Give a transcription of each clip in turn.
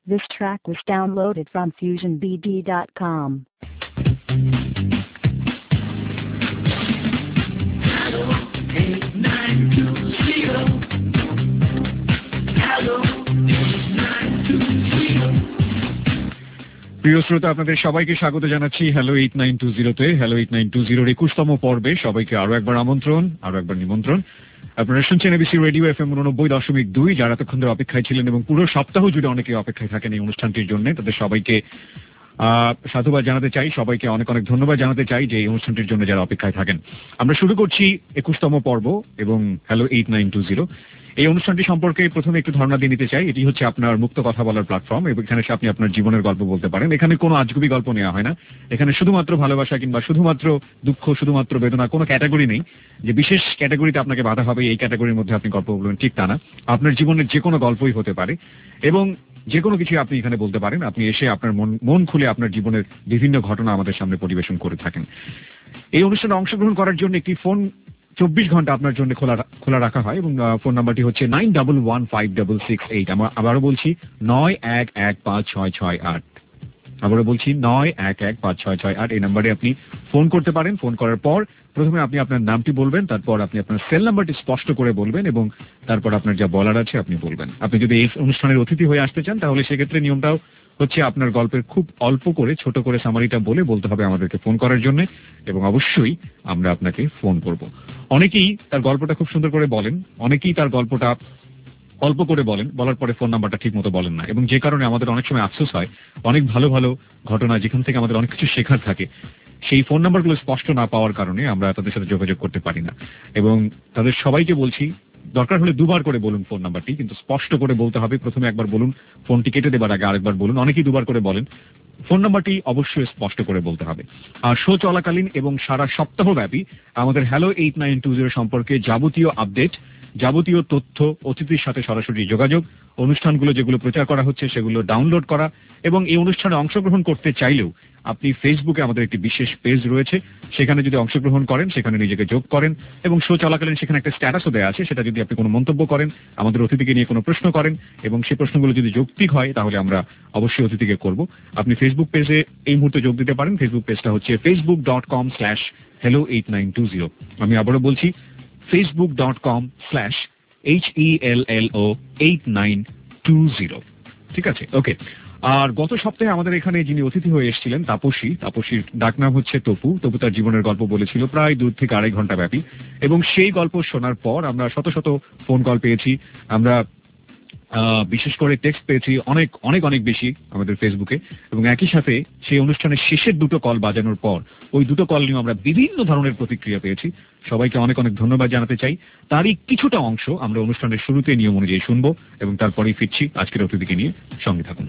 This track was downloaded from FusionBD.com. প্রিয় শ্রোতা, আপনাদের সবাইকে স্বাগত জানাচ্ছি হ্যালো 8920-তে। হ্যালো 8920-র 21তম পর্বে সবাইকে আরো একবার আমন্ত্রণ, আরো একবার নিমন্ত্রণ। আপনারা শুনছেন এবিসি রেডিও FM 89.2। যারা এতক্ষণ ধরে অপেক্ষায় ছিলেন এবং পুরো সপ্তাহ জুড়ে অনেকে অপেক্ষায় থাকেন এই অনুষ্ঠানটির জন্য, তাদের সবাইকে সাধুবাদ জানাতে চাই, সবাইকে অনেক অনেক ধন্যবাদ জানাতে চাই যে এই অনুষ্ঠানটির জন্য যারা অপেক্ষায় থাকেন। আমরা শুরু করছি 21তম পর্ব এবং হ্যালো 8920। এই অনুষ্ঠানটি সম্পর্কে প্রথমে একটু ধারণা দিয়ে নিতে চাই। এটি হচ্ছে আপনার মুক্ত কথা বলার প্ল্যাটফর্ম এবং এখানে আপনি আপনার জীবনের গল্প বলতে পারেন। এখানে কোনো আজগুবি গল্প নেওয়া হয় না। এখানে শুধুমাত্র ভালোবাসা কিংবা শুধুমাত্র দুঃখ, শুধুমাত্র বেদনা, কোনো ক্যাটাগরি নেই যে বিশেষ ক্যাটাগরিতে আপনাকে বাধা হবে এই ক্যাটাগরির মধ্যে আপনি গল্প বলবেন, ঠিক তা না। আপনার জীবনের যে কোনো গল্পই হতে পারে এবং যে কোনো কিছু আপনি এখানে বলতে পারেন। আপনি এসে আপনার মন খুলে আপনার জীবনের বিভিন্ন ঘটনা আমাদের সামনে পরিবেশন করে থাকেন। এই অনুষ্ঠানে অংশগ্রহণ করার জন্য একটি ফোন 24 ঘন্টা আপনার জন্য খোলা রাখা হয় এবং ফোন নাম্বারটি হচ্ছে 91156668। আবারও বলছি 91156668। আবারও বলছি 91156668। এই নাম্বারে আপনি ফোন করতে পারেন। ফোন করার পর প্রথমে আপনি আপনার নামটি বলবেন, তারপর আপনি আপনার সেল নাম্বারটি স্পষ্ট করে বলবেন এবং তারপর আপনার যা বলার আছে আপনি বলবেন। আপনি যদি এই অনুষ্ঠানের অতিথি হয়ে আসতে চান তাহলে সেক্ষেত্রে নিয়মটাও হচ্ছে আপনার গল্পের খুব অল্প করে, ছোট করে সামারিটা বলতে হবে আমাদেরকে ফোন করার জন্য এবং অবশ্যই আমরা আপনাকে ফোন করব। অনেকেই তার গল্পটা খুব সুন্দর করে বলেন, অনেকেই তার গল্পটা অল্প করে বলেন, বলার পরে ফোন নাম্বারটা ঠিক মতো বলেন না এবং যে কারণে আমাদের অনেক সময় আফসোস হয়। অনেক ভালো ভালো ঘটনা যেখান থেকে আমাদের অনেক কিছু শেখার থাকে, সেই ফোন নাম্বারগুলো স্পষ্ট না পাওয়ার কারণে আমরা তাদের সাথে যোগাযোগ করতে পারি না। এবং তাদের সবাইকে বলছি, দরকার হলে দুবার করে বলুন ফোন নাম্বারটি, কিন্তু স্পষ্ট করে বলতে হবে। প্রথমে একবার বলুন, ফোনটি কেটে দেবার আগে আরেকবার বলুন। অনেকেই দুবার করে বলেন। ফোন নাম্বারটি অবশ্যই স্পষ্ট করে বলতে হবে। আর শো চলাকালীন এবং সারা সপ্তাহব্যাপী আমাদের হ্যালো 8920 সম্পর্কে যাবতীয় আপডেট, যাবতীয় তথ্য, অতিথির সাথে সরাসরি যোগাযোগ, অনুষ্ঠানগুলো যেগুলো প্রচার করা হচ্ছে সেগুলো ডাউনলোড করা এবং এই অনুষ্ঠানে অংশগ্রহণ করতে চাইলেও আপনি ফেসবুকে আমাদের একটি বিশেষ পেজ রয়েছে, সেখানে যদি অংশগ্রহণ করেন, সেখানে নিজেকে যোগ করেন এবং শো চলাকালীন সেখানে একটা স্ট্যাটাসও দেওয়া আছে। সেটা যদি আপনি কোনো মন্তব্য করেন, আমাদের অতিথিকে নিয়ে কোনো প্রশ্ন করেন এবং সেই প্রশ্নগুলো যদি যৌক্তিক হয় তাহলে আমরা অবশ্যই অতিথিকে করব। আপনি ফেসবুক পেজে এই মুহূর্তে যোগ দিতে পারেন। ফেসবুক পেজটা হচ্ছে facebook.com/hello8920। আমি আবারও বলছি facebook.com/HELLO8920। ঠিক আছে, ওকে। আর গত সপ্তাহে আমাদের এখানে যিনি অতিথি হয়ে এসেছিলেন তাপসীর ডাকনাম হচ্ছে তপু তার জীবনের গল্প বলেছিল প্রায় 2 থেকে 2.5 ঘন্টা ব্যাপী এবং সেই গল্প শোনার পর আমরা শত শত ফোন কল পেয়েছি। আমরা বিশেষ করে টেক্সট পেয়েছি অনেক অনেক অনেক বেশি আমাদের ফেসবুকে এবং একই সাথে সেই অনুষ্ঠানের শেষের 2টো কল বাজানোর পর ওই 2টো কল নিয়ে আমরা বিভিন্ন ধরনের প্রতিক্রিয়া পেয়েছি। সবাইকে অনেক অনেক ধন্যবাদ জানাতে চাই। তারই কিছুটা অংশ আমরা অনুষ্ঠানের শুরুতে নিয়ম অনুযায়ী শুনবো এবং তারপরেই ফিরছি আজকের অতিথিকে নিয়ে। সঙ্গে থাকুন।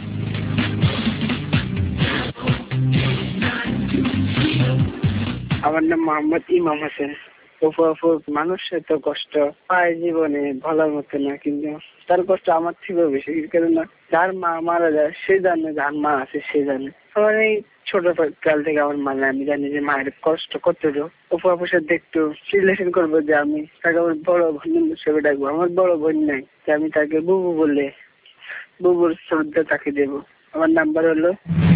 আমার নাম মোহাম্মদ ইমাম হোসেন। মানুষ এত কষ্ট পায় জীবনে বলার মতো না, কিন্তু তার কষ্ট আমার থেকেও বেশি। কেননা যার মা মারা যায় সে জানে, যার মা আছে সে জানে। আমার এই ছোট কাল থেকে আমার মানে আমি জানি যে মায়ের কষ্ট করতে আপুর সাথে একটু রিলেশন করবো, যে আমি তাকে আমার বড় বোন হিসেবে ডাকবো। আমার বড় বোন নাই, যে আমি তাকে বুবু বলে বুবুর শ্রদ্ধা তাকে দেবো। আমার নাম্বার হলো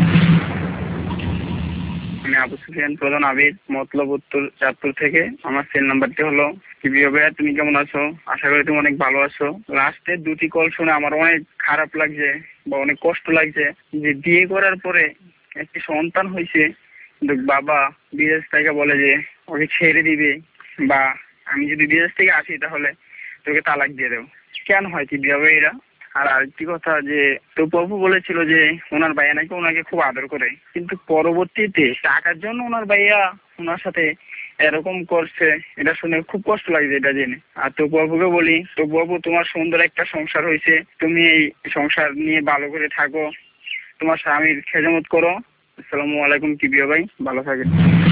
আমি আবু সুফিয়ান প্রধান আবিদ, মতলব উত্তর চাঁদপুর থেকে। আমার সেল নাম্বারটি হলো ভাইয়া তুমি কেমন আছো? আশা করি তুমি অনেক ভালো আছো। লাস্টের 2টি কল শুনে আমার অনেক খারাপ লাগছে বা অনেক কষ্ট লাগছে যে বিয়ে করার পরে একটি সন্তান হয়েছে কিন্তু বাবা বিদেশ থেকে বলে যে ওকে ছেড়ে দিবে বা আমি যদি বিদেশ থেকে আসি তাহলে তোকে তালাক দিয়ে দেবো। কেন হয় কি বিয়ে এরা? আর আরেকটি কথা, যে তপু বলেছিল যে ওনার ভাইয়া নাকি ওনাকে খুব আদর করে, কিন্তু পরবর্তীতে টাকার জন্য ওনার ভাইয়া ওনার সাথে এরকম করছে। এটা শুনে খুব কষ্ট লাগছে এটা জেনে। আর তপুকে বলি, তপু তোমার সুন্দর একটা সংসার হয়েছে, তুমি এই সংসার নিয়ে ভালো করে থাকো, তোমার স্বামীর খেদমত করো। আসসালামু আলাইকুম কিবিয়া ভাই, ভালো থাকেন।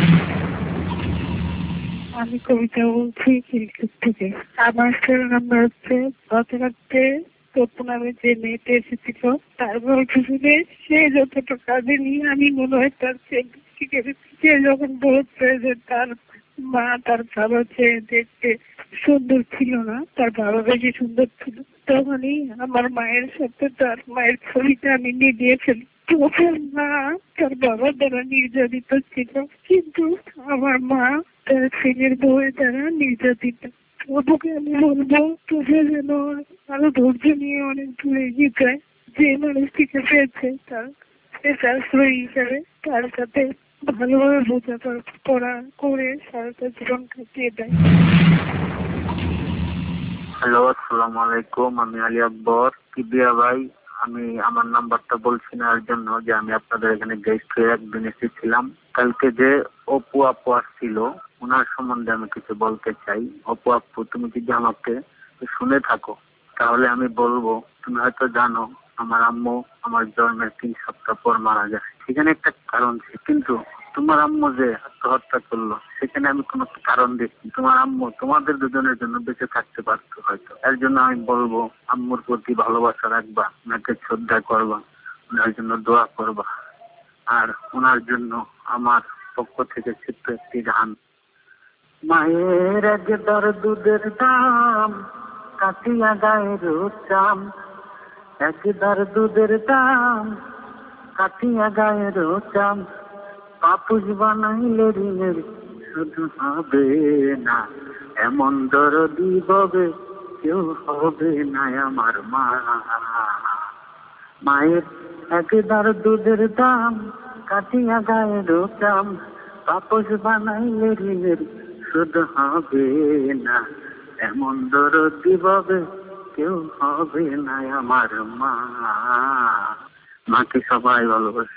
আমি কবিতা বলছি থেকে। আমার সেল নাম্বার হচ্ছে গতরাত্রে তপু নামে যে মেয়েটা এসেছিল তার গল্প শুনে সে যতটা কাঁদেনি আমি মনে হয় তার সে যখন বলছে যে তার মা তার বাবা চেয়ে দেখতে সুন্দর ছিল না, তার বাবা বেশি সুন্দর ছিল। তখনই আমার মায়ের সাথে তার মায়ের ছবিটা আমি মিলিয়ে ফেলি। তখন মা তার বাবার দ্বারা নির্যাতিত ছিল, কিন্তু আমার মা তার ছেলের বউয়ের দ্বারা নির্যাতিত। বাবুকে আমি বলবো তোকে যেন আরো ধৈর্য নিয়ে অনেক দূরে এগিয়ে যায়। যে মানুষটিকে পেয়েছে তার আশ্রয় হিসাবে তার সাথে ভালোভাবে বোঝাপড়া করে সারাটা জীবন কাটিয়ে দেয়। হ্যালো, আসসালামু আলাইকুম। আমি আলী আকবর। কিবিয়া ভাই, আমি আমার নাম্বারটা বলছি না এর জন্য যে আমি আপনাদের এখানে গেস্ট হয়ে একদিন এসেছিলাম। কালকে যে অপু আপু আসছিল ওনার সম্বন্ধে আমি কিছু বলতে চাই। অপু আপু, তুমি যদি আমাকে শুনে থাকো তাহলে আমি বলবো, তুমি হয়তো জানো আমার আম্মু আমার জন্মের 3 সপ্তাহ পর মারা যায়। সেখানে একটা কারণ ছিল, কিন্তু তোমার আম্মু যে আত্মহত্যা করলো সেখানে আমি কোনো কারণ দেখি। তোমার আম্মু তোমাদের দুজনের জন্য বেঁচে থাকতে পারতো হয়তো। এর জন্য আমি বলবো আম্মুর প্রতি ভালোবাসা রাখবা, ওনাকে শ্রদ্ধা করবা, ওনার জন্য দোয়া করবা। আর ওনার জন্য আমার পক্ষ থেকে ছোট্ট একটি গান। মায়ের একদার দুধের দাম কাটিয়া গায়ের চাম, একদার দুধের দাম কাটিয়া গায়ের চাম, পাপুস বানাইলে ঋণের শুধু হবে না, এমন দরদি ববে কেউ হবে না আমার মা। মায়ের একদার দুধের দাম কাটিয়া গায়ের চাম, পাপুস বানাইলে ঋণের শুধু হবে না, এমন দরদি ববে কেউ হবে না আমার মা। মাকে সবাই ভালোবাসে।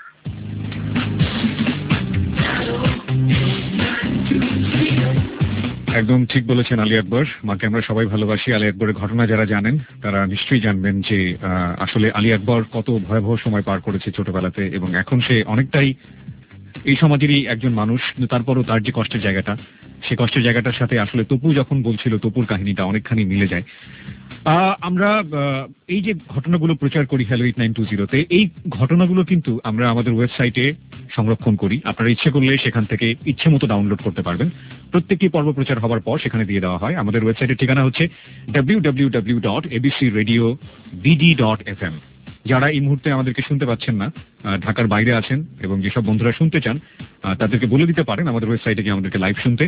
একদম ঠিক বলেছেন আলী আকবর। মাকে আমরা সবাই ভালোবাসি। আলী আকবরের ঘটনা যারা জানেন তারা নিশ্চয়ই জানবেন যে আসলে আলী আকবর কত ভয়াবহ সময় পার করেছে ছোটবেলাতে, এবং এখন সে অনেকটাই এই সমাজেরই একজন মানুষ। কিন্তু তারপরও তার যে কষ্টের জায়গাটা, সে কষ্টের জায়গাটার সাথে আসলে তপু যখন বলছিল তপুর কাহিনীটা অনেকখানি মিলে যায়। আমরা এই যে ঘটনাগুলো প্রচার করি হ্যালো 8920-তে, এই ঘটনাগুলো কিন্তু আমরা আমাদের ওয়েবসাইটে সংরক্ষণ করি। আপনারা ইচ্ছে করলে সেখান থেকে ইচ্ছে মতো ডাউনলোড করতে পারবেন। প্রত্যেকটি পর্ব প্রচার হওয়ার পর সেখানে দিয়ে দেওয়া হয়। আমাদের ওয়েবসাইটের ঠিকানা হচ্ছে www.abcradiobd.fm। যারা এই মুহূর্তে আমাদেরকে শুনতে পাচ্ছেন না, ঢাকার বাইরে আছেন, এবং যেসব বন্ধুরা শুনতে চান তাদেরকে বলে দিতে পারেন আমাদের ওয়েবসাইটে গিয়ে আমাদেরকে লাইভ শুনতে,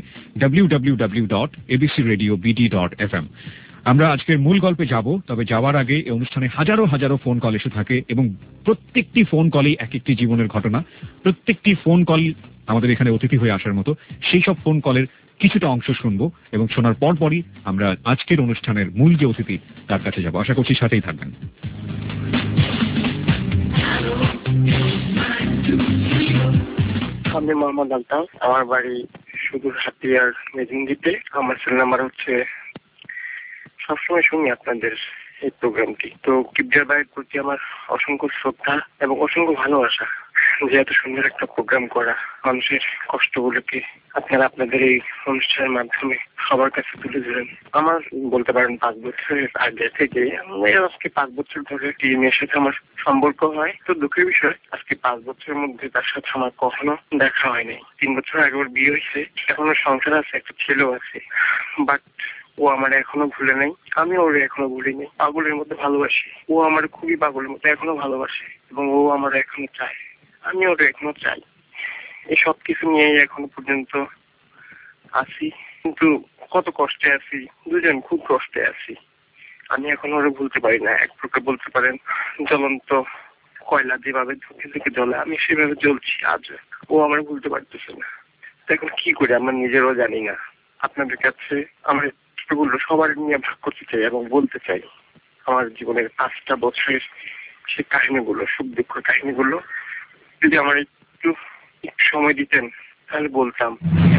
www.abcradiobd.fm। আমরা আজকের মূল গল্পে যাব, তবে যাওয়ার আগে এই অনুষ্ঠানে হাজারো হাজারো ফোন কল এসে থাকে, এবং প্রত্যেকটি ফোন কলই এক একটি জীবনের ঘটনা। প্রত্যেকটি ফোন কল আমাদের এখানে অতিথি হয়ে আসার মতো। সেই সব ফোন কলের কিছুটা অংশ শুনবো, এবং শোনার পরপরই আমরা আজকের অনুষ্ঠানের মূল যে অতিথি তার কাছে যাব। আশা করছি সাথেই থাকবেন। আমি মোহাম্মদ আলতাফ, আমার বাড়ি সুদূর হাতিয়ার মেদিনীতে। আমার সেল নাম্বার হচ্ছে, সবসময় শুনি আপনাদের এই প্রোগ্রামটি। তো কিবরিয়া ভাইয়ের প্রতি আমার অসংখ্য শ্রদ্ধা এবং অসংখ্য ভালোবাসা, যে এত সুন্দর একটা প্রোগ্রাম করা, মানুষের কষ্টগুলোকে আপনারা আপনাদের এই অনুষ্ঠানের মাধ্যমে সবার কাছে তুলে ধরেন। আমার বলতে পারেন 5 বছরের আগে থেকে, আজকে 5 বছর ধরে এই মেয়ের সাথে আমার সম্পর্ক হয়। তো দুঃখের বিষয়, আজকে 5 বছরের মধ্যে তার সাথে আমার কখনো দেখা হয়নি। 3 বছর আগে ওর বিয়ে হয়েছে, এখনো সংসার আছে, একটা ছেলেও আছে। বাট ও আমার এখনো ভুলে নাই, আমি ওরে এখনো ভুলিনি। পাগলের মধ্যে ভালোবাসি, ও আমার খুবই পাগলের মধ্যে এখনো ভালোবাসে, এবং ও আমার এখনো চায়, আমি ওরে এখনো চাই। এই সব কিছু নিয়ে এখনো পর্যন্ত আছি, কিন্তু কত কষ্টে আছি, দুজন খুব কষ্টে আছি। আমি এখন ওরে ভুলতে পারি না। এক প্রকার বলতে পারেন জ্বলন্ত কয়লা যেভাবে ঝুঁকে ঝুঁকে জ্বলে, আমি সেভাবে জ্বলছি আজ। ও আমার ভুলতে পারতেছে না। এখন কি করে আমরা নিজেরও জানি না। আপনাদের কাছে আমার গুলো সবার নিয়ে ভাগ করতে চাই এবং বলতে চাই আমার জীবনের 5টা বছরের সে কাহিনীগুলো, সুখ দুঃখ কাহিনীগুলো। যদি আমার একটু সময় দিতেন তাহলে বলতাম।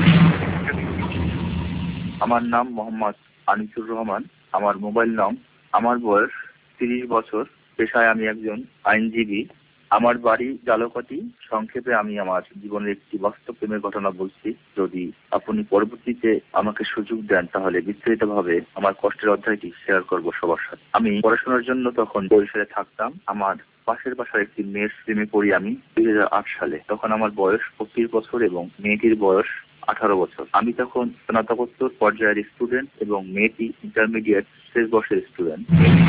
আমার নাম মোহাম্মদ আনিসুর রহমান। আমার মোবাইল নাম। আমার বয়স 30 বছর। পেশায় আমি একজন আইনজীবী। আমার বাড়ি জালকাঠি। সংক্ষেপে আমি আমার জীবনের একটি বাস্তব প্রেমের ঘটনা বলছি। যদি আপনি পরবর্তীতে আমাকে সুযোগ দেন তাহলে বিস্তারিতভাবে আমার কষ্টের অধ্যায়টি শেয়ার করব সবার সাথে। আমি পড়াশোনার জন্য তখন বরিশালে থাকতাম। আমার পাশের বাসার একটি মেয়ের প্রেমে পড়ি আমি 2008 সালে। তখন আমার বয়স 25 বছর এবং মেয়েটির বয়স 18 বছর। আমি তখন স্নাতকোত্তর পর্যায়ের স্টুডেন্ট এবং মেয়েটি ইন্টারমিডিয়েট শেষ বর্ষের স্টুডেন্ট।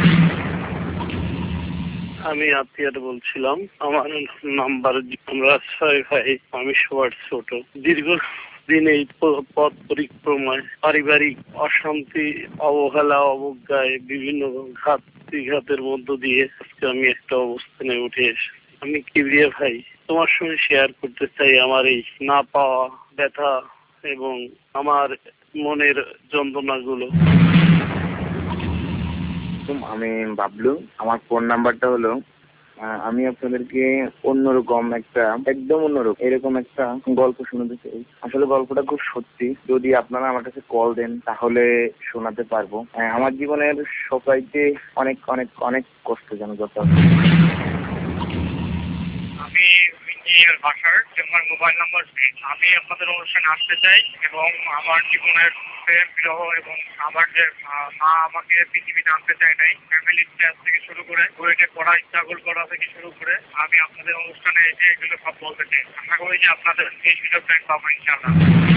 আমি আতিয়ার বলছিলাম। আমার নাম্বার, আমরা 6 ভাই, আমি সবার ছোট। দীর্ঘদিন এই পথ পরিক্রমায় পারিবারিক অশান্তি, অবহেলা, অবজ্ঞায় বিভিন্ন ঘাত বিঘাতের মধ্য দিয়ে আজকে আমি একটা অবস্থানে উঠে এসে আমি কিবরিয়া ভাই তোমার সঙ্গে শেয়ার করতে চাই আমার এই না পাওয়া ব্যথা এবং আমার মনের যন্ত্রণাগুলো। আমি বাবলু, আমার ফোন নাম্বারটা হলো, আমি আপনাদেরকে অন্যরকম একদম অন্যরকম এরকম একটা গল্প শোনাতে চাই। আসলে গল্পটা খুব সত্যি, যদি আপনারা আমার কাছে কল দেন তাহলে শোনাতে পারবো। আমার জীবনের সবাইতে অনেক অনেক অনেক কষ্টজনক কথা। আমি ইঞ্জিনিয়ার বাসার, আমার মোবাইল নাম্বার। আমি আপনাদের অনুষ্ঠানে আসতে চাই এবং আমার জীবনের প্রেম বিরহ এবং আমার যে মা আমাকে পৃথিবীতে আনতে চায় নাই, ফ্যামিলির ক্লাস থেকে শুরু করে বইকে পড়া স্ট্রাগল করা থেকে শুরু করে আমি আপনাদের অনুষ্ঠানে এসে এগুলো সব বলতে চাই। আশা করি যে আপনাদের এই ভিডিও ফ্রেন্ড পাবো ইনশাআল্লাহ।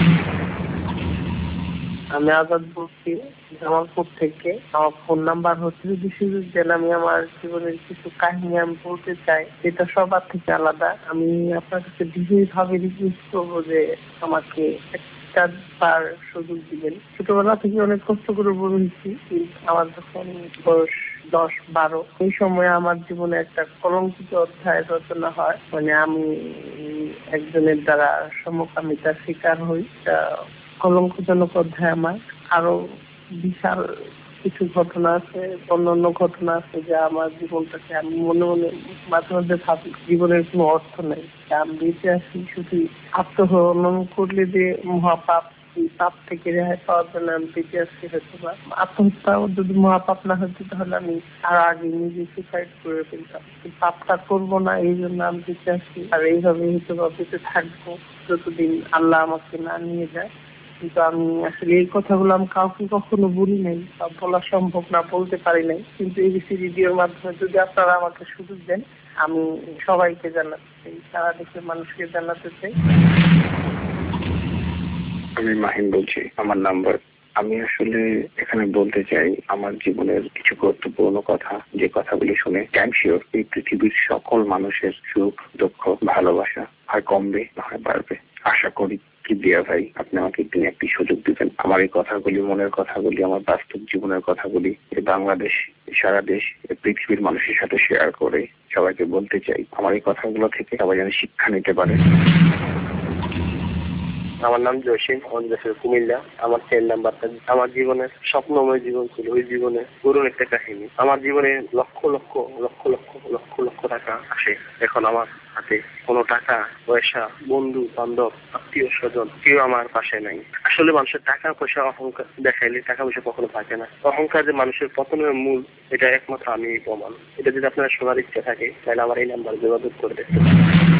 আমি আজাদ বলছি জামালপুর থেকে। আমার ফোন নাম্বার হচ্ছে, যদি সুযোগ দেন আমি আমার জীবনের কিছু কাহিনী আমি বলতে চাই, এটা সবার থেকে আলাদা। আমি আপনার কাছে বিশেষভাবে রিকোয়েস্ট করবো যে আমাকে একটা বার সুযোগ দিবেন। ছোটবেলা থেকে অনেক কষ্ট করে বড় হয়েছি, আমার যখন বয়স 10-12 এই সময় আমার জীবনে একটা কলঙ্কিত অধ্যায় রচনা হয়। আমি একজনের দ্বারা সমকামিতার শিকার হই। কলঙ্কজনক অধ্যায় আমার। আরো বিশাল কিছু ঘটনা আছে, অন্যান্য ঘটনা আছে যা আমার জীবনটাকে আমি মনে মনে মাঝে মাঝে ভাবি জীবনের কোনো অর্থ নেই। আমি বেঁচে আছি শুধু আত্মহনন করলে যে মহাপাপ, এই পাপ থেকে রেহাই পাওয়ার জন্য আমি বেঁচে আছি। হয়তো বা আত্মহত্যা যদি মহাপাপ না হতো তাহলে আমি আর আগে নিজে সুসাইড করে ফেলতাম। পাপটা করবো না, এই জন্য আমি বেঁচে আছি। আর এইভাবে হয়তো বা বেঁচে থাকবো যতদিন আল্লাহ আমাকে না নিয়ে যায়। কিন্তু আমি আসলে এই কথাগুলো আমি কাউকে কখনো বলি নাই, বলা সম্ভব না, বলতে পারি নাই। কিন্তু এই ভিডিওর মাধ্যমে যদি আপনারা আমাকে সুযোগ দেন, আমি সবাইকে জানাতে চাই, সারা দেশের মানুষকে জানাতে চাই। আমি মাহিন বলছি, আমার নাম্বার। আমি আসলে এখানে বলতে চাই আমার জীবনের কিছু গুরুত্বপূর্ণ কথা, যে কথাগুলি শুনে আই এম শিওর এই পৃথিবীর সকল মানুষের সুখ দুঃখ ভালোবাসা হয় কমবে না হয় বাড়বে। আশা করি কিবরিয়া ভাই আপনি আমাকে দিনে একটি সুযোগ দিবেন আমার এই কথাগুলি, মনের কথাগুলি, আমার বাস্তব জীবনের কথাগুলি এই বাংলাদেশ, সারা দেশ, পৃথিবীর মানুষের সাথে শেয়ার করে সবাইকে বলতে চাই আমার এই কথাগুলো থেকে সবাই যেন শিক্ষা নিতে পারে। আমার নাম জসিম, কুমিল্লা। আমার সেল নাম্বারটা, আমার জীবনের স্বপ্নময় জীবন ছিল, ওই জীবনে পুরো একটা কাহিনী। আমার জীবনে লক্ষ লক্ষ লক্ষ লক্ষ লক্ষ লক্ষ টাকা আসে, এখন আমার হাতে কোনো টাকা পয়সা, বন্ধু বান্ধব, আত্মীয় স্বজন কেউ আমার পাশে নাই। আসলে মানুষের টাকা পয়সা অহংকার দেখাইলে টাকা পয়সা কখনো থাকে না। অহংকার যে মানুষের পতনের মূল, এটা একমাত্র আমি প্রমাণ। এটা যদি আপনারা শোনার ইচ্ছা থাকে তাহলে আমার এই নাম্বার যোগাযোগ করে দেখতে পারেন।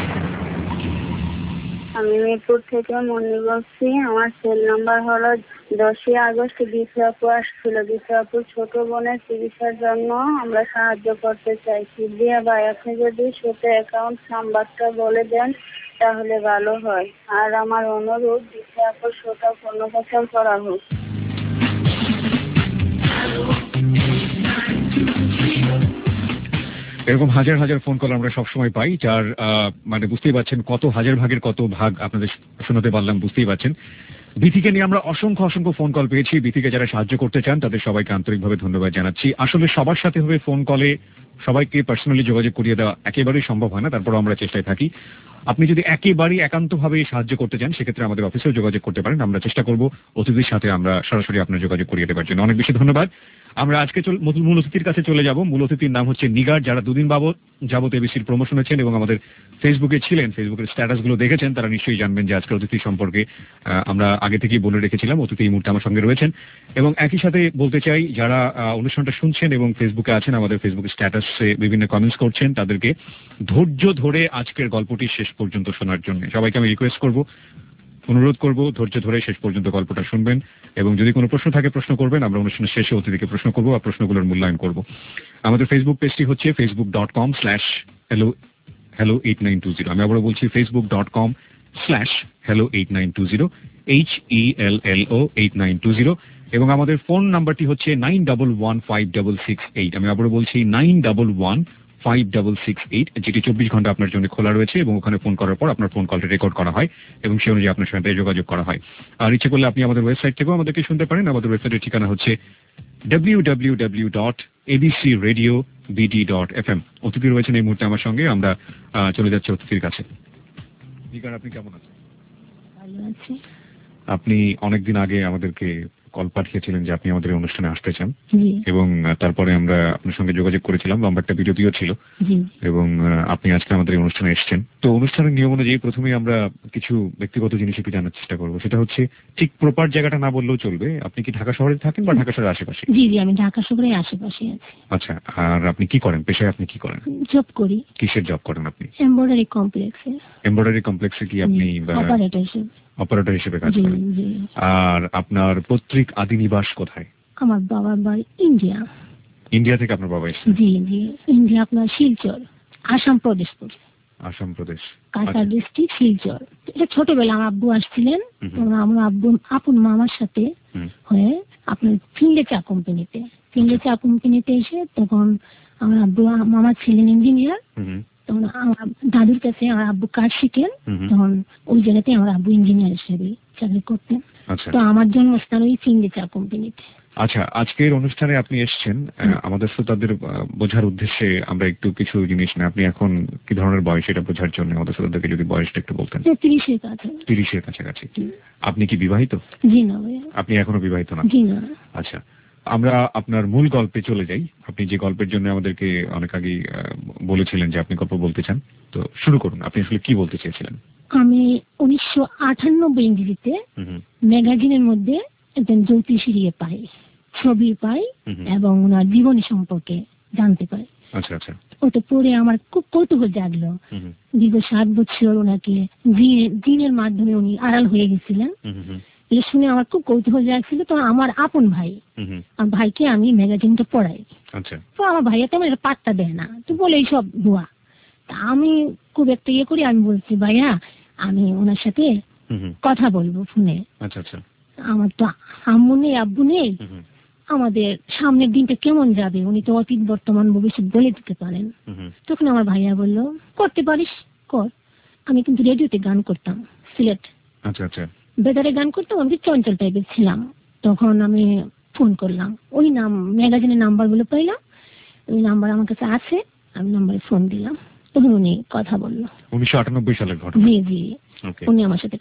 আমি মিরপুর থেকে মনি বলছি। আমার সেল নাম্বার হলো 10ই আগস্ট বিশ্বপুর আসছিল। বিশ্বপুর ছোট বোনের চিকিৎসার জন্য আমরা সাহায্য করতে চাই। কিবরিয়া ভাই আপনি যদি ছোট অ্যাকাউন্ট নাম্বারটা বলে দেন তাহলে ভালো হয়। আর আমার অনুরোধ বিশ্বপুর ছোট পুনর্বাসন করা হোক। এরকম হাজার হাজার ফোন কল আমরা সবসময় পাই, যার বুঝতেই পারছেন কত হাজার ভাগের কত ভাগ আপনাদের শোনাতে পারলাম, বুঝতেই পারছেন। বিথিকে নিয়ে আমরা অসংখ্য অসংখ্য ফোন কল পেয়েছি। বিথিকে যারা সাহায্য করতে চান তাদের সবাইকে আন্তরিকভাবে ধন্যবাদ জানাচ্ছি। আসলে সবার সাথে হবে ফোন কলে সবাইকে পার্সোনালি যোগাযোগ করিয়ে দেওয়া একেবারেই সম্ভব হয় না, তারপরও আমরা চেষ্টায় থাকি। আপনি যদি একেবারেই একান্তভাবে সাহায্য করতে চান সেক্ষেত্রে আমাদের অফিসেও যোগাযোগ করতে পারেন। আমরা চেষ্টা করব অতিথির সাথে আমরা সরাসরি আপনার যোগাযোগ করিয়ে দেওয়ার জন্য। অনেক বেশি ধন্যবাদ। আমরা আজকে মূল অতিথির কাছে চলে যাব। মূল অতিথির নাম হচ্ছে নিগার, যারা দুদিন যাবত এবিসির প্রমো শুনেছেন এবং আমাদের ফেসবুকে ছিলেন, ফেসবুকের স্ট্যাটাস গুলো দেখেছেন, তারা নিশ্চয়ই জানবেন যে আজকের অতিথি সম্পর্কে আমরা আগে থেকেই বলে রেখেছিলাম। অতিথি এই মুহূর্তে আমার সঙ্গে রয়েছেন এবং একই সাথে বলতে চাই যারা অনুষ্ঠানটা শুনছেন এবং ফেসবুকে আছেন, আমাদের ফেসবুক স্ট্যাটাসে বিভিন্ন কমেন্টস করছেন, তাদেরকে ধৈর্য ধরে আজকের গল্পটি শেষ পর্যন্ত শোনার জন্য সবাইকে আমি রিকোয়েস্ট করব, অনুরোধ করব, ধৈর্য ধরে শেষ পর্যন্ত গল্পটা শুনবেন এবং যদি কোনো প্রশ্ন থাকে প্রশ্ন করবেন। আমরা অনুষ্ঠানের শেষে অতিথিকে প্রশ্ন করব আর প্রশ্নগুলোর মূল্যায়ন করব। আমাদের ফেসবুক পেজটি হচ্ছে facebook.com/hello8920। আমি আবারও বলছি facebook.com HELLO8920 HELLO 8920 এবং আমাদের ফোন নাম্বারটি হচ্ছে 91156668। আমি আবারও বলছি 91156668, যেটি 24 ঘন্টা আপনার জন্য খোলা রয়েছে এবং ওখানে ফোন করার পর আপনার ফোন কলটা রেকর্ড করা হয় এবং সেই অনুযায়ী আপনার সাথে যোগাযোগ করা হয়। আর ইচ্ছে করলে আপনি আমাদের ওয়েবসাইট থেকেও আমাদেরকে শুনতে পারেন। আমাদের ওয়েবসাইটের ঠিকানা হচ্ছে www.abcradiobd.fm। অতিথি রয়েছেন এই মুহূর্তে আমার সঙ্গে, আমরা চলে যাচ্ছি অতিথির কাছে। আপনি কেমন আছেন? ভালো আছি। আপনি অনেকদিন আগে আমাদেরকে কল পাঠিয়েছিলেন যে আপনি আমাদের অনুষ্ঠানে আসতে চান এবং তারপরে আমরা আপনার সঙ্গে যোগাযোগ করেছিলাম, লম্বা একটা বিরতিও ছিল এবং আপনি আজকে আমাদের এই অনুষ্ঠানে এসেছেন। তো অনুষ্ঠানের নিয়ম অনুযায়ী প্রথমেই আমরা কিছু ব্যক্তিগত জিনিস একটু জানার চেষ্টা করবো। সেটা হচ্ছে ঠিক প্রপার জায়গাটা না বললেও চলবে। আপনি কি ঢাকা শহরে থাকেন বা ঢাকা শহরের আশেপাশে? জি জি, আমি ঢাকা শহরের আশেপাশে আছি। আচ্ছা, আর আপনি কি করেন? পেশায় আপনি কি করেন? জব করি। কিসের জব করেন আপনি? এমব্রয়ডারি কমপ্লেক্সে। এমব্রয়ডারি কমপ্লেক্সে কি আপনি অপারেটর হিসেবে কাজ করেন? আর আপনার পৈতৃক আদি নিবাস কোথায়? আমার বাবার বাড়ি ইন্ডিয়া। ইন্ডিয়া থেকে আপনার বাবা এসেছেন? জি জি, ইন্ডিয়া আপনার শিলচর, আসাম প্রদেশ পড়ছে। আসাম প্রদেশ, কাছাড় ডিস্ট্রিক্ট, শিলচর। এটা ছোটবেলা আমার আব্বু আসছিলেন, আমার আব্বু আপন মামার সাথে হয়ে আপনার ফিনলে চা কোম্পানিতে এসে তখন আমার আব্বু, মামা ছিলেন ইঞ্জিনিয়ার, তখন আমার দাদুর কাছে আমার আব্বু কাজ শিখেন, তখন ওই জায়গাতে আমার আব্বু ইঞ্জিনিয়ার হিসেবে চাকরি করতেন। তো আমার জন্মস্থান ওই ফিনলে চা কোম্পানিতে। আচ্ছা, আজকের অনুষ্ঠানে আপনি এসেছেন আমাদের শ্রোতাদের বোঝার উদ্দেশ্যে আমরা একটু কিছু জিনিস না, আপনি এখন কি ধরনের বয়স এটা বোঝার জন্য আমাদের শ্রোতাদেরকে যদি বয়সটা একটু বলতেন। 30-এর কাছাকাছি। আপনি কি বিবাহিত? জি না। আপনি এখনো বিবাহিত না? জি না। আচ্ছা, আমরা আপনার মূল গল্পে চলে যাই। আপনি যে গল্পের জন্য আমাদেরকে অনেক আগেই বলেছিলেন যে আপনি গল্প বলতে চান, তো শুরু করুন। আপনি আসলে কি বলতে চেয়েছিলেন? আমি 1998 ইংরেজিতে ম্যাগাজিনের মধ্যে একজন জ্যোতিষী পাই, ছবি পাই এবং ওনার জীবনী সম্পর্কে জানতে পাই। আচ্ছা আচ্ছা। ওটা পড়ে আমার খুব কৌতূহল জাগলো। দীর্ঘ 7 বছর ওনাকে জিনের মাধ্যমে উনি আড়াল হয়ে গেছিলেন। এটা শুনে আমার খুব কৌতূহল জাগছিল। তো আমার আপন ভাই, আমার ভাইকে আমি ম্যাগাজিনটা পড়াই। তো আমার ভাইয়া তেমন এটা পাত্তা দেয় না, তো বলে এইসব ভুয়া। তা আমি খুব একটা করি, আমি বলছি ভাইয়া আমি ওনার সাথে কথা বলবো ফোনে। আচ্ছা আচ্ছা। আমার তো আম্মু নেই, আব্বু নেই, আমাদের সামনের দিনটা কেমন যাবে উনি তো অতীত বর্তমান ভবিষ্যৎ বলে দিতে পারেন। তখন আমার ভাইয়া বলল করতে পারিস কর। আমি কিন্তু রেডিওতে গান করতাম, সিলেট বেতারে গান করতাম, আমি চঞ্চল টাইপের ছিলাম। তখন আমি ফোন করলাম, ওই ম্যাগাজিনের নাম্বার গুলো পাইলাম, ওই নাম্বার আমার কাছে আছে, আমি নাম্বারে ফোন দিলাম। তখন উনি কথা বললো। 1998 সালের ঘটনা? জি জি। উনি আমার সাথে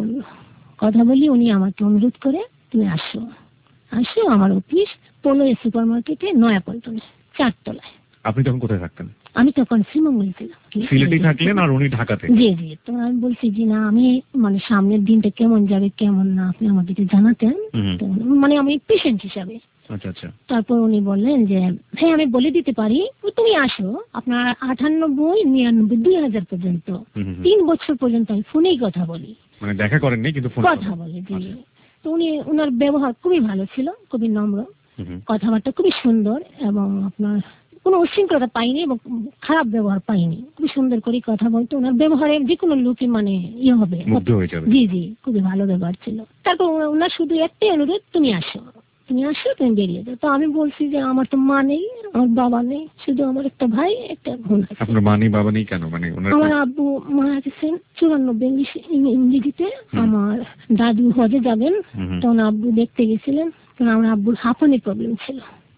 কথা বলি উনি আমাকে অনুরোধ করে তুমি আসো আমার অফিস পোলো সুপার মার্কেটে, নয়াপল্টনে 4 তলায়। আপনি তখন কোথায় থাকতেন? আমি তখন শ্রীমঙ্গলে ছিলাম। সিলেটে থাকলেন আর উনি ঢাকাতে? জি জি। তো আমি বলছি যে না, আমি মানে সামনের দিনটা কেমন যাবে কেমন না আপনি আমাকে জানাতেন, মানে আমি পেশেন্ট হিসাবে। আচ্ছা আচ্ছা। তারপর উনি বললেন যে হ্যাঁ আমি বলে দিতে পারি, তুমি আসো। আপনার 98, 99, 2000 পর্যন্ত 3 বছর পর্যন্ত আমি ফোনেই কথা বলি। মানে দেখা করেননি কিন্তু ফোনে কথা বলি। জি। তো ওনার ব্যবহার খুবই ভালো ছিল, খুবই নম্র, কথাবার্তা খুবই সুন্দর এবং আপনার কোনো উশৃঙ্খলতা পাইনি এবং খারাপ ব্যবহার পাইনি। খুবই সুন্দর করে কথা বলতো। ওনার ব্যবহারে যে কোনো লোকই মানে হবে। জি জি, খুবই ভালো ব্যবহার ছিল। তারপর ওনার শুধু একটাই অনুরোধ, তুমি আসো তুমি বেরিয়ে যাও। তো আমি বলছি যে আমার তো মা নেই, আমার বাবা নেই, শুধু আমার একটা ভাই একটা বোন আছে। আপনার মা নেই বাবা নেই কেন? মানে আমার আব্বু মারা গেছেন 94 ইংরেজিতে। আমার দাদু হজে যাবেন, তখন আব্বু দেখতে গেছিলেন। কারণ আমার আব্বুর হাঁপানির প্রবলেম ছিল,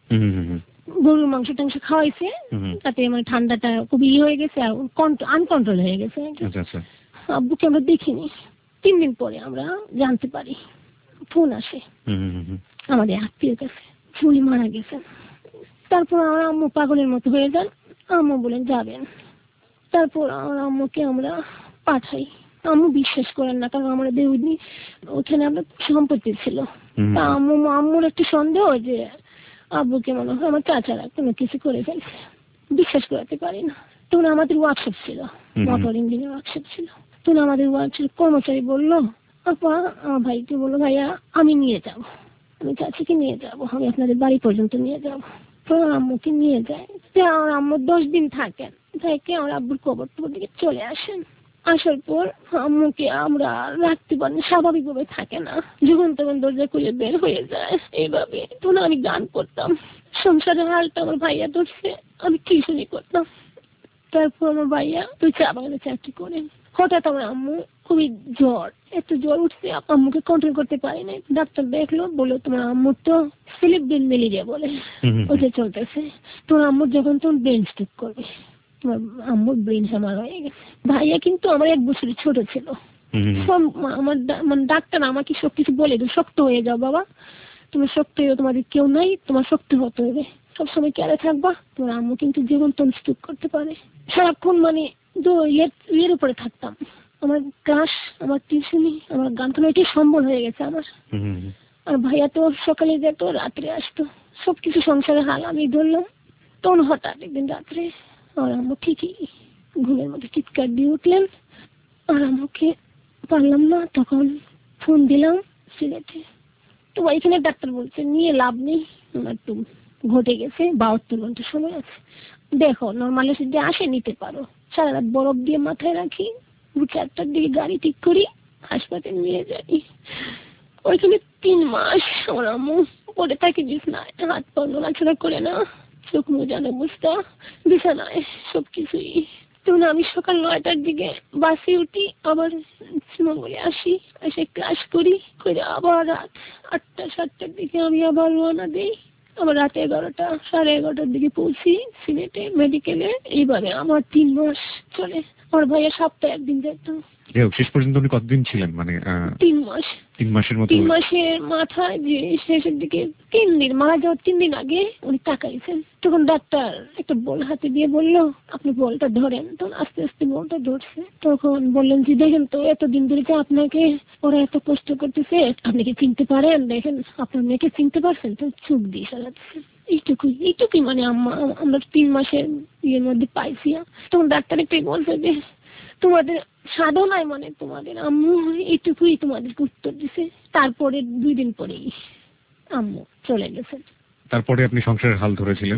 গরুর মাংস টাংস খাওয়াইছে, তাতে মানে ঠান্ডাটা খুবই হয়ে গেছে আর আনকন্ট্রোল হয়ে গেছে। আব্বুকে আমরা দেখিনি। 3 দিন পরে আমরা জানতে পারি, ফোন আসে আমাদের আত্মীয় কাছে, চুলি মারা গেছেন। তারপর আমার আম্মু পাগলের মতো হয়ে যান, আম্মু বলেন যাবেন। তারপর আমার আম্মুকে আমরা পাঠাই। আম্মু বিশ্বাস করেন না, কারণ আমাদের ওখানে আমরা সম্পত্তি ছিল। তা আম্মুর একটু সন্দেহ যে আব্বুকে মনে হয় আমার চাচারা কোনো কিছু করে ফেলছে, বিশ্বাস করাতে পারি না। তখন আমাদের ওয়ার্কশপ ছিল, মোটর ইঞ্জিনের ওয়ার্কশপ ছিল। তখন আমাদের ওয়ার্কশপ কর্মচারী বললো, আপা আমার ভাইকে বললো ভাইয়া আমি নিয়ে যাবো, আমি চাচিকে নিয়ে যাবো, আমি আপনাদের বাড়ি পর্যন্ত নিয়ে যাবো। তো আম্মুকে নিয়ে যায়। আমার আম্মু 10 দিন থাকেন, থেকে আমার আব্বুর কবর দিকে চলে আসেন। আসার পর আম্মুকে আমরা রাখতে পারি, স্বাভাবিকভাবে থাকে না, যখন তখন দরজা খুলে বের হয়ে যায় এইভাবে। তখন আমি গান করতাম, সংসারের হালটা আমার ভাইয়া ধরছে, আমি টিউশনি করতাম। তারপর আমার ভাইয়া তো চা বাগানে চাকরি করে। হঠাৎ আমার আম্মু খুবই জ্বর, এত জ্বর উঠছে, আম্মুকে কন্ট্রোল করতে পারি নাই। ডাক্তার দেখলো, বললো তোমার আম্মুর তো স্লিপ ব্রেন ম্যালেরিয়া বলে ওটা চলতেছে, তোমার আম্মুর যখন তখন ব্রেন স্ট্রোক করবে, তোমার আম্মুর ব্রেন হ্যামার হয়ে গেছে। ভাইয়া কিন্তু আমার 1 বছরের ছোট ছিল। আমার মানে ডাক্তার আমাকে সবকিছু বলে দিল, শক্ত হয়ে যাও বাবা, তুমি শক্ত হয়ে, তোমাদের কেউ নাই, তোমার শক্ত হতে হবে, সবসময় কেয়ারে থাকবা, তোমার আম্মু কিন্তু জীবন তো স্ট্রোক করতে পারে। সারাক্ষণ মানে এর উপরে থাকতাম, আমার ক্লাস, আমার টিউশনি, আমার গান তো এটাই সম্বল হয়ে গেছে আমার। আর ভাইয়া তো সকালে যেত, রাত্রে আসতো, সবকিছু সংসারের হাল আমি ধরলাম। তখন হঠাৎ একদিন রাত্রে আমার আম্মু ঠিকই ঘুমের মধ্যে চিৎকার দিয়ে উঠলেন, আর আম্মুকে পারলাম না, তখন ফোন দিলাম সিলেটে। তো এখানে ডাক্তার বলছে নিয়ে লাভ নেই, একটু ঘটে গেছে, 72 ঘন্টা সময় আছে, দেখো নর্মাল যদি আসে নিতে পারো। সারা রাত বরফ দিয়ে মাথায় রাখি, 4টার দিকে গাড়ি ঠিক করি, হাসপাতালে নিয়ে যাই। ওইখানে 3 মাস আমার আম্মু পড়ে থাকি বিছানায়, হাত পা নড়াচড়া করে না, চোখ মোজানো অবস্থা, বিছানায় সবকিছুই। তখন আমি সকাল 9টার দিকে বাসে উঠি, আবার শ্রীমঙ্গলে আসি, এসে ক্লাস করি, করে আবার রাত 8টা 7টার দিকে আমি আবার রওনা দিই। আবার রাত 11টা 11:30টার দিকে পৌঁছি সিলেটে মেডিকেলে। এইভাবে আমার 3 মাস চলে। আমার ভাইয়া সপ্তাহে 1 দিন যেত। শেষ পর্যন্ত উনি কতদিন ছিলেন? মানে 3 মাস। 3 মাসের মতো। 3 মাসের মাথায় যে শেষের দিকে 3 দিন, মারা যাওয়ার 3 দিন আগে উনি তাকাইছেন। তখন ডাক্তার একটা বল হাতে দিয়ে বলল, আপনি বলটা ধরেন। তখন আস্তে আস্তে বলটা ধরছে। তখন বললেন যে দেখেন তো, এতদিন ধরে যে আপনাকে ওরা এত কষ্ট করতেছে, আপনি কি চিনতে পারেন? দেখেন আপনার মেয়েকে চিনতে পারছেন? তো চোখ দিয়ে সাজাচ্ছে। এইটুকুই মানে আমরা 3 মাসের ইয়ের মধ্যে পাইছি। তখন ডাক্তার একটাই বলছে যে তোমাদের সাধনায় মানে তোমাদের আম্মু এইটুকুই তোমাদেরকে উত্তর দিছে। তারপরে 2 দিন পরেই আম্মু চলে গেছেন। তারপরে আপনি সংসারের হাল ধরেছিলেন?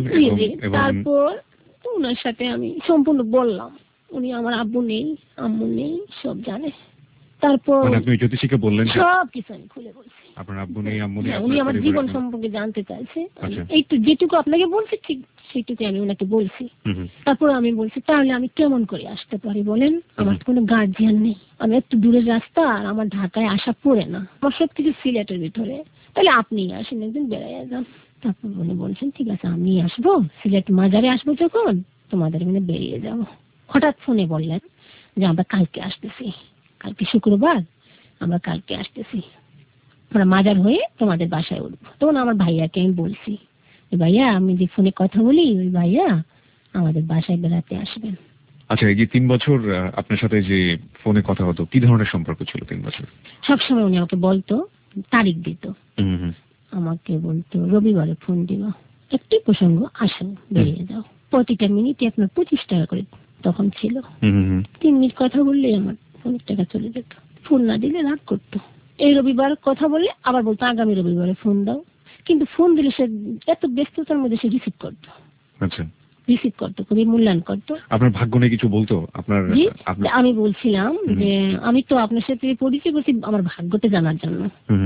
তারপর ওনার সাথে আমি সম্পূর্ণ বললাম, উনি আমার আব্বু নেই, আম্মু নেই, সব জানে। তারপর আপনি জ্যোতিষীকে বললেন? সব কিছু আমি খুলে বলছি। আপনার আব্বু নেই, আম্মু নেই, উনি আমার জীবন সম্পর্কে জানতে চাইছে। এইটু যেটুকু আপনাকে বলছি ঠিক সেইটুকু আমি ওনাকে বলছি। তারপর আমি বলছি তাহলে আমি কেমন করে আসতে পারি বলেন, আমার তো কোনো গার্জিয়ান নেই, আমি একটু দূরের রাস্তা, আর আমার ঢাকায় আসা পড়ে না, আমার সব কিছু সিলেটের ভিতরে, তাহলে আপনি আসেন, একদিন বেড়াইয়া যান। তারপর উনি বলছেন ঠিক আছে আমি আসবো, সিলেট মাজারে আসবো যখন তোমাদের এখানে বেরিয়ে যাবো। হঠাৎ ফোনে বললেন যে আমরা কালকে আসতেছি, কালকে শুক্রবার, আমরা কালকে আসতেছি, আমরা মাজার হয়ে তোমাদের বাসায় উঠবো। তখন আমার ভাইয়াকে আমি বলছি, ভাইয়া আমি যে ফোনে কথা বলি, ওই ভাইয়া আমাদের বাসায় বেড়াতে আসবেন। আচ্ছা, এই যে 3 বছর আপনার সাথে যে ফোনে কথা হতো, কি ধরনের সম্পর্ক ছিল 3 বছর? সবসময় উনি আমাকে বলতো, তারিখ দিত, আমাকে বলতো রবিবারে ফোন দিবা, একটি প্রসঙ্গ আসেন বেরিয়ে যাও, প্রতিটা মিনিটে আপনার 25 টাকা করে তখন ছিল। 3 মিনিট কথা বললেই আমার অনেক টাকা চলে যেত। ফোন না দিলে রাগ করতো। এই রবিবার কথা বলে আবার বলতো আগামী রবিবারে ফোন দাও, কিন্তু ফোন দিলে সে এত ব্যস্ততার মধ্যে সে রিসিভ করতো। আচ্ছা, রিসিভ করতো, খুবই মূল্যায়ন করতো। আপনার ভাগ্য নিয়ে কিছু বলতো? আমি বলছিলাম যে আমি তো আপনার সাথে পরিচয় করছি আমার ভাগ্যটা জানার জন্য।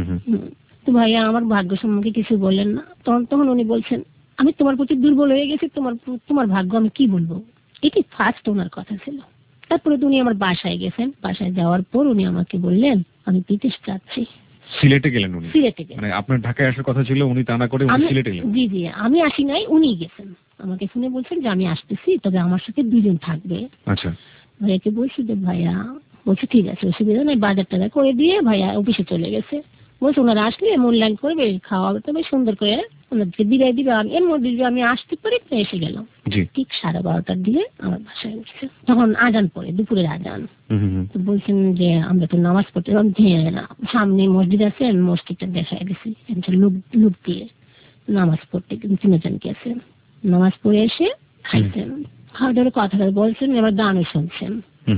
তো ভাইয়া আমার ভাগ্য সম্পর্কে কিছু বললেন না। তখন উনি বলছেন আমি তোমার প্রতি দুর্বল হয়ে গেছি, তোমার ভাগ্য আমি কি বলবো, এটি ফার্স্ট ওনার কথা ছিল। তারপরে উনি আমার বাসায় গেছেন, বাসায় যাওয়ার পর উনি আমাকে বললেন আমি বিদেশ যাচ্ছি। সিলেটে গেলেন উনি? সিলেটে গেলেন। মানে আপনার ঢাকায় আসার কথা ছিল, উনি তা না করে সিলেটে গেলেন? জি জি, আমি আসি নাই, উনি গেছেন। আমাকে ফোনে বলছেন যে আমি আসতেছি, তবে আমার সাথে 2 জন থাকবে। আচ্ছা, ভাইয়াকে বলছি যে ভাইয়া, বলছে ঠিক আছে অসুবিধা নেই, বাজার টাজার করে দিয়ে ভাইয়া অফিসে চলে গেছে। বলছে ওনারা আসলে মূল্যায়ন করবে, খাওয়াবে, তবে সুন্দর করে ওনাদেরকে বিদায় দিবে। এর মধ্যে আমি আসতে পারি, এসে গেলাম। ঠিক 12:30টার দিকে আমার বাসায় উঠছে, তখন আজান পড়ে, দুপুরের আজান। বলছেন যে আমরা তো নামাজ পড়তে, সামনে মসজিদ আছে, মসজিদটা দেখায় গেছি, লোক দিয়ে নামাজ পড়তে 3 জন গেছেন। নামাজ পড়ে এসে খাইছেন, খাওয়া দাওয়ার কথা বলছেন, এবার গানও শুনছেন।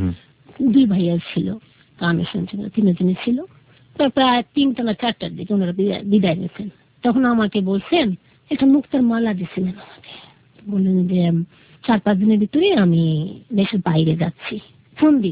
2 ভাইয়া ছিল, গানও শুনছেন, 3 জনই ছিল। প্রায় 3টা না 4টার দিকে ওনারা বিদায় নিয়েছেন। তখন আমাকে বলছেন একটা মুক্তার মালা দিছিলেন আমাকে, বললেন যে 4-5 দিনের ভিতরে আমি দেশের বাইরে যাচ্ছি, ফোন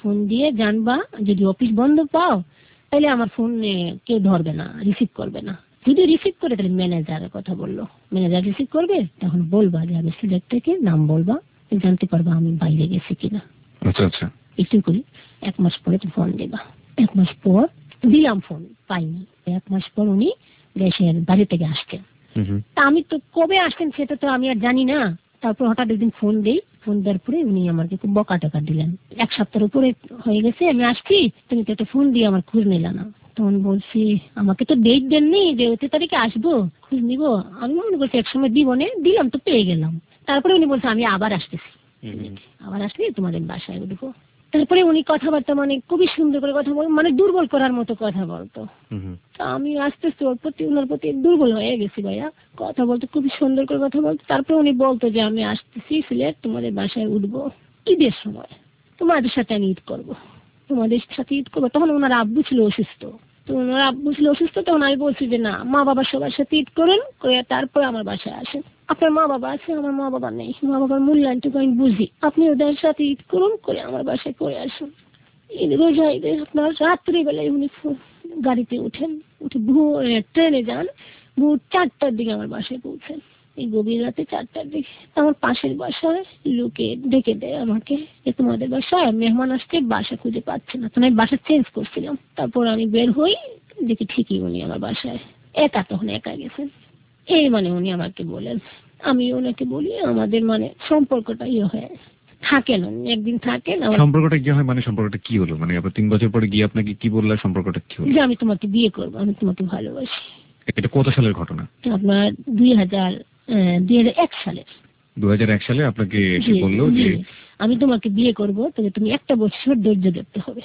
ফোন দিয়ে জানবা, যদি অফিস বন্ধ পাও তাহলে আমার ফোন কেউ ধরবে না, রিসিভ করবে না। যদি রিসিভ করে তাহলে ম্যানেজারের কথা বললো, ম্যানেজার রিসিভ করবে, তখন বলবা যে আমি সিলেক্ট থেকে, নাম বলবা, জানতে পারবা আমি বাইরে গেছি কিনা। আচ্ছা আচ্ছা, একটু করি। 1 মাস পরে তো ফোন দেবা। 1 মাস পর দিলাম, ফোন পাইনি। 1 মাস পর উনি দেশের বাড়ি থেকে আসতেন। তা আমি তো কবে আসতেন সেটা তো আমি আর জানি না। তারপর হঠাৎ একদিন ফোন দেই, ফোন দেওয়ার পরে উনি আমাকে খুব বকা টকা দিলেন। 1 সপ্তাহের উপরে হয়ে গেছে আমি আসছি, তুমি তো একটা ফোন দিয়ে আমার খোঁজ নিলা না। তখন বলছি আমাকে তো ডেট দেননি যে 8 তারিখে আসবো, খোঁজ নিব। আমি মনে করছি একসময় দিব না, দিলাম তো পেয়ে গেলাম। তারপরে উনি বলছে আমি আবার আসতেছি, আবার আসলে তোমাদের বাসায় উঠবো। তারপরে উনি কথাবার্তা মানে খুবই সুন্দর করে কথা বল, মানে দুর্বল করার মতো কথা বলতো। আমি আস্তে আস্তে ওর প্রতি, ওনার প্রতি দুর্বল হয়ে গেছি ভাইয়া। কথা বলতো, খুবই সুন্দর করে কথা বলতো। তারপরে উনি বলতো যে আমি আসতেছি সিলেট, তোমাদের বাসায় উঠবো ঈদের সময়, তোমাদের সাথে আমি ঈদ করবো, তোমাদের সাথে ঈদ করবো। তখন ওনার আব্বু ছিল অসুস্থ, তো ওনার আব্বু ছিল অসুস্থ। তখন আমি বলছি যে না, মা বাবা সবার সাথে ঈদ করেন, করে তারপরে আমার বাসায় আসেন। আপনার মা বাবা আছে, আমার মা বাবা নেই, মা বাবার মূল্যায়নটুকু আমি বুঝি, আপনি ওদের সাথে ঈদ করুন, করে আমার বাসায় করে আসুন। ঈদ রোজা ঈদে আপনার রাত্রিবেলায় উনি গাড়িতে উঠেন, উঠে ট্রেনে যান, ভোর 4টার দিকে আমার বাসায় পৌঁছেন। এই গভীর রাতে 4টার দিকে আমার পাশের বাসায় লোকে ডেকে দেয় আমাকে যে তোমাদের বাসায় মেহমান আসছে, বাসা খুঁজে পাচ্ছে না। তখন আমি বাসা চেঞ্জ করছিলাম। তারপর আমি বের হই, দেখি ঠিকই উনি আমার বাসায় একা, তখন একা গেছেন। এই মানে উনি আমাকে বলেন, আমি ওনাকে বলি, আমাদের মানে সম্পর্কটা হয়ে থাকেন, একদিন থাকেন। সম্পর্কটা কি হয়, মানে সম্পর্কটা কি হলো, মানে আপনার 3 বছর পরে গিয়ে আপনাকে কি বললেন, সম্পর্কটা কি হলো? যে আমি তোমাকে বিয়ে করবো, আমি তোমাকে ভালোবাসি। এটা কত সালের ঘটনা? আপনার 2001 সালের। 2001 সালে আপনাকে বললো যে আমি তোমাকে বিয়ে করব, তবে তুমি 1 বছর ধৈর্য ধরতে হবে।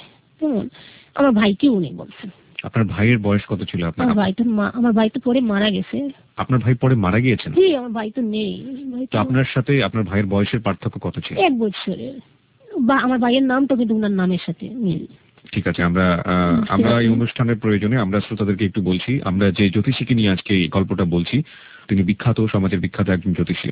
আমার ভাইকে উনি বলছেন। আপনার ভাইয়ের বয়স কত ছিল? আমার ভাই তো পরে মারা গেছে। আপনার ভাই পরে মারা গিয়েছেন? জি, আমার ভাই তো নেই। তো আপনার সাথে আপনার ভাইয়ের বয়সের পার্থক্য কত ছিল? 1 বছরের। আমার ভাইয়ের নামটা কিন্তু ওনার নামের সাথে মিল। ঠিক আছে, আমরা এই অনুষ্ঠানের প্রয়োজনে আমরা শ্রোতাদেরকে একটু বলছি, আমরা যে জ্যোতিষীকে নিয়ে আজকে এই গল্পটা বলছি, তিনি বিখ্যাত, সমাজের বিখ্যাত একজন জ্যোতিষী।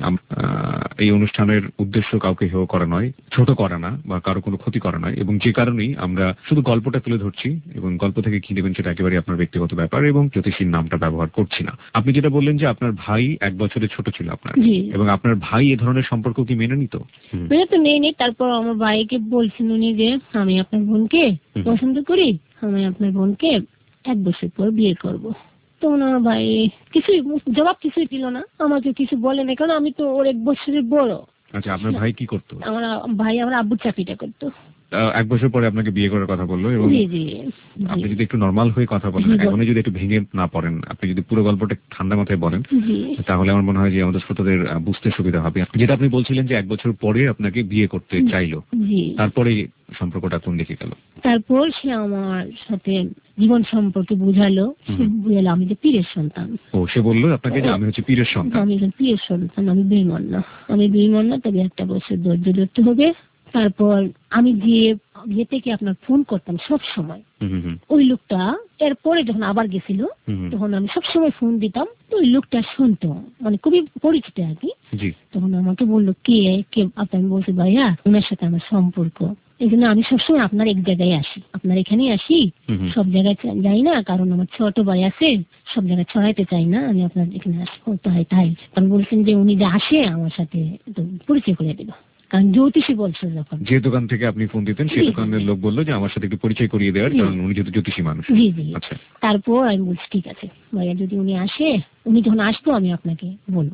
এই অনুষ্ঠানের উদ্দেশ্য কাউকে হেয় করা নয়, ছোট করা না, বা কারো কোনো ক্ষতি করা নয়, এবং যে কারণেই আমরা শুধু গল্পটা তুলে ধরছি, এবং গল্প থেকে কি নেবেন সেটা একেবারে আপনার ব্যক্তিগত ব্যাপার, এবং জ্যোতিষীর নামটা ব্যবহার করছি না। আপনি যেটা বললেন যে আপনার ভাই 1 বছরের ছোট ছিল আপনার, এবং আপনার ভাই এ ধরনের সম্পর্ক কি মেনে নিত? মেনে তো নেই। তারপর আমার ভাইকে বলছেন উনি যে আমি আপনার বোনকে পছন্দ করি, আমি আপনার বোনকে 1 বছর পর বিয়ে করব। তো ওনার ভাই জবাব কিছুই দিল না, আমাকে কিছু বলে না, কারণ আমি তো ওর 1 বছরের বড়। আচ্ছা, আপনার ভাই কি করতো? আমার ভাই আমার আব্বুর চাকরিটা করতো। 1 বছর পরে আপনাকে বিয়ে করার কথা বললো, এবং আপনি যদি একটু নর্মাল হয়ে কথা বলেন, এখন যদি একটু ভেঙে না পড়েন, আপনি যদি পুরো গল্পটা ঠান্ডা মাথায় বলেন, তাহলে আমার মনে হয় যে আমাদের শ্রোতাদের বুঝতে সুবিধা হবে। যেটা আপনি বলছিলেন যে 1 বছর পরে আপনাকে বিয়ে করতে চাইলো, তারপরে সম্পর্কটা কোন দিকে গেল? তারপর সে আমার সাথে জীবন সম্পর্কে বুঝালো আমি যে পীরের সন্তান। সে বললো আপনাকে যে আমি হচ্ছে পীরের সন্তান। আমি পীরের সন্তান, আমি বেঈমান না, তবে 1 বছর ধৈর্য ধরতে হবে। তারপর আমি বিয়ে থেকে আপনার ফোন করতাম সব সময়, ওই লোকটা এরপরে যখন আবার গেছিল তখন আমি সবসময় ফোন দিতাম, তো ওই লোকটা শুনতো, মানে খুবই পরিচিত আর কি। তখন আমাকে বললো কে আমি বলছি ভাইয়া ওনার সাথে আমার সম্পর্ক, এই জন্য আমি সবসময় আপনার এক জায়গায় আসি, আপনার এখানেই আসি, সব জায়গায় যাই না, কারণ আমার ছোট ভাই আছে, সব জায়গায় ছড়াইতে চাই না, আমি আপনার এখানে আসবো। তাই আমি বলছেন যে উনি যে আসে আমার সাথে পরিচয় করে দেবো, কারণ জ্যোতিষী বলছে যখন, যে দোকান থেকে আপনি ফোন দিতেন সেই দোকানের লোক বললো যে আমার সাথে একটু পরিচয় করিয়ে দেওয়ার, কারণ উনি যেহেতু জ্যোতিষী মানুষ। আচ্ছা, তারপর আমি বলছি ঠিক আছে ভাইয়া, যদি উনি আসে, উনি যখন আসবো আমি আপনাকে বলবো।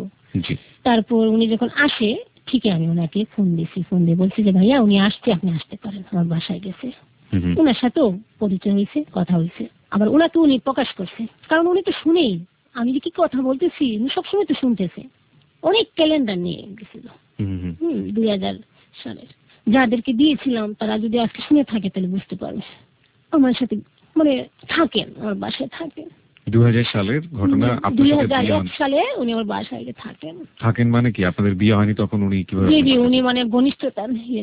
তারপর উনি যখন আসে ঠিকই আমি ওনাকে ফোন দিয়ে বলছি যে ভাইয়া উনি আসছে, আপনি আসতে পারেন, আমার বাসায় গেছে। ওনার সাথেও পরিচয় হয়েছে, কথা হয়েছে, আবার ওনাকে উনি প্রকাশ করছে, কারণ উনি তো শুনেই আমি যে কি কথা বলতেছি, উনি সবসময় তো শুনতেছে। অনেক ক্যালেন্ডার নিয়ে গেছিল 2000 সালের, যাদেরকে দিয়েছিলাম তারা যদি আজকে শুনে থাকে তাহলে বুঝতে পারবে। আমার সাথে মানে থাকেন, আমার বাসায় থাকেন। 2000 সালের ঘটনা। 2001 সালে উনি আমার বাসায় থাকেন। মানে কি আপনাদের বিয়ে হয়নি তখন? উনি কিভাবে? উনি মানে ঘনিষ্ঠতা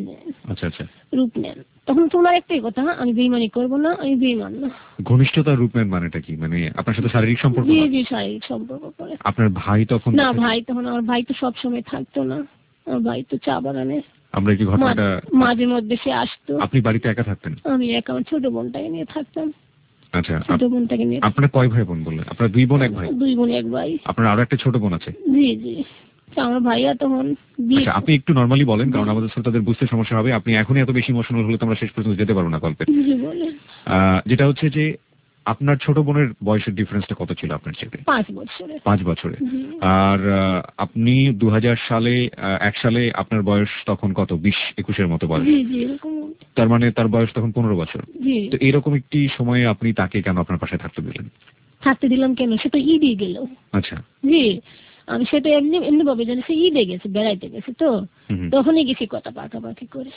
রূপ নেন। তখন তোমার একটাই কথা, আমি বেঈমানি করবো না, আমি বেঈমান না। ঘনিষ্ঠতা রূপ নেন মানেটা কি? মানে আপনার সাথে শারীরিক সম্পর্ক? শারীরিক সম্পর্ক করে। আপনার ভাই তখন? না, ভাই তখন, আমার ভাই তো সবসময় থাকতো না, আমার ভাই তো চা বাগানে আমরা কি ঘটনাটা মাঝে মধ্যে সে আসতো। আপনি বাড়িতে একা থাকতেন? আমি একা, আমার ছোট বোনটাকে নিয়ে থাকতাম। আচ্ছা, ছোট বোনটাকে নিয়ে। আপনার কয় ভাই বোন বললেন? আপনার 2 বোন 1 ভাই? 2 বোন 1 ভাই। আপনার আরো একটা ছোট বোন আছে? জি জি, আমার ভাইয়া তখন। আচ্ছা, আপনি একটু নরমালি বলেন, কারণ আমাদের শ্রোতাদের বুঝতে সমস্যা হবে। আপনি এখনই এত বেশি ইমোশনাল হলে তো আমরা শেষ পর্যন্ত যেতে পারবো না গল্পের। জি বলেন। যেটা হচ্ছে যে আপনার ছোট বোনের বয়সের ডিফারেন্সটা কত ছিল আপনার সাথে? 5 বছরে। 5 বছরে। আর আপনি 2000 সালে 1 সালে আপনার বয়স তখন কত? 20-21 এর মতো বয়স। জি জি, এরকম। তার মানে তার বয়স তখন 15 বছর। জি। তো এরকম একটি সময়ে আপনি তাকে কেন আপনার পাশে থাকতে দিলেন? থাকতে দিলাম কেন? সে তো ঈদে গেল। আচ্ছা। জি, আমি সেটা এমনি ভাবে জানি সে ঈদে গেছে, বেড়াইতে গেছে, তো তখনই গেছি কথা পাকাপাকি করে।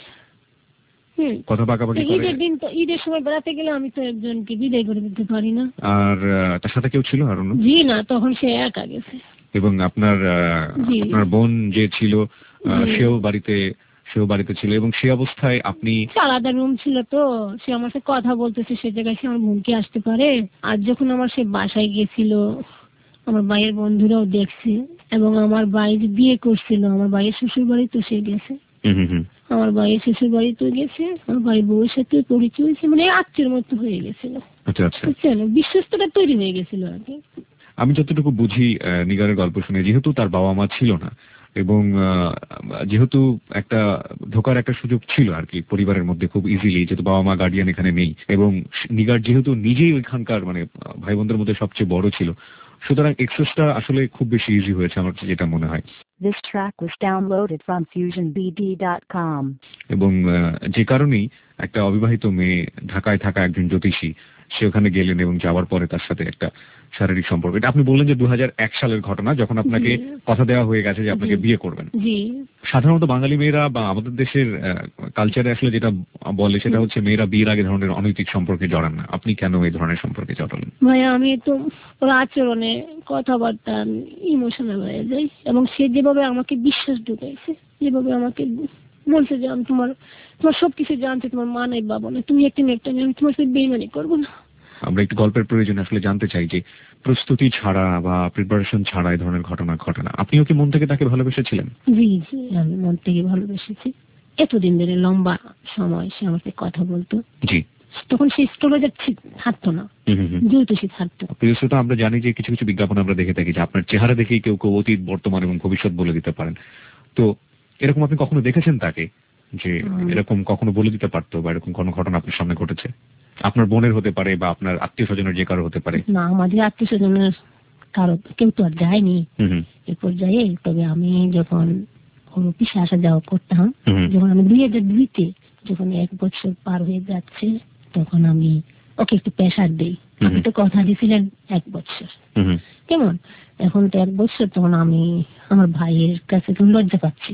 কথা পাকাপাকি করে। ঈদের দিন তো, ঈদের সময় বেড়াতে গেলে আমি তো একজনকে বিদায় করে দিতে পারি না। আর তার সাথে কেউ ছিল আর? জি না, তখন সে একা গেছে। এবং আপনার বোন যে ছিল সেও বাড়িতে ছিল, এবং সে অবস্থায় আপনি? আলাদা রুম ছিল, তো সে আমার সাথে কথা বলতেছে, সে জায়গায় সে আমার বোনকে আসতে পারে। আর যখন আমার সে বাসায় গেছিল, আমার ভাইয়ের বন্ধুরাও দেখছে, এবং আমার ভাই যে বিয়ে করছিল, আমার ভাইয়ের শ্বশুর বাড়ি তো সে গেছে। আমার ভাইয়ের শ্বশুর বাড়িতে গেছে, আমার ভাই বউয়ের সাথে পরিচয় হয়েছে, মানে আত্মীয়ের মতো হয়ে গেছিল। বুঝছেন, বিশ্বস্ততা তৈরি হয়ে গেছিল আর কি। আমি যতটুকু বুঝি নিগারের গল্প শুনে, যেহেতু তার বাবা মা ছিল না, এবং যেহেতু একটা ঢোকার একটা সুযোগ ছিল আর কি পরিবারের মধ্যে খুব ইজিলি, যেহেতু বাবা মা গার্ডিয়ান এখানে নেই, এবং নিগার যেহেতু নিজেই ওইখানকার মানে ভাই বোনদের মধ্যে সবচেয়ে বড় ছিল, সুতরাং এক্সেসটা আসলে খুব বেশি ইজি হয়েছে আমার যেটা মনে হয়। This track was downloaded from FusionBD.com. এবং যে কারণেই একটা অবিবাহিত মেয়ে, ঢাকায় থাকা একজন জ্যোতিষী, সে ওখানে গেলেন এবং যাওয়ার পরে তার সাথে একটা শারীরিক সম্পর্ক। এটা আপনি বললেন যে 2001 সালের ঘটনা, যখন আপনাকে কথা দেওয়া হয়ে গেছে যে আপনাকে বিয়ে করবেন। সাধারণত বাঙালি মেয়েরা বা আমাদের দেশের কালচারে আসলে যেটা বলে সেটা হচ্ছে মেয়েরা বিয়ের আগে ধরনের অনৈতিক সম্পর্কে জড়ান না। আপনি কেন এই ধরনের সম্পর্কে জড়ালেন? ভাই, আমি তো ওর আচরণে, কথাবার্তা ইমোশনাল হয়ে যাই, এবং সে যেভাবে আমাকে বিশ্বাস ঢুকাইছে, যেভাবে আমাকে বলছে যে আমি তোমার সবকিছু জানতে, তোমার মা নাই বাবা নাই, তুমি একটা আমি তোমার সাথে বেইমানি করবো না। আমরা একটু গল্পের প্রয়োজন আসলে জানতে চাই যে প্রস্তুতি ছাড়া বা প্রিপারেশন ছাড়া এই ধরনের ঘটনা ঘটে না। আপনিও কি মন থেকে তাকে ভালোবেসেছিলেন? জি জি, আমি মন থেকে ভালোবেসেছি। এতদিন ধরে লম্বা সময় সে আমাকে কথা বলতো। জি। তখন সে স্টোরেজে থাকতো না, দ্রুত সে থাকতো। প্রিয়শ্রোতা, আমরা জানি যে কিছু কিছু বিজ্ঞাপন আমরা দেখে থাকি যে আপনার চেহারা দেখেই কেউ কেউ অতীত, বর্তমান এবং ভবিষ্যৎ বলে দিতে পারেন। তো এরকম আপনি কখনো দেখেছেন তাকে, যে এরকম কখনো বলে দিতে পারতো, বা এরকম কোনো ঘটনা আপনার সামনে ঘটেছে? আপনার বোনের হতে পারে বা আপনার আত্মীয় স্বজনের যে কারো হতে পারে। না, আমাদের আত্মীয় স্বজনের কারো কেউ তো আর যায়নি এ পর্যায়ে। তবে আমি যখন অফিসে আসা যাওয়া করতাম, যখন আমি 2002-তে যখন 1 বছর পার হয়ে যাচ্ছে, তখন আমি ওকে একটু প্রেশার দিই। আপনি তো কথা দিয়েছিলেন 1 বছর, কেমন এখন তো 1 বছর, তখন আমি আমার ভাইয়ের কাছে লজ্জা পাচ্ছি।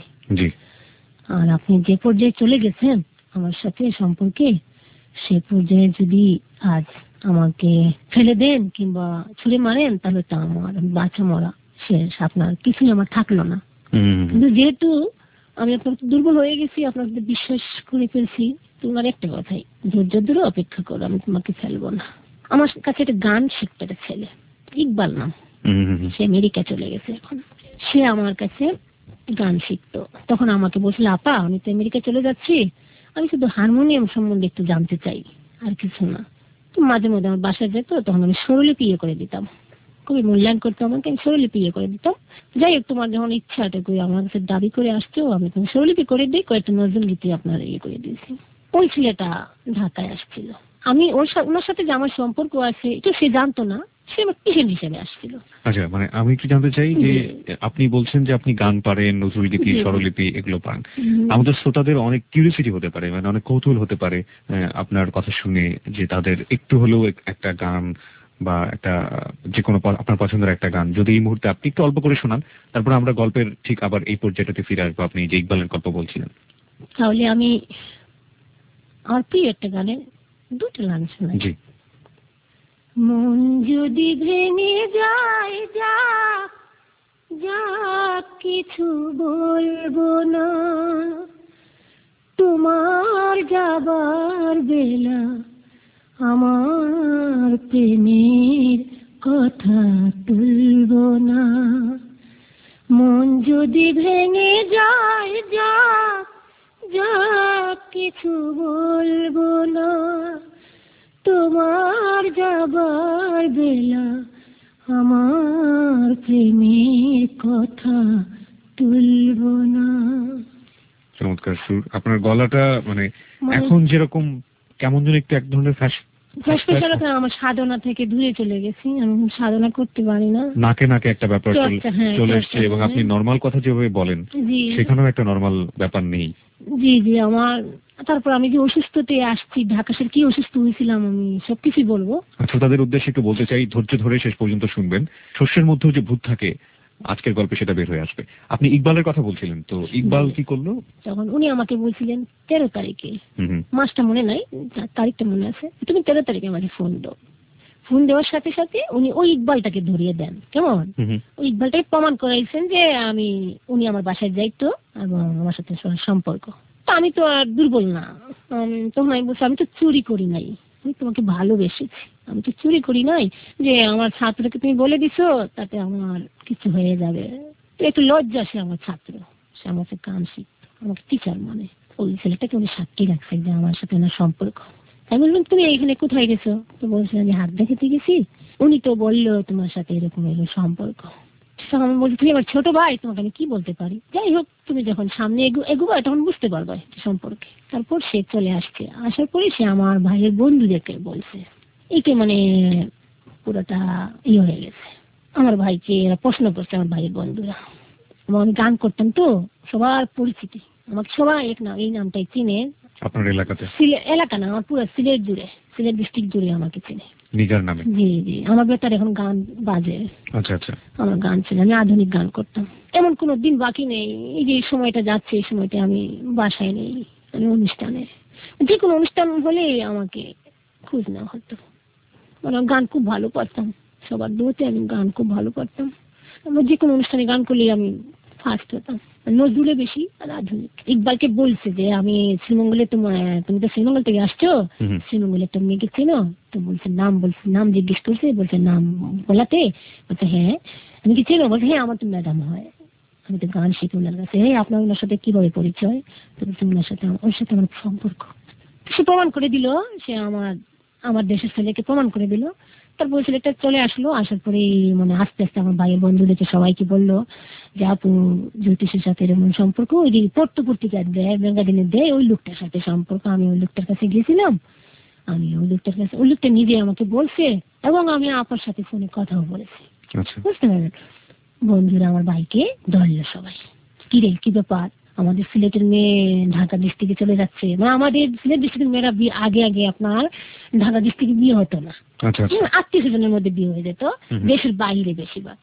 আর আপনি যে পর্যায়ে চলে গেছেন আমার সাথে সম্পর্কে, সে পর্যায়ে যদি আজ আমাকে ফেলে দেন কিংবা ছুড়ে মারেন, তাহলে তো আমার বাঁচা মরা শেষ, আপনার কিছুই আমার থাকলো না। কিন্তু যেহেতু আমি আপনার দুর্বল হয়ে গেছি, আপনার বিশ্বাস করে ফেলছি, তোমার একটা কথাই, ধৈর্য ধরে অপেক্ষা করো, আমি তোমাকে ফেলবো না। আমার কাছে একটা গান শিখতে একটা ছেলে, ইকবাল নাম, সে আমেরিকা চলে গেছে এখন। সে আমার কাছে গান শিখতো। তখন আমাকে বলছিল, আপা আমি তো আমেরিকা চলে যাচ্ছি, আমি শুধু হারমোনিয়াম সম্বন্ধে একটু জানতে চাই, আর কিছু না। তো মাঝে মধ্যে আমার বাসায় যেত, তখন আমি স্বরলিপি করে দিতাম, খুবই মূল্যায়ন করতো আমাকে, আমি স্বরলিপি করে দিতাম। যাই হোক, তোমার যখন ইচ্ছাটা করে আমার কাছে দাবি করে আসছো, আমি তুমি স্বরলিপি করে দিই, কয়েকটা নজরুল গীতি আপনার করে দিয়েছি। ওই ছেলেটা ঢাকায় আসছিল, আমি ওনার সাথে যে আমার সম্পর্ক আছে এটা সে জানতো না, সে আমার পেশেন্ট হিসেবে আসছিল। আচ্ছা, মানে আমি একটু জানতে চাই যে আপনি বলছেন যে আপনি গান পারেন, নজরুল গীতি, স্বরলিপি এগুলো পান। আমাদের শ্রোতাদের অনেক কিউরিওসিটি হতে পারে, মানে অনেক কৌতূহল হতে পারে আপনার কথা শুনে, যে তাদের একটু হলেও একটা গান বা একটা যে কোনো আপনার পছন্দের একটা গান যদি এই মুহূর্তে আপনি একটু অল্প করে শোনান, তারপর আমরা গল্পের ঠিক আবার এই পর্যায়টাতে ফিরে আসবো। আপনি যে ইকবালের গল্প বলছিলেন। তাহলে আমি আমার প্রিয় একটা গানের 2টা লাইন শোনাই। জি। মন যদি ভেঙে যায়, যা যা কিছু বলবো না, তোমার যাবার বেলা আমার প্রেমের কথা তুলবো না। মন যদি ভেঙে যায়, যা যা কিছু বলবো না, তোমার যাবার বেলা আমার প্রেমের কথা তুলবো না। চমৎকার সুর। আপনার গলাটা মানে এখন যেরকম কেমন যেন একটু এক ধরনের আমার সাধনা থেকে দূরে চলে গেছি, আমি সাধনা করতে পারি না। নাকে নাকে একটা ব্যাপার চলে এসছে এবং আপনি নর্মাল কথা যেভাবে বলেন সেখানেও একটা নর্মাল ব্যাপার নেই। জি জি, আমার তারপর আমি যে অসুস্থতে আসছি, ঢাকা কি অসুস্থ হয়েছিলাম আমি সবকিছুই বলবো। আচ্ছা, তাদের উদ্দেশ্যে একটু বলতে চাই, ধৈর্য ধরে শেষ পর্যন্ত শুনবেন। শস্যের মধ্যেও যে ভূত থাকে, আজকের গল্পে সেটা বের হয়ে আসবে। আপনি ইকবালের কথা বলছিলেন, তো ইকবাল কি করলো? তখন উনি আমাকে বলছিলেন 13 তারিখে, মাসটা মনে নাই, তারিখটা মনে আছে, তুমি 13 তারিখে আমাকে ফোন দাও। ফোন দেওয়ার সাথে সাথে উনি ওই ইকবালটাকে ধরিয়ে দেন। কেমন? ওই ইকবালটাকে প্রমাণ করাইছেন যে উনি আমার বাসায় যাইতো এবং আমার সাথে সম্পর্ক। তো আমি তো আর দুর্বল না, তখন আমি বলছি আমি তো চুরি করি নাই, আমি তোমাকে ভালোবেসেছি, আমি তো চুরি করি নাই যে আমার ছাত্রকে তুমি বলে দিছো তাতে আমার কিছু হয়ে যাবে। তো একটু লজ্জা, সে আমার ছাত্র, সে আমাকে গান শিখতো, আমাকে টিচার মানে। ওই ছেলেটাকে উনি সাক্ষী রাখছে যে আমার সাথে ওনার সম্পর্ক। আমি বললাম তুমি এখানে কোথায় গেছো? তো বলছে আমি হাত দেখাতে গেছি, উনি তো বললো তোমার সাথে এরকম সম্পর্ক। আমি বলছি তুমি আমার ছোট ভাই, তোমাকে আমি কি বলতে পারি, যাই হোক তুমি যখন সামনে এগোবা তখন বুঝতে পারবে সম্পর্কে। তারপর সে চলে আসছে, আসার পরে সে আমার ভাইয়ের বন্ধুদেরকে বলছে। এইটা মানে পুরোটা হয়ে গেছে। আমার ভাইকে এরা প্রশ্ন করছে, আমার ভাইয়ের বন্ধুরা। আমি গান করতাম তো, সবার পরিচিতি, আমাকে সবাই এই নামটাই চিনে আপনার এলাকাতে। এলাকা না, আমার পুরো সিলেট জুড়ে, সিলেট ডিস্ট্রিক্ট জুড়ে আমাকে চিনে নিজের নামে। জি জি, আমার বেটার এখন গান বাজে। আচ্ছা আচ্ছা, আমার গান ছিল, আমি আধুনিক গান করতাম। এমন কোনো দিন বাকি নেই, এই যে সময়টা যাচ্ছে এই সময়টা আমি বাসায় নেই, আমি অনুষ্ঠানে, যে কোনো অনুষ্ঠান হলে আমাকে খোঁজ নেওয়া হতো। মানে গান খুব ভালো পারতাম, সবার দোতে আমি গান খুব ভালো পারতাম। আমার যে কোনো অনুষ্ঠানে গান করলে আমি ফার্স্ট হতাম, নজরুলে বেশি আর আধুনিক। ইকবালকে বলছে যে আমি শ্রীমঙ্গলে, তুমি তো শ্রীমঙ্গল থেকে আসছো, শ্রীমঙ্গলে একটা মেয়েকে চেনো? তো বলছে নাম, বলছে নাম জিজ্ঞেস করছে, বলছে নাম বলাতে বলছে হ্যাঁ। আমি কি চেনো? বলছে হ্যাঁ আমার তো ম্যাডাম হয়, আমি তো গান শিখি ওনার কাছে। হ্যাঁ আপনার ওনার সাথে কিভাবে পরিচয়? তো বলছে ওনার সাথে ওর সাথে আমার সম্পর্ক। সে প্রমাণ করে দিল, সে আমার দেশের ছেলেকে প্রমাণ করে দিল। তারপর ছেলেটা চলে আসলো, আসার পরে মানে আস্তে আস্তে আমার ভাইয়ের বন্ধুদেরকে সবাইকে বললো যে আপু জ্যোতিষের সাথে এরকম সম্পর্ক, ওই যে পত্রিকার দেয়, ম্যাগাজিনে দেয়, ওই লোকটার সাথে সম্পর্ক। আমি ওই লোকটার কাছে গেছিলাম, আমি ওই লোকটার কাছে, ওই লোকটা নিজে আমাকে বলছে এবং আমি আপার সাথে ফোনে কথাও বলেছি। বুঝতে পারলেন? বন্ধুরা আমার ভাইকে ধরলো সবাই, কিরে কি ব্যাপার, আমাদের সিলেটের মেয়ে ঢাকা ডিস্ট্রিক্টে চলে যাচ্ছে। মানে আমাদের সিলেট ডিস্ট্রিক্টের মেয়েরা আগে আগে আপনার ঢাকা ডিস্ট্রিক্টে বিয়ে হতো না, আত্মীয় স্বজনের মধ্যে বিয়ে হয়ে যেত, দেশের বাইরে বেশিরভাগ।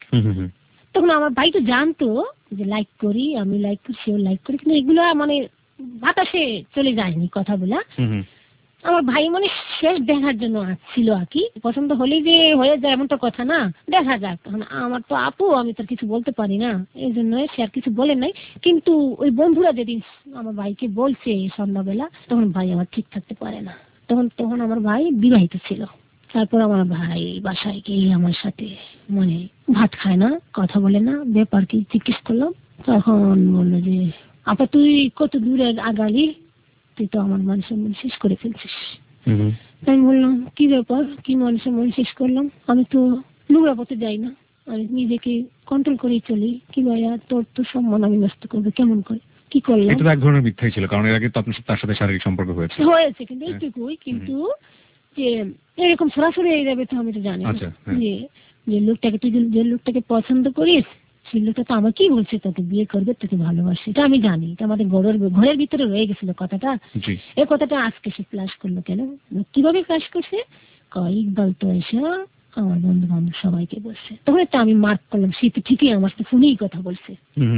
তখন আমার ভাই তো জানতো যে লাইক করি, আমি লাইক করি, সেও লাইক করি, কিন্তু এগুলো মানে বাতাসে চলে যায়নি কথাগুলা। আমার ভাই মানে শেষ দেখার জন্য আসছিল আর কি, পছন্দ হলেই যে হয়ে যায় এমনটা কথা না, দেখা যাক। আমার তো আপু, আমি তো কিছু বলতে পারি না, এই জন্য সে আর কিছু বলে নাই। কিন্তু ওই বন্ধুরা যেদিন আমার ভাইকে বলছে সন্ধ্যাবেলা, তখন ভাই আমার ঠিক থাকতে পারে না। তখন আমার ভাই বিবাহিত ছিল। তারপর আমার ভাই বাসায় গিয়ে আমার সাথে মানে ভাত খায় না, কথা বলে না, ব্যাপার কি জিজ্ঞেস করলাম। তখন বললো যে আপা তুই কত দূরে আগালি, তুই তো আমার মানুষের মন শেষ করে ফেলছিস। আমি বললাম কি ব্যাপার, কি মানুষের মন শেষ করলাম? আমি তো নোংরা পথে যাই না, আমি নিজেকে কন্ট্রোল করেই চলি। কি ভাইয়া তোর তো সম্মান আমি নষ্ট করবো কেমন করে, কি করলাম? এটা তো এক ধরনের মিথ্যাই ছিল, কারণ এর আগে তো আপনার তার সাথে শারীরিক সম্পর্ক হয়েছে, কিন্তু এইটুকুই। কিন্তু যে এরকম সরাসরি এই যাবে তো আমি তো জানি যে লোকটাকে, তুই যে লোকটাকে পছন্দ করিস সেই লোকটা তো আমাকেই বলছে তোকে বিয়ে করবে, তোকে ভালোবাসে, এটা আমি জানি, এটা আমাদের ঘরের ভিতরে রয়ে গেছিল কথাটা। এই কথাটা আজকে সে ফ্ল্যাশ করলো কেন, কিভাবে ফ্ল্যাশ করছে? ইকবাল তো এসে আমার বন্ধু বান্ধব সবাইকে বলছে। তখন একটা আমি মার্ক করলাম, সে তো ঠিকই আমার সাথে ফোনেই কথা বলছে,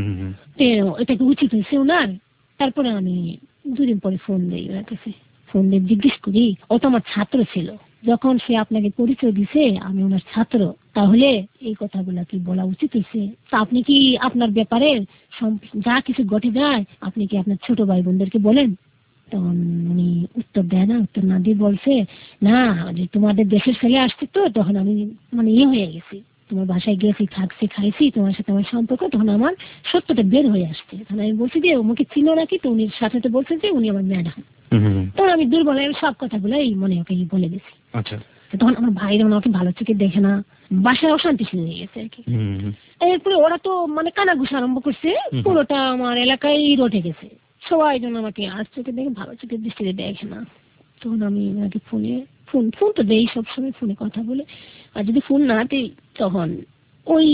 এটাকে উচিত হয়েছে ওনার। তারপরে আমি 2 দিন পরে ফোন দিই ওনার কাছে, ফোন দিয়ে জিজ্ঞেস করি, ও তো আমার ছাত্র ছিল, যখন সে আপনাকে পরিচয় দিছে আমি ওনার ছাত্র, তাহলে এই কথাগুলা কি বলা উচিত হয়েছে? তা আপনি কি আপনার ব্যাপারে যা কিছু ঘটে যায় আপনি কি আপনার ছোট ভাই বোনদেরকে বলেন? তখন উনি উত্তর দেয় না, উত্তর না দিয়ে বলছে না যে তোমাদের দেশের ছেলে আসছে তো, তখন আমি মানে হয়ে গেছি, তোমার বাসায় গেছি, থাকছি, খাইছি, তোমার সাথে আমার সম্পর্ক, তখন আমার সত্যটা বের হয়ে আসছে। তখন আমি বলছি যে আমাকে চিনো নাকি, তো উনি সাথে সাথে বলছেন যে উনি আমার ম্যাডাম। তখন আমি দুর্বল হয়ে সব কথাগুলো এই মনে ওকে বলে দিছি। আচ্ছা। তখন আমার ভাই যেমন আমাকে ভালো চোখে দেখে না, বাসায় অশান্তি শুরু হয়ে গেছে আর কি। এরপরে ওরা তো মানে কানাঘুষা আরম্ভ করছে, পুরোটা আমার এলাকায় রটে গেছে। সবাই যেন আমাকে আর চোখে দেখে, ভালো চোখে দৃষ্টিতে দেখে না। তখন আমি ওনাকে ফোন তো দেই সবসময়, ফোনে কথা বলে। আর যদি ফোন না দিই তখন ওই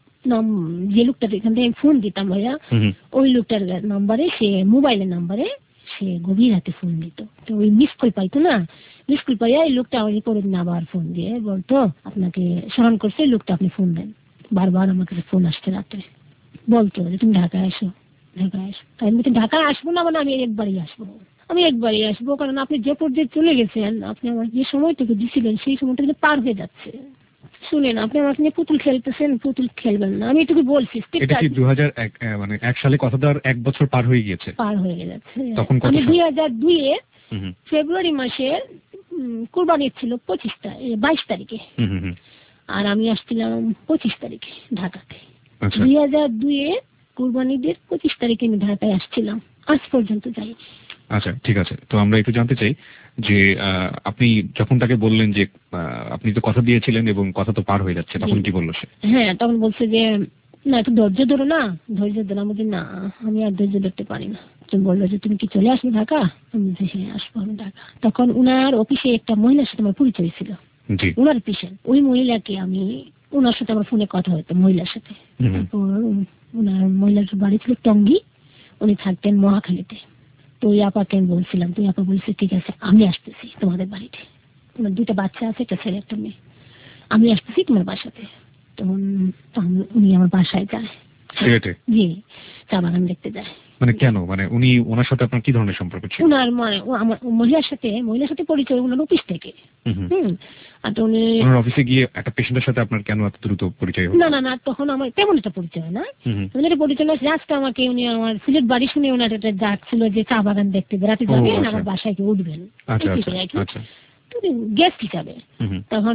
যে লোকটার এখান থেকে ফোন দিতাম ভাইয়া, ওই লোকটার নাম্বারে, সে মোবাইলের নাম্বারে সে গভীর রাতে ফোন দিত। তো ওই মিস কল পাইতো না, মিস কল পাইয়া এই লোকটা আমাকে করে দিন আবার ফোন দিয়ে বলতো আপনাকে স্মরণ করছে, লোকটা আপনি ফোন দেন। বারবার আমাকে ফোন আসছে রাত্রে, বলতো যে তুমি ঢাকায় আসো, ঢাকায় আসো। তাই আমি ঢাকায় আসবো না, মানে আমি একবারই আসবো, কারণ আপনি যে পর্যায়ে চলে গেছেন, আপনি আমার যে সময়টুকু দিছিলেন সেই সময়টা কিন্তু পার হয়ে যাচ্ছে। শুনেন, আপনি আমাকে নিয়ে পুতুল খেলতেছেন, পুতুল খেলবেন না, আমি এটুকু বলছি। এটা কি 2001 মানে 1 সালে কথা দেওয়ার 1 বছর পার হয়ে গিয়েছে? পার হয়ে যাচ্ছে। তখন আমি 2002 ফেব্রুয়ারি মাসের কুরবানি ছিল 22 তারিখে, আর আমি আসছিলাম 25 তারিখে ঢাকাতে। 2002 কুরবানিদের 25 তারিখে আমি ঢাকায় আসছিলাম, আজ পর্যন্ত যাই। আচ্ছা, ঠিক আছে। তো আমরা একটু জানতে চাই যে আপনি যখন তাকে বললেন যে আপনি তো কথা দিয়েছিলেন এবং কথা তো পার হয়ে যাচ্ছে, তখন কি বললো সে? হ্যাঁ, তখন বলছে যে না, একটু ধৈর্য ধরো না, ধৈর্য ধরো। আমি না, আমি আর ধৈর্য ধরতে পারি না। তুমি বললো যে তুমি কি চলে আসবে ঢাকা? আমি যে হ্যাঁ আসবো আমি ঢাকা। তখন উনার অফিসে একটা মহিলার সাথে আমার পরিচয় ছিল, উনার পেশেন্ট। ওই মহিলাকে আমি, উনার সাথে আমার ফোনে কথা হতো মহিলার সাথে। তারপর উনার মহিলার বাড়ি ছিল টঙ্গী, উনি থাকতেন মহাখালীতে। তো ওই আপাকে আমি বলছিলাম, তুই আপা বলছে ঠিক আছে আমি আসতেছি তোমাদের বাড়িতে, তোমার 2টা বাচ্চা আছে, একটা ছেলে একটা মেয়ে, আমি আসতেছি তোমার বাসাতে। তখন উনি আমার বাসায় যায়, জি, চা বাগান দেখতে যায়। মানে কেন, মানে উনি ওনার সাথে আপনার কি ধরনের সম্পর্ক ছিল? উনার মানে আমার মহিলার সাথে পরিচয় উনার অফিস থেকে। আর তো উনি ওনার অফিসে গিয়ে একটা পেশেন্টের সাথে আপনার কেন এত দ্রুত পরিচয় হলো? না, তখন আমার তেমন একটা পরিচয় না, উনার পরিচয় না। আজকে আমাকে উনি আমার সিলেট বাড়ি শুনে ওনার একটা ডাক ছিল যে চা বাগান দেখতে বেড়াতে যাবেন, আমার বাসায় কি উঠবেন, গেস্ট হিসাবে। তখন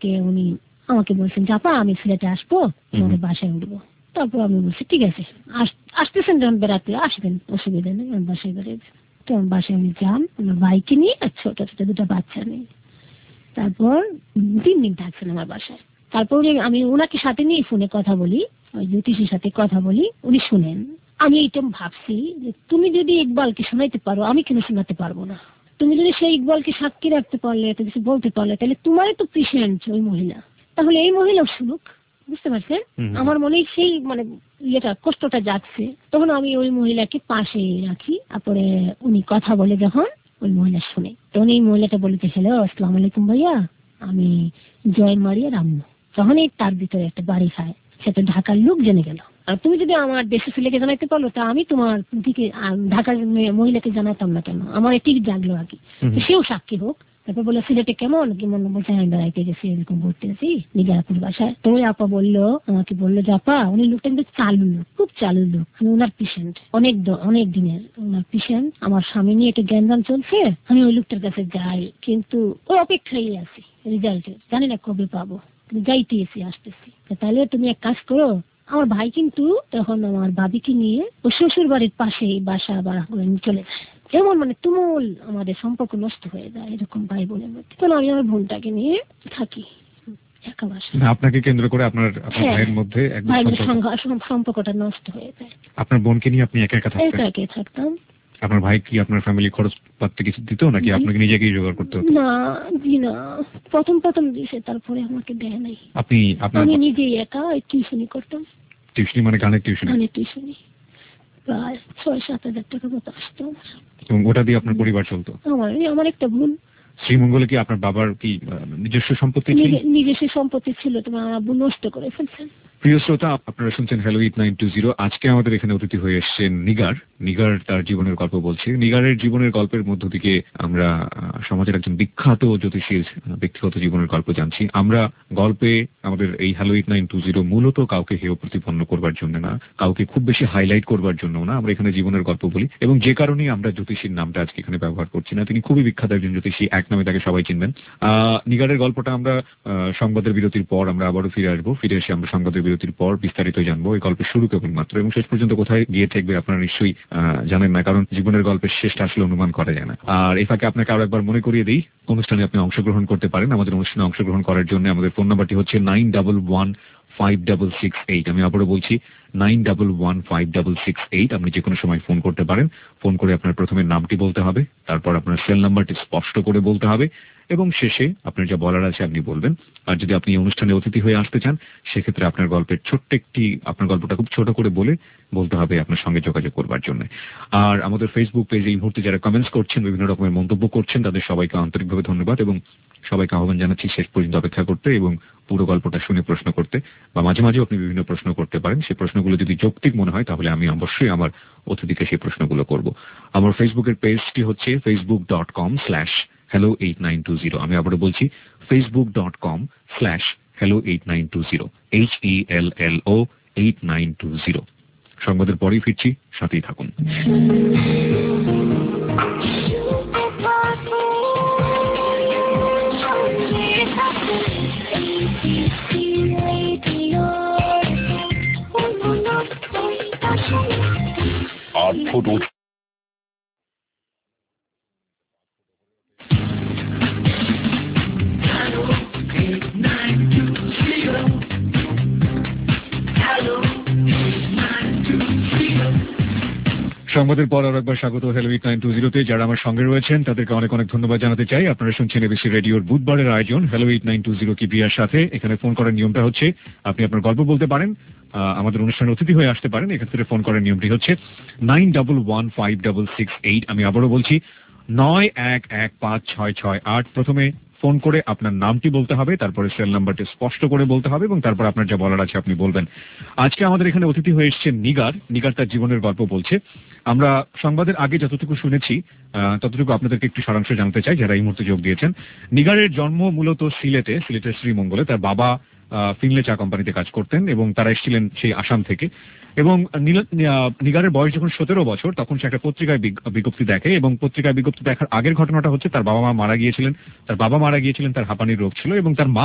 আমাকে বলছেন যে আপা আমি সিলেটে আসবো, তোমাদের বাসায় উঠবো। তারপর আমি বলছি ঠিক আছে, আসতেছেন যখন বেড়াতে আসবেন, অসুবিধা নেই, আমার বাসায় বেড়াবে। তো আমার বাসায় আমি যান, আমার ভাইকে নিয়ে আর ছোট ছোট 2টা বাচ্চা নেই। তারপর 3 দিন থাকছেন আমার বাসায়। তারপর আমি ওনাকে সাথে নিয়ে ফোনে কথা বলি, ওই জ্যোতিষীর সাথে কথা বলি, উনি শুনেন। আমি এইটা ভাবছি যে তুমি যদি ইকবালকে শোনাইতে পারো, আমি কেন শোনাতে পারবো না? তুমি যদি সেই ইকবালকে সাক্ষী রাখতে পারলে, এত কিছু বলতে পারলে, তাহলে তোমারই তো পেশেন্ট ওই মহিলা, তাহলে এই মহিলাও শুনুক। বুঝতে পারছেন? আমার মনে সেই মানে কষ্টটা যাচ্ছে। তখন আমি ওই মহিলাকে পাশে রাখি, তারপরে উনি কথা বলে যখন ওই মহিলা শুনে, তখন এই মহিলাটা বলেছে হ্যালো আসসালামু আলাইকুম ভাইয়া, আমি জয় মারিয়ার আম্মু। তখনই তার ভিতরে একটা বাড়ি খায়, সেটা ঢাকার লোক জেনে গেল। আর তুমি যদি আমার দেশের ছেলেকে জানাইতে পারলো, তা আমি তোমার দিকে ঢাকার মহিলাকে জানাতাম না কেন? আমার ঠিক জাগলো আর কি, সেও সাক্ষী হোক। তারপর বললো সিলেটে কেমন কি মনে বলছে, আমি বেড়াইতে গেছি, এরকম ঘুরতে গেছি নিজারাপুর বাসায়। তো ওই আপা আমাকে বললো যে আপা উনি লোকটা কিন্তু চালু লোক, খুব চালু লোক, আমি ওনার পেশেন্ট, অনেক দিনের ওনার পেশেন্ট। আমার স্বামী নিয়ে একটু জ্ঞানদান চলছে, আমি ওই লোকটার কাছে যাই, কিন্তু ওই অপেক্ষায় আছি রেজাল্টের, জানি না কবে পাবো, যাইতেছি আসতেছি। তাহলে তুমি এক কাজ করো, আমার ভাই কিন্তু তখন আমার ভাবিকে নিয়ে ও শ্বশুর বাড়ির পাশে বাসা ভাড়া করে চলে যায়। এমন মানে তুমুল আমাদের সম্পর্ক নষ্ট হয়ে যায় এরকম ভাই বোনের মধ্যে। তখন আমি আমার বোনটাকে নিয়ে থাকি একা বাসা। আপনাকে কেন্দ্র করে আপনার ভাইয়ের মধ্যে সম্পর্কটা নষ্ট হয়ে যায়। আপনার বোনকে নিয়ে আপনি একা থাকতাম। আপনার ভাই কি আপনার ফ্যামিলি খরচ পাতি কিছু দিত নাকি আপনাকে নিজেকেই জোগাড় করতে হতো? না, প্রথম দিছে, তারপরে আমাকে দেয় নাই। আমি নিজেই একা টিউশনি করতাম। টিউশনি মানে গানের টিউশনি? গানের টিউশনি প্রায় 6-7 হাজার টাকা মতো আসতো। এবং ওটা দিয়ে আপনার পরিবার চলতো? আমার একটা বোন। শ্রীমঙ্গলে কি আপনার বাবার কি নিজস্ব সম্পত্তি ছিল? নিজস্ব সম্পত্তি ছিল, তোমার আব্বু নষ্ট করে ফেলছেন। প্রিয় শ্রোতা, আপনারা শুনছেন হ্যালো 8920। আজকে আমাদের এখানে অতিথি হয়ে এসেছেন নিগার তার জীবনের গল্প বলছে। নিগারের জীবনের গল্পের মধ্য থেকে আমরা সমাজের একজন বিখ্যাত জ্যোতিষীর ব্যক্তিগত জীবনের গল্প জানছি। আমরা গল্পে আমাদের এই হ্যালো 8920 মূলত কাউকে হেয় প্রতিপন্ন করবার জন্য না, কাউকে খুব বেশি হাইলাইট করবার জন্য না, আমরা এখানে জীবনের গল্প বলি এবং যে কারণেই আমরা জ্যোতিষীর নামটা আজকে এখানে ব্যবহার করছি না। তিনি খুবই বিখ্যাত একজন জ্যোতিষী, এক নামে তাকে সবাই চিনবেন। নিগারের গল্পটা আমরা সংবাদের বিরতির পর আমরা আবারও ফিরে আসবো। ফিরে এসে আমরা সংবাদের বিরতির পর বিস্তারিত জানবো। এই গল্পের শুরু কেবলমাত্র এবং শেষ পর্যন্ত কোথায় গিয়ে ঠেকবে আপনারা নিশ্চয়ই জানেন না, কারণ জীবনের গল্পের শেষটা আসলে অনুমান করা যায় না। আর এই ফাঁকে আপনাকে আরো একবার মনে করিয়ে দিই, অনুষ্ঠানে আপনি অংশগ্রহণ করতে পারেন। আমাদের অনুষ্ঠানে অংশগ্রহণ করার জন্য আমাদের ফোন নাম্বারটি হচ্ছে 91156668। আমি আবারও বলছি 91156668। আপনি যে কোনো সময় ফোন করতে পারেন। ফোন করে আপনার প্রথমে নামটি বলতে হবে, তারপর আপনার সেল নাম্বারটি স্পষ্ট করে বলতে হবে এবং শেষে আপনার যা বলার আছে আপনি বলবেন। আর যদি আপনি অনুষ্ঠানে অতিথি হয়ে আসতে চান, সেক্ষেত্রে আপনার গল্পের আপনার গল্পটা খুব ছোট করে বলতে হবে আপনার সঙ্গে যোগাযোগ করবার জন্য। আর আমাদের ফেসবুক পেজে এই মুহূর্তে যারা কমেন্টস করছেন, বিভিন্ন রকমের মন্তব্য করছেন, তাদের সবাইকে আন্তরিকভাবে ধন্যবাদ এবং সবাইকে আহ্বান জানাচ্ছি শেষ পর্যন্ত অপেক্ষা করতে এবং পুরো গল্পটা শুনে প্রশ্ন করতে, বা মাঝে মাঝে আপনি বিভিন্ন প্রশ্ন করতে পারেন। সেই প্রশ্নগুলো যদি যৌক্তিক মনে হয় তাহলে আমি অবশ্যই আমার অতিথিকে সেই প্রশ্নগুলো করব। আমার ফেসবুকের পেজটি হচ্ছে facebook.com/hello8920। আমি আবারও বলছি facebook.com/hello8920, HELLO8920। সংবাদের পরেই ফিরছি, সাথেই থাকুন। সংবাদের পর আর একবার স্বাগত হ্যালো 8920-তে। যারা আমার সঙ্গে রয়েছেন তাদেরকে অনেক অনেক ধন্যবাদ জানাতে চাই। আপনারা শুনছেন এবিসি রেডিওর বুধবারের আয়োজন হ্যালো 8920 কিবিয়ার সাথে। এখানে ফোন করার নিয়মটা হচ্ছে আপনি আপনার গল্প বলতে পারেন, আমাদের অনুষ্ঠানে অতিথি হয়ে আসতে পারেন। এক্ষেত্রে ফোন করার নিয়মটি হচ্ছে 91156668। আমি আবারও বলছি 91156668। প্রথমে ফোন করে আপনার নামটি বলতে হবে, তারপরে সেল নাম্বারটি স্পষ্ট করে বলতে হবে এবং তারপর আপনার যা বলার আছে আপনি বলবেন। আজকে আমাদের এখানে অতিথি হয়ে এসেছেন নিগার তার জীবনের গল্প বলছে। আমরা সংবাদের আগে যতটুকু শুনেছি ততটুকু আপনাদেরকে একটু সারাংশ জানাতে চাই যারা এই মুহূর্তে যোগ দিয়েছেন। নিগারের জন্ম মূলত সিলেটের শ্রীমঙ্গলে। তার বাবা ফিনলে চা কোম্পানিতে কাজ করতেন এবং তারা এসেছিলেন সেই আসাম থেকে। এবং নিগারের বয়স যখন 17 বছর তখন সে একটা পত্রিকায় বিজ্ঞপ্তি দেখে এবং পত্রিকায় বিজ্ঞপ্তি দেখার আগের ঘটনাটা হচ্ছে তার বাবা মারা গিয়েছিলেন। তার হাঁপানির রোগ ছিল এবং তার মা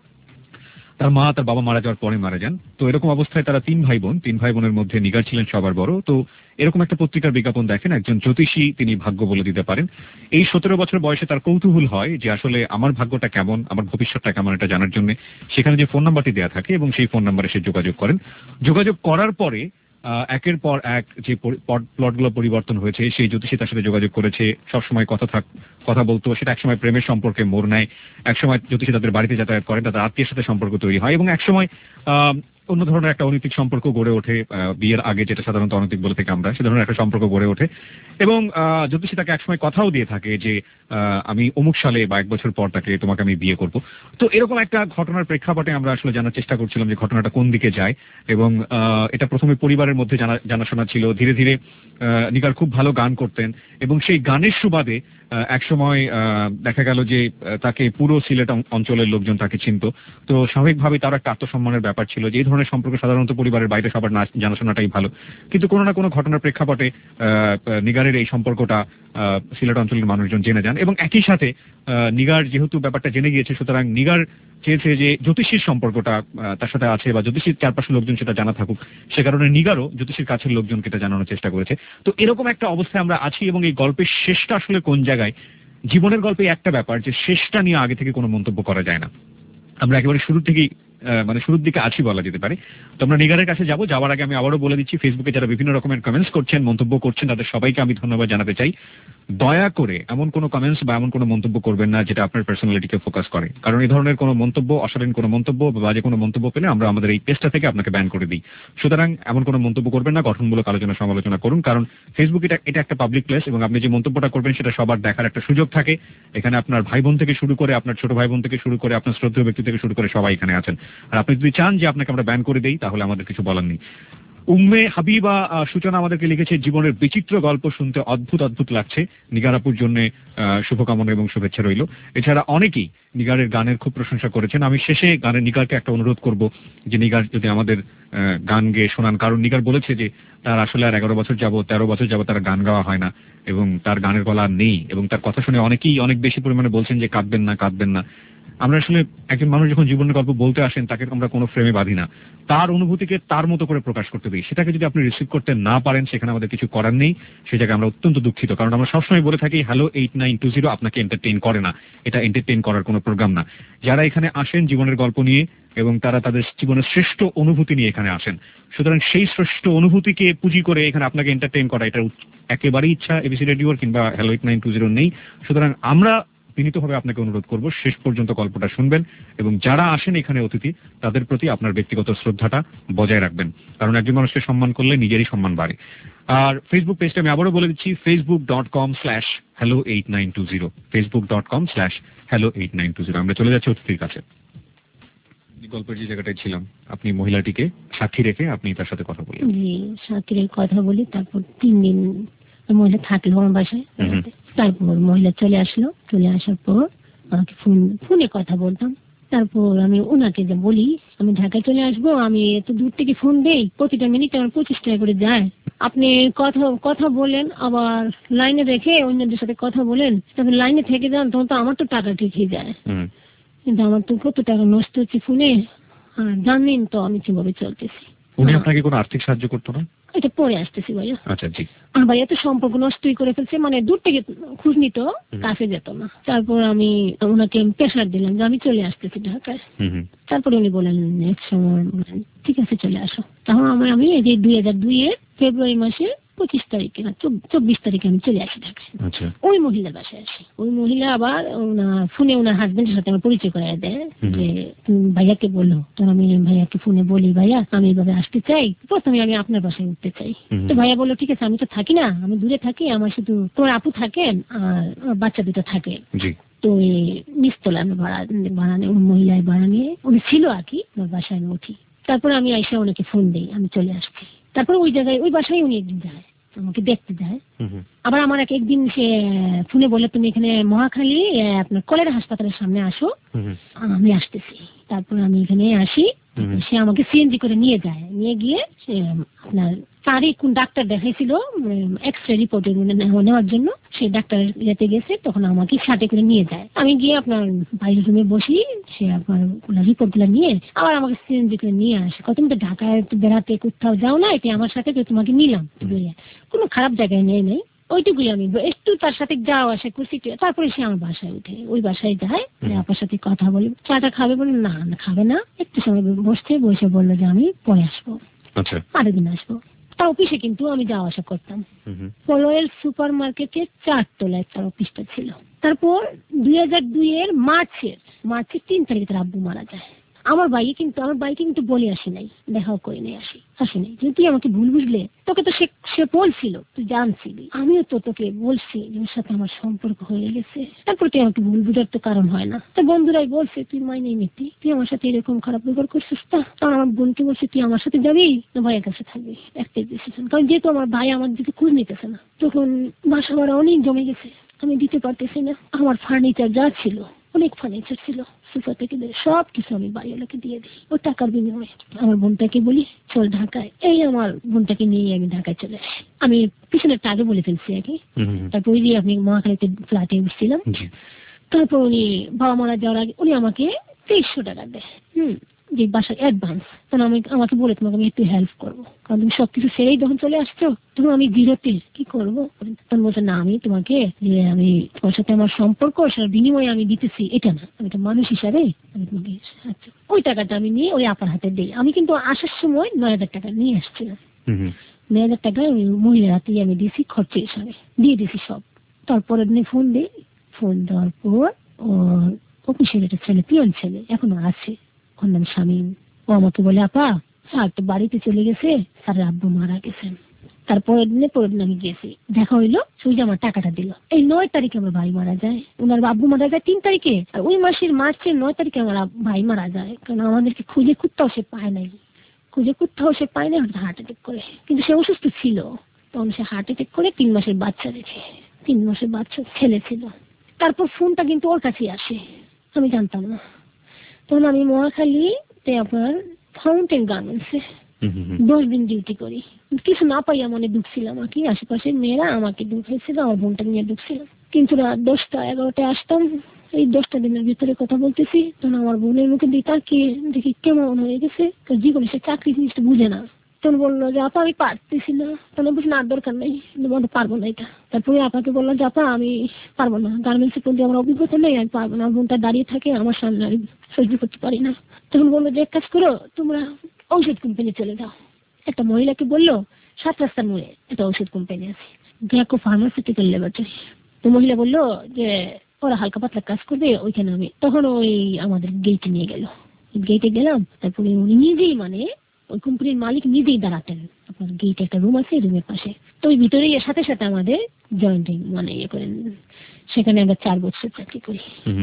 তার বাবা মারা যাওয়ার পরে মারা যান। তো এরকম অবস্থায় তারা তিন ভাই বোনের মধ্যে নিগার ছিলেন সবার বড়। তো এরকম একটা পত্রিকার বিজ্ঞাপন দেখেন, একজন জ্যোতিষী তিনি ভাগ্য বলে দিতে পারেন। এই 17 বছর বয়সে তার কৌতূহল হয় যে আসলে আমার ভাগ্যটা কেমন, আমার ভবিষ্যৎটা কেমন এটা জানার জন্য সেখানে যে ফোন নাম্বারটি দেওয়া থাকে এবং সেই ফোন নাম্বারে সে যোগাযোগ করেন। যোগাযোগ করার পরে একের পর এক যে প্লটগুলো পরিবর্তন হয়েছে, সেই জ্যোতিষী তার সাথে যোগাযোগ করেছে, সবসময় কথা বলতো। সেটা একসময় প্রেমের সম্পর্কে মোড় নেয়, একসময় জ্যোতিষী তাদের বাড়িতে যাতায়াত করেন, তাদের আত্মীয়ের সাথে সম্পর্ক তৈরি হয় এবং একসময় অন্য ধরনের একটা অনৈতিক সম্পর্ক গড়ে ওঠে। বিয়ের আগে যেটা সাধারণত অনৈতিক বলে থেকে আমরা, সে ধরনের একটা সম্পর্ক গড়ে ওঠে এবং জ্যোতিষী তাকে একসময় কথাও দিয়ে থাকে যে আমি অমুক সালে বা 1 বছর পর তোমাকে আমি বিয়ে করব। তো এরকম একটা ঘটনার প্রেক্ষাপটে আমরা আসলে জানার চেষ্টা করছিলাম যে ঘটনাটা কোন দিকে যায় এবং এটা প্রথমে পরিবারের মধ্যে জানাশোনা ছিল। ধীরে ধীরে নিগার খুব ভালো গান করতেন এবং সেই গানের সুবাদে একসময় দেখা গেল যে তাকে পুরো সিলেট অঞ্চলের লোকজন তাকে চিনত। তো স্বাভাবিকভাবে তার একটা আত্মসম্মানের ব্যাপার ছিল যে এই ধরনের সম্পর্ক সাধারণত পরিবারের বাইরে সবার জানাশোনাটাই ভালো। কিন্তু কোনো না কোনো ঘটনার প্রেক্ষাপটে নিগারের এই সম্পর্কটা সিলেট অঞ্চলের মানুষজন জেনে যান এবং একই সাথে নিগার যেহেতু ব্যাপারটা জেনে গিয়েছে, সুতরাং নিগার চেয়েছে যে জ্যোতিষীর সম্পর্কটা তার সাথে আছে বা জ্যোতিষীর চারপাশের লোকজন সেটা জানা থাকুক। সে কারণে নিগারও জ্যোতিষীর কাছের লোকজনকে এটা জানানোর চেষ্টা করেছে। তো এরকম একটা অবস্থায় আমরা আছি এবং এই গল্পের শেষটা আসলে কোন জায়গায়, জীবনের গল্পে একটা ব্যাপার যে শেষটা নিয়ে আগে থেকে কোনো মন্তব্য করা যায় না। আমরা একেবারে শুরুর দিকে আছি বলা যেতে পারে। তো আমরা নিগারের কাছে যাওয়ার আগে আমি আবারও বলে দিচ্ছি, ফেসবুকে যারা বিভিন্ন রকমের কমেন্টস করছেন, মন্তব্য করছেন, তাদের সবাইকে আমি ধন্যবাদ জানাতে চাই। দয়া করে এমন কোনো কমেন্টস বা এমন কোনো মন্তব্য করবেন না যেটা আপনার পার্সোনালিটিকে ফোকাস করে, কারণ এই ধরনের কোনো মন্তব্য, অশালীন কোনো মন্তব্য বা বাজে কোনো মন্তব্য পেলে আমরা আমাদের এই পেজটা থেকে আপনাকে ব্যান করে দিই। সুতরাং এমন কোনো মন্তব্য করবেন না, গঠনমূলক আলোচনা সমালোচনা করুন, কারণ ফেসবুক এটা একটা পাবলিক প্লেস এবং আপনি যে মন্তব্যটা করবেন সেটা সবার দেখার একটা সুযোগ থাকে। এখানে আপনার ভাই বোন থেকে শুরু করে, আপনার ছোট ভাই বোন থেকে শুরু করে, আপনার শ্রদ্ধেয় ব্যক্তি থেকে শুরু করে সবাই এখানে আছেন। আর আপনি যদি চান যে আপনাকে আমরা ব্যান করে দেই তাহলে আমাদের কিছু বলার নেই। উম্মে হাবিবা সূচনা আমাদেরকে লিখেছে, জীবনের বিচিত্র গল্প শুনতে অদ্ভুত অদ্ভুত লাগছে। নিগার আপুর জন্য শুভকামনা এবং শুভেচ্ছা রইল। এছাড়া অনেকেই নিগারের গানের খুব প্রশংসা করেছেন। আমি শেষে গানের নিগারকে একটা অনুরোধ করব যে নিগার যদি আমাদের গান গেয়ে শোনান, কারণ নিগার বলেছে যে তার আসলে আর 11 বছর যাবো 13 বছর যাবো তার গান গাওয়া হয় না এবং তার গানের গলা নেই, এবং তার কথা শুনে অনেকেই অনেক বেশি পরিমাণে বলছেন যে কাঁদবেন না কাঁদবেন না। আমরা আসলে একজন মানুষ যখন জীবনের গল্প বলতে আসেন তাকে আমরা কোনো ফ্রেমে বাঁধি না, তার অনুভূতিকে তার মতো করে প্রকাশ করতে দিই। সেটাকে যদি আপনি রিসিভ করতে না পারেন সেখানে আমাদের কিছু করার নেই, সেই জায়গায় আমরা অত্যন্ত দুঃখিত। কারণ আমরা সবসময় বলে থাকি হ্যালো 8920 আপনাকে এন্টারটেইন করে না, এটা এন্টারটেইন করার কোনো প্রোগ্রাম না। যারা এখানে আসেন জীবনের গল্প নিয়ে এবং তারা তাদের জীবনের শ্রেষ্ঠ অনুভূতি নিয়ে এখানে আসেন, সুতরাং সেই শ্রেষ্ঠ অনুভূতিকে পুঁজি করে এখানে আপনাকে এন্টারটেইন করা এটা একেবারেই ইচ্ছা এবিসি রেডিওর কিংবা হ্যালো 8920 নেই। সুতরাং আমরা বিনীতভাবে আপনাকে অনুরোধ করব শেষ পর্যন্ত গল্পটা শুনবেন এবং যারা আসেন এখানে অতিথি তাদের প্রতি আপনার ব্যক্তিগত শ্রদ্ধাটা বজায় রাখবেন, কারণ একজন মানুষকে সম্মান করলে নিজেরই সম্মান বাড়ে। আর ফেসবুক পেজটা আমি আবারও বলে দিচ্ছি, facebook.com/hello8920, facebook.com/hello8920। আমরা চলে যাচ্ছি অতিথির কাছে। গল্পের যে জায়গাটায় ছিলাম, আপনি মহিলাটিকে সাক্ষী রেখে আপনি তার সাথে কথা বলেন। জি, সাক্ষী রেখে কথা বলি। তারপর 3 দিন মহিলা থাকলো আমার বাসায়। তারপর মহিলা চলে আসলো, চলে আসার পর আমাকে ফোনে কথা বলতাম। তারপর আমি ওনাকে যে বলি আমি ঢাকায় চলে আসবো, আমি এত দূর থেকে ফোন দেই, প্রতিটা মিনিটে আমার 25 টাকা করে যায়। আপনি কথা বলেন, আবার লাইনে রেখে অন্যদের সাথে কথা বলেন, তারপর লাইনে থেকে যান, তখন তো আমার তো টাকা ঠিকই যায়, কিন্তু আমার তো কত টাকা নষ্ট হচ্ছে ফোনে। আর জানেন তো আমি কিভাবে চলতেছি। উনি আপনাকে কোনো আর্থিক সাহায্য করতো না? এটা পরে আসতেছি ভাইয়া। আচ্ছা জি। আর ভাইয়া তো সম্পর্ক নষ্টই করে ফেলছে, মানে দূর থেকে খোঁজ নিত, কাছে যেত না। তারপর আমি ওনাকে প্রেশার দিলাম যে আমি চলে আসতেছি ঢাকায়। তারপরে উনি বলেন এক সময় ঠিক আছে চলে আসো। তখন আমি এই যে 2002 ফেব্রুয়ারি মাসে 25 তারিখে না 24 তারিখে আমি চলে আসি ঢাকায়। ওই মহিলার বাসায় আসি। ওই মহিলা আবার ফোনে ওনার হাজবেন্ডের সাথে আমার পরিচয় করায় দেয় যে ভাইয়াকে বললো। তো আমি ভাইয়াকে ফোনে বলি ভাইয়া আমি এইভাবে আসতে চাই, প্রথমে আমি আপনার বাসায় উঠতে চাই। তো ভাইয়া বললো ঠিক আছে, আমি তো থাকি না, আমি দূরে থাকি, আমার শুধু তোমার আপু থাকেন আর বাচ্চা দুটো থাকে। তো এই নিচতলা আমি ভাড়া নিয়ে মহিলায় ভাড়া নিয়ে উনি ছিল আর কি, আমার বাসায় আমি উঠি। তারপরে আমি আইসা ওনাকে ফোন দিই আমি চলে আসছি। তারপরে ওই জায়গায় ওই বাসায় উনি একদিন যায়, আমাকে দেখতে যায়। আবার আমার একদিন সে ফোনে বলে তুমি এখানে মহাখালী আপনার কলেরা হাসপাতালের সামনে আসো, আমি আসতেছি। তারপর আমি এখানে আসি, সে আমাকে সিএনজি করে নিয়ে যায়। নিয়ে গিয়ে সে আপনার তারই কোন ডাক্তার দেখাইছিল এক্স-রে রিপোর্ট নেওয়ার জন্য, সেই ডাক্তারের ইয়েতে গেছে, তখন আমাকে সাথে করে নিয়ে যায়। আমি গিয়ে আপনার বাইরের রুমে বসি, সে আপনার রিপোর্ট গুলো নিয়ে আবার আমাকে সিএনজি করে নিয়ে আসে। তুমি তো ঢাকায় বেড়াতে কোথাও যাও না, এটা আমার সাথে তোমাকে নিলাম, কোনো খারাপ জায়গায় নেই। ওইটুকুই আমি একটু তার সাথে যাওয়া আসা করছি। তারপরে সে আমার বাসায় উঠে, ওই বাসায় যায়, আপনার সাথে কথা বলি, চাটা খাবে বলে না খাবে না, একটু সময় বসে বললো যে আমি পরে আসবো, আরেকদিন আসবো। তার অফিসে কিন্তু আমি যাওয়া আসা করতাম। পলয়ের সুপার মার্কেটের 4 তলায় তার অফিসটা ছিল। তারপর 2002 মার্চের 3 তারিখে তার আব্বু মারা যায়। আমার ভাইকে কিন্তু বলে আসি নাই, দেখাও করে নিয়ে আসি নাই। যদি আমাকে ভুল বুঝলে, তোকে তো সে বলছিল, তুই জানছিলি, আমিও তো তোকে বলছি যে ওর সাথে আমার সম্পর্ক হয়ে গেছে। তারপর তুই আমাকে ভুল বুঝার তো কারণ হয় না। তো বন্ধুরাই বলছে তুই মাইনে নিতি, তুই আমার সাথে এরকম খারাপ ব্যবহার করছিস। তখন আমার বোনকে বলছে তুই আমার সাথে যাবি না ভাইয়ের কাছে থাকবি, একটাই ডিসিশন। কারণ যেহেতু আমার ভাই আমার দিকে খোঁজ নিতেছে না, তখন বাসা ভাড়া অনেক জমে গেছে, আমি দিতে পারতেছি না। আমার ফার্নিচার যা ছিল, অনেক ফার্নিচার ছিল, সোফা থেকে সব কিছু আমি বাড়িওয়ালাকে দিয়ে দিই ও টাকার বিনিময়ে। আমার বোনটাকে বলি চল ঢাকায়, এই আমার বোনটাকে নিয়ে আমি ঢাকায় চলে আসি। আমি পিছনের আগে বলে ফেলছি আগে। তারপর ওই যে আপনি মহাখালীতে ফ্ল্যাটে বসছিলাম। তারপর উনি বাবা মারা যাওয়ার আগে উনি আমাকে 2300 টাকা দেয়, যে বাসার অ্যাডভান্স। তখন আমাকে বলে তোমাকে আমি একটু হেল্প করবো, কারণ তুমি সবকিছু সেরেই যখন চলে আসছো, তখন আমি জিরোতে কি করবো। তখন বলছে না, আমি তোমাকে যে আমি তোমার সাথে আমার সম্পর্ক সেটার বিনিময়ে আমি দিতেছি, এটা না, আমি একটা মানুষ হিসাবে আমি তোমাকে ওই টাকাটা আমি নিয়ে ওই আপার হাতে দিই। আমি কিন্তু আসার সময় 9000 টাকা নিয়ে আসছিলাম। 9000 টাকা ওই মহিলার হাতেই আমি দিয়েছি, খরচে হিসাবে দিয়ে দিয়েছি সব। তারপরের দিনে ফোন দিই, ফোন দেওয়ার পর অফিসের একটা ছেলে, পিয়ন ছেলে এখনো আছে, ওর নাম শামীম। ও আমাকে বলে আপা স্যার তো বাড়িতে চলে গেছে, স্যারের আব্বু মারা গেছেন। তারপরের দিন আমি গেছি, দেখা হইলো, সুইজ আমার টাকাটা দিল। এই 9 তারিখে আমার ভাই মারা যায়, ওনার আব্বু মারা যায় 3 তারিখে, আর ওই মার্চের 9 তারিখে আমার ভাই মারা যায়। কারণ আমাদেরকে খুঁজে খুঁজতেও সে পায় নাই, খুঁজে কোথাও সে পায় না, হার্ট অ্যাটাক করে। কিন্তু সে অসুস্থ ছিল, তখন সে হার্ট অ্যাটাক করে 3 মাসের বাচ্চা রেখে, 3 মাসের বাচ্চা ছেলে ছিল। তারপর ফোনটা কিন্তু ওর কাছেই আসে, আমি জানতাম না। তখন আমি মহাখালীতে আপনার ফাউন্টেন গার্মেন্টসে 10 দিন ডিউটি করি। কিছু না পাইয়া মনে ঢুকছিলাম আর কি, আশেপাশের মেয়েরা আমাকে ঢুকাইছিল, আমার বোনটা নিয়ে ঢুকছিলাম। কিন্তু রাত 10টা 11টায় আসতাম। এই 10টা দিনের ভিতরে কথা বলতেছি, তখন আমার বোনের মুখে দিয়ে তাকিয়ে দেখি কেমন হয়ে গেছে, জীবনে সে চাকরি জিনিসটা বুঝে না। তখন বললো যে আপা আমি পারতেছি না। তখন বুঝি না, দরকার নেই, বলতে পারবো না এটা। তারপরে আপাকে বললাম যে আপা আমি পারবো না, গার্মেন্টসের প্রতি আমার অভিজ্ঞতা নেই, আমি পারবো না। বোনটা দাঁড়িয়ে থাকে আমার সামনে, আমি সহ্য করতে পারি না। তখন বললো যে এক কাজ করো, তোমরা ঔষধ কোম্পানি চলে যাও। একটা মহিলাকে বললো 7 রাস্তার মোড়ে একটা ঔষধ কোম্পানি আছে, গ্যাকো ফার্মাসিউটিক্যাল ল্যাবরেটরি। তো মহিলা বললো যে ওরা হালকা পাতলা কাজ করবে ওইখানে। আমি তখন ওই আমাদের গেটে নিয়ে গেল, গেটে গেলাম। তারপরে উনি নিজেই মানে ওই কোম্পানির মালিক নিজেই দাঁড়াতেন, আপনার গেটে একটা রুম আছে, রুমের পাশে। তো ওই ভিতরে সাথে সাথে আমাদের জয়েন্টিং মানে ইয়ে করেন, সেখানে আমরা 4 বছর চাকরি করি।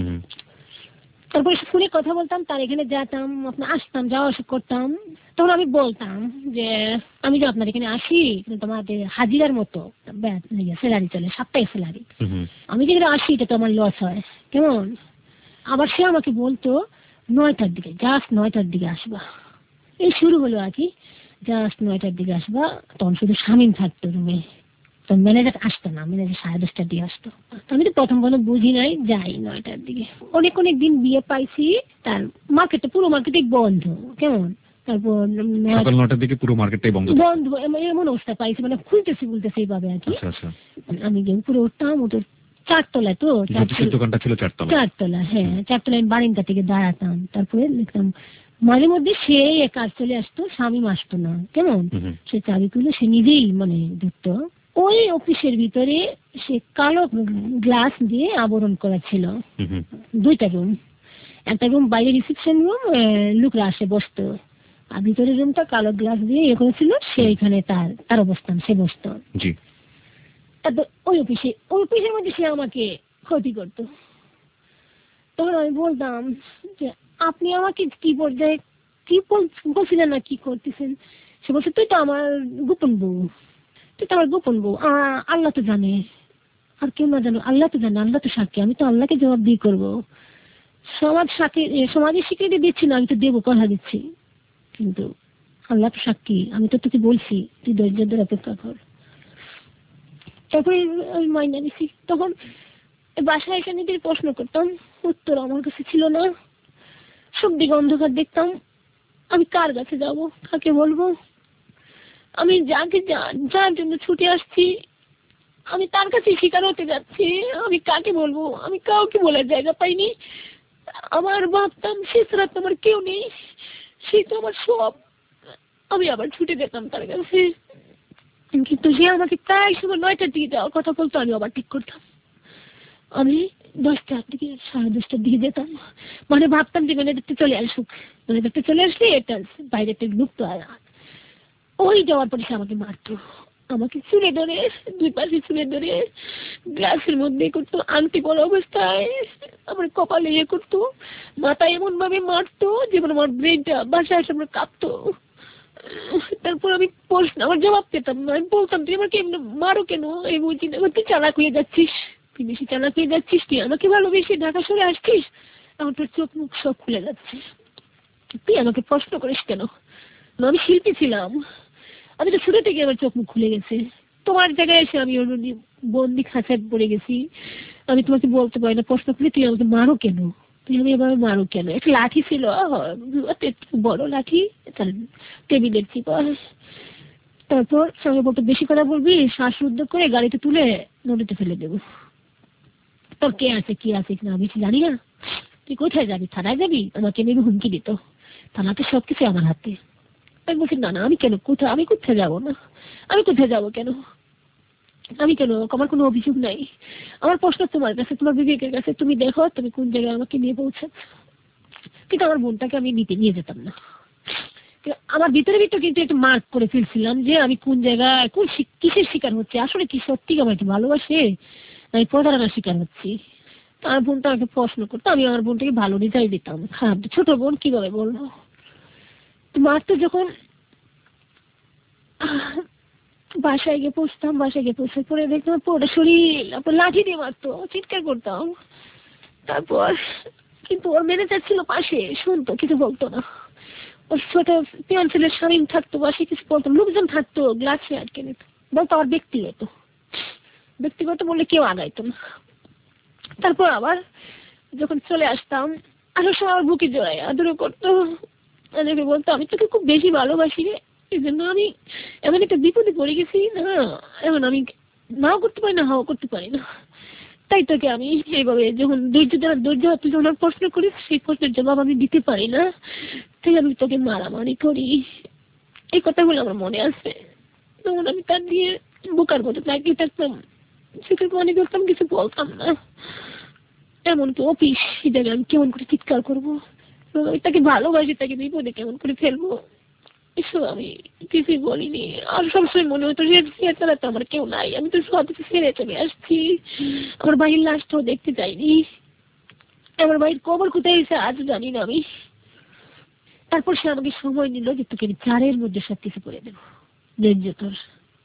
তারপরে ফোনে কথা বলতাম, তার এখানে যেতাম, আপনার আসতাম, যাওয়া আসা করতাম। তখন আমি বলতাম যে আমি যে আপনার এখানে আসি, কিন্তু আমাদের হাজিরার মতো স্যালারি চলে, সাপ্তাহিক স্যালারি। আমি যেখানে আসি এটা তো আমার লস হয় কেমন। আবার সে আমাকে বলতো 9টার দিকে, জাস্ট 9টার দিকে আসবা। এই শুরু হলো আর কি, জাস্ট 9টার দিকে আসবা। তখন শুধু শামীম থাকতো রুমে, তখন ম্যানেজার আসতো না, ম্যানেজার 10:30টার দিকে আসতো। আমি তো প্রথম বুঝি নাই, যাই 9টার দিকে। অনেক অনেক দিন বিয়ে পাইছি, তার মার্কেটটা পুরো মার্কেটই বন্ধ কেমন। তারপর সকাল 9টার দিকে পুরো মার্কেটটাই বন্ধ এমন অবস্থা পাইছি, মানে খুলতেছি এইভাবে আর কি। আমি যে উপরে উঠতাম, ওটা 4 তলায়, তো দোকানটা ছিল 4 তলায়। হ্যাঁ 4 তলায় বারিন্দা থেকে দাঁড়াতাম। তারপরে দেখতাম মাঝে মধ্যে সে কাজ চলে আসতো, শামীম আসতো না কেমন। সে চাবি তুলে সে নিজেই মানে ঢুকতো। ওই অফিসের ভিতরে সে কালো গ্লাস দিয়ে আবরণ করা ছিল, 2টা রুম। একটা রুম বাইরে রিসেপশন রুম, লোকরা আসে বসতো, আর ভিতরের রুমটা কালো গ্লাস দিয়ে ইয়ে করেছিল, সেইখানে তার অবস্থান, সে বসতো। ওই অফিসের মধ্যে সে আমাকে ক্ষতি করতো। তখন আমি বলতাম যে আপনি আমাকে কি পর্যায়ে কি বলছিলেন না কি করতেছেন। সে বলছে তুই তো আমার গোপন বউ, আল্লাহ তো জানে, আর কেউ না জানো, আল্লাহ তো জানে, আল্লাহ তো সাক্ষী, আমি তো আল্লাহকে জবাব দিয়ে করবো। সমাজের স্বীকৃতি দিচ্ছি না, আমি তো দেবো, কথা দিচ্ছি, কিন্তু আল্লাহ তো সাক্ষী, আমি তো তোকে বলছি তুই ধৈর্য ধরে অপেক্ষা কর। তারপরে আমি মাইনা নিছি। তখন বাসায় এখানে যদি প্রশ্ন করতাম, উত্তর আমার কাছে ছিল না। সব দিকে অন্ধকার দেখতাম। আমি কার কাছে যাব, কাকে বলবো? আমি যার জন্য ছুটে আসছি, আমি তার কাছে শিকার হতে যাচ্ছি। আমি কাকে বলবো? আমি কাউকে বলার জায়গা পাইনি। আমার ভাবতাম শেষ রাত আমার কেউ নেই, সে তো আমার সব। আমি আবার ছুটে যেতাম তার কাছে, কিন্তু সে আমাকে প্রায় সময় 9টার দিকে যাওয়ার কথা বলতো, আমি আবার ঠিক করতাম। আমি 10টার দিকে 10:30টার দিকে যেতাম, মানে ভাবতাম যে ম্যানেজারটা চলে আসুক, ম্যানেজারটা চলে আসলে এটা বাইরে একটা ঢুকতো। আর ওই যাওয়ার পরে সে আমাকে মারতো, আমাকে চুলে ধরে, 2 পাশে চুলে ধরে গ্লাসের মধ্যে করতো, আংটি পরা অবস্থায় আমার কপালে ইয়ে করতো, মাথায় এমন ভাবে মারতো যেমন আমার ব্রেনটা বাসায় সামনে কাঁপতো। তারপর আমি আমার জবাব পেতাম না। আমি বলতাম তুই আমাকে এমনি মারো কেন? এই বলছি না, তুই চালাক হয়ে যাচ্ছিস, তুই বেশি চালাক হয়ে যাচ্ছিস, তুই আমাকে ভালোবেসে ঢাকা সরে আসছিস, আমার তোর চোখ মুখ সব খুলে যাচ্ছে, তুই আমাকে প্রশ্ন করিস কেন? আমি শিল্পী ছিলাম, আমি তো শুরু থেকে আমার চোখ মুখ খুলে গেছে। তোমার জায়গায় এসে আমি বন্দি খাঁচায় পড়ে গেছি, আমি তোমাকে বলতে পারি না, প্রশ্ন করি তুই আমাকে মারো কেন, তুই আমি এবার মারো কেন? একটা লাঠি ছিল, বড় লাঠি, টেবিলের চিপা। তারপর সঙ্গে বলতো বেশি কথা বলবি, শ্বাসরুদ্ধ করে গাড়িতে তুলে নদীতে ফেলে দেবো। তোর কে আছে কি আছে কিনা আমি জানি না, তুই কোথায় যাবি? থানায় যাবি? আমাকে নেবে হুমকি দিত, থানাতে সবকিছু আমার হাতে। আমি বলছি না আমি কেন, আমি কোথায় যাবো না, আমি কোথায় যাবো কেন, আমি কেন, আমার কোনো অভিযোগ নাই। আমার প্রশ্ন তোমার কাছে, তোমার বিবেকের কাছে, তুমি দেখো তুমি কোন জায়গায় আমাকে নিয়ে পৌঁছাচ্ছ। কিন্তু আমার বোনটাকে আমি নিয়ে যেতাম না। আমার ভিতরে কিন্তু একটু মার্ক করে ফেলছিলাম যে আমি কোন জায়গায় কিসের শিকার হচ্ছে, আসলে কি সত্যি আমার কি ভালোবাসে, আমি প্রতারণার শিকার হচ্ছি। আমার বোনটা আমাকে প্রশ্ন করতো, আমি আমার বোনটাকে ভালো রিজাল্ট দিতাম, খারাপ ছোট বোন কিভাবে বলবো। মারতো যখন বাসায় গিয়ে পৌঁছতাম, বাসায় গিয়ে পৌঁছে পরে দেখতাম পুরোটা শরীর লাঠি দিয়ে মারতো, চিৎকার করতাম। তারপর কিন্তু ওর ম্যানেজার ছিল পাশে, শুনতো, কিছু বলতো না। ওর ছোট পিয়ানছেলের স্বামী থাকতো, বা সে কিছু বলতো, লোকজন থাকতো, গ্লাসে আটকে নিত, বলতো আর ব্যক্তিগত বললে কেউ আগাইতো না। তারপর আবার যখন চলে আসতাম, আসার সময় আমার বুকে জড়াই আদরও করতো, আমাকে বলতো আমি তোকে খুব বেশি ভালোবাসি রে, এই জন্য আমি এমন একটা বিপদে পড়ে গেছি না, এমন আমি নাও করতে পারি না, হাও করতে পারি না, তাই তোকে আমি এইভাবে যখন ধৈর্য তুই যখন প্রশ্ন করিস সেই প্রশ্নের জবাব আমি দিতে পারি না, তাই আমি তোকে মারামারি করি। এই কথাগুলো আমার মনে আছে। তখন আমি তার দিয়ে বোকার মতো তাকিয়ে থাকতাম, চোখের পানি করতাম, কিছু বলতাম না। এমনকি অফিস হিসেবে আমি কেমন করে চিৎকার করবো, তাকে ভালোবাসি, তাকে বিপদে কেমন করে ফেলবো, এসব আমি কিছুই বলিনি। আর সবসময় মনে হতো সে ছাড়া তো আমার কেউ নাই, আমি তো সব কিছু ছেড়ে চলে আসছি, আমার ভাইয়ের লাশটাও দেখতে চাইনি, আমার ভাইয়ের কবর কোথায় এসে আজ জানি না আমি। তারপর সে আমাকে সময় নিল যে তোকে আমি 4 মধ্যে সবকিছু করে দেবো, ধৈর্য তোর।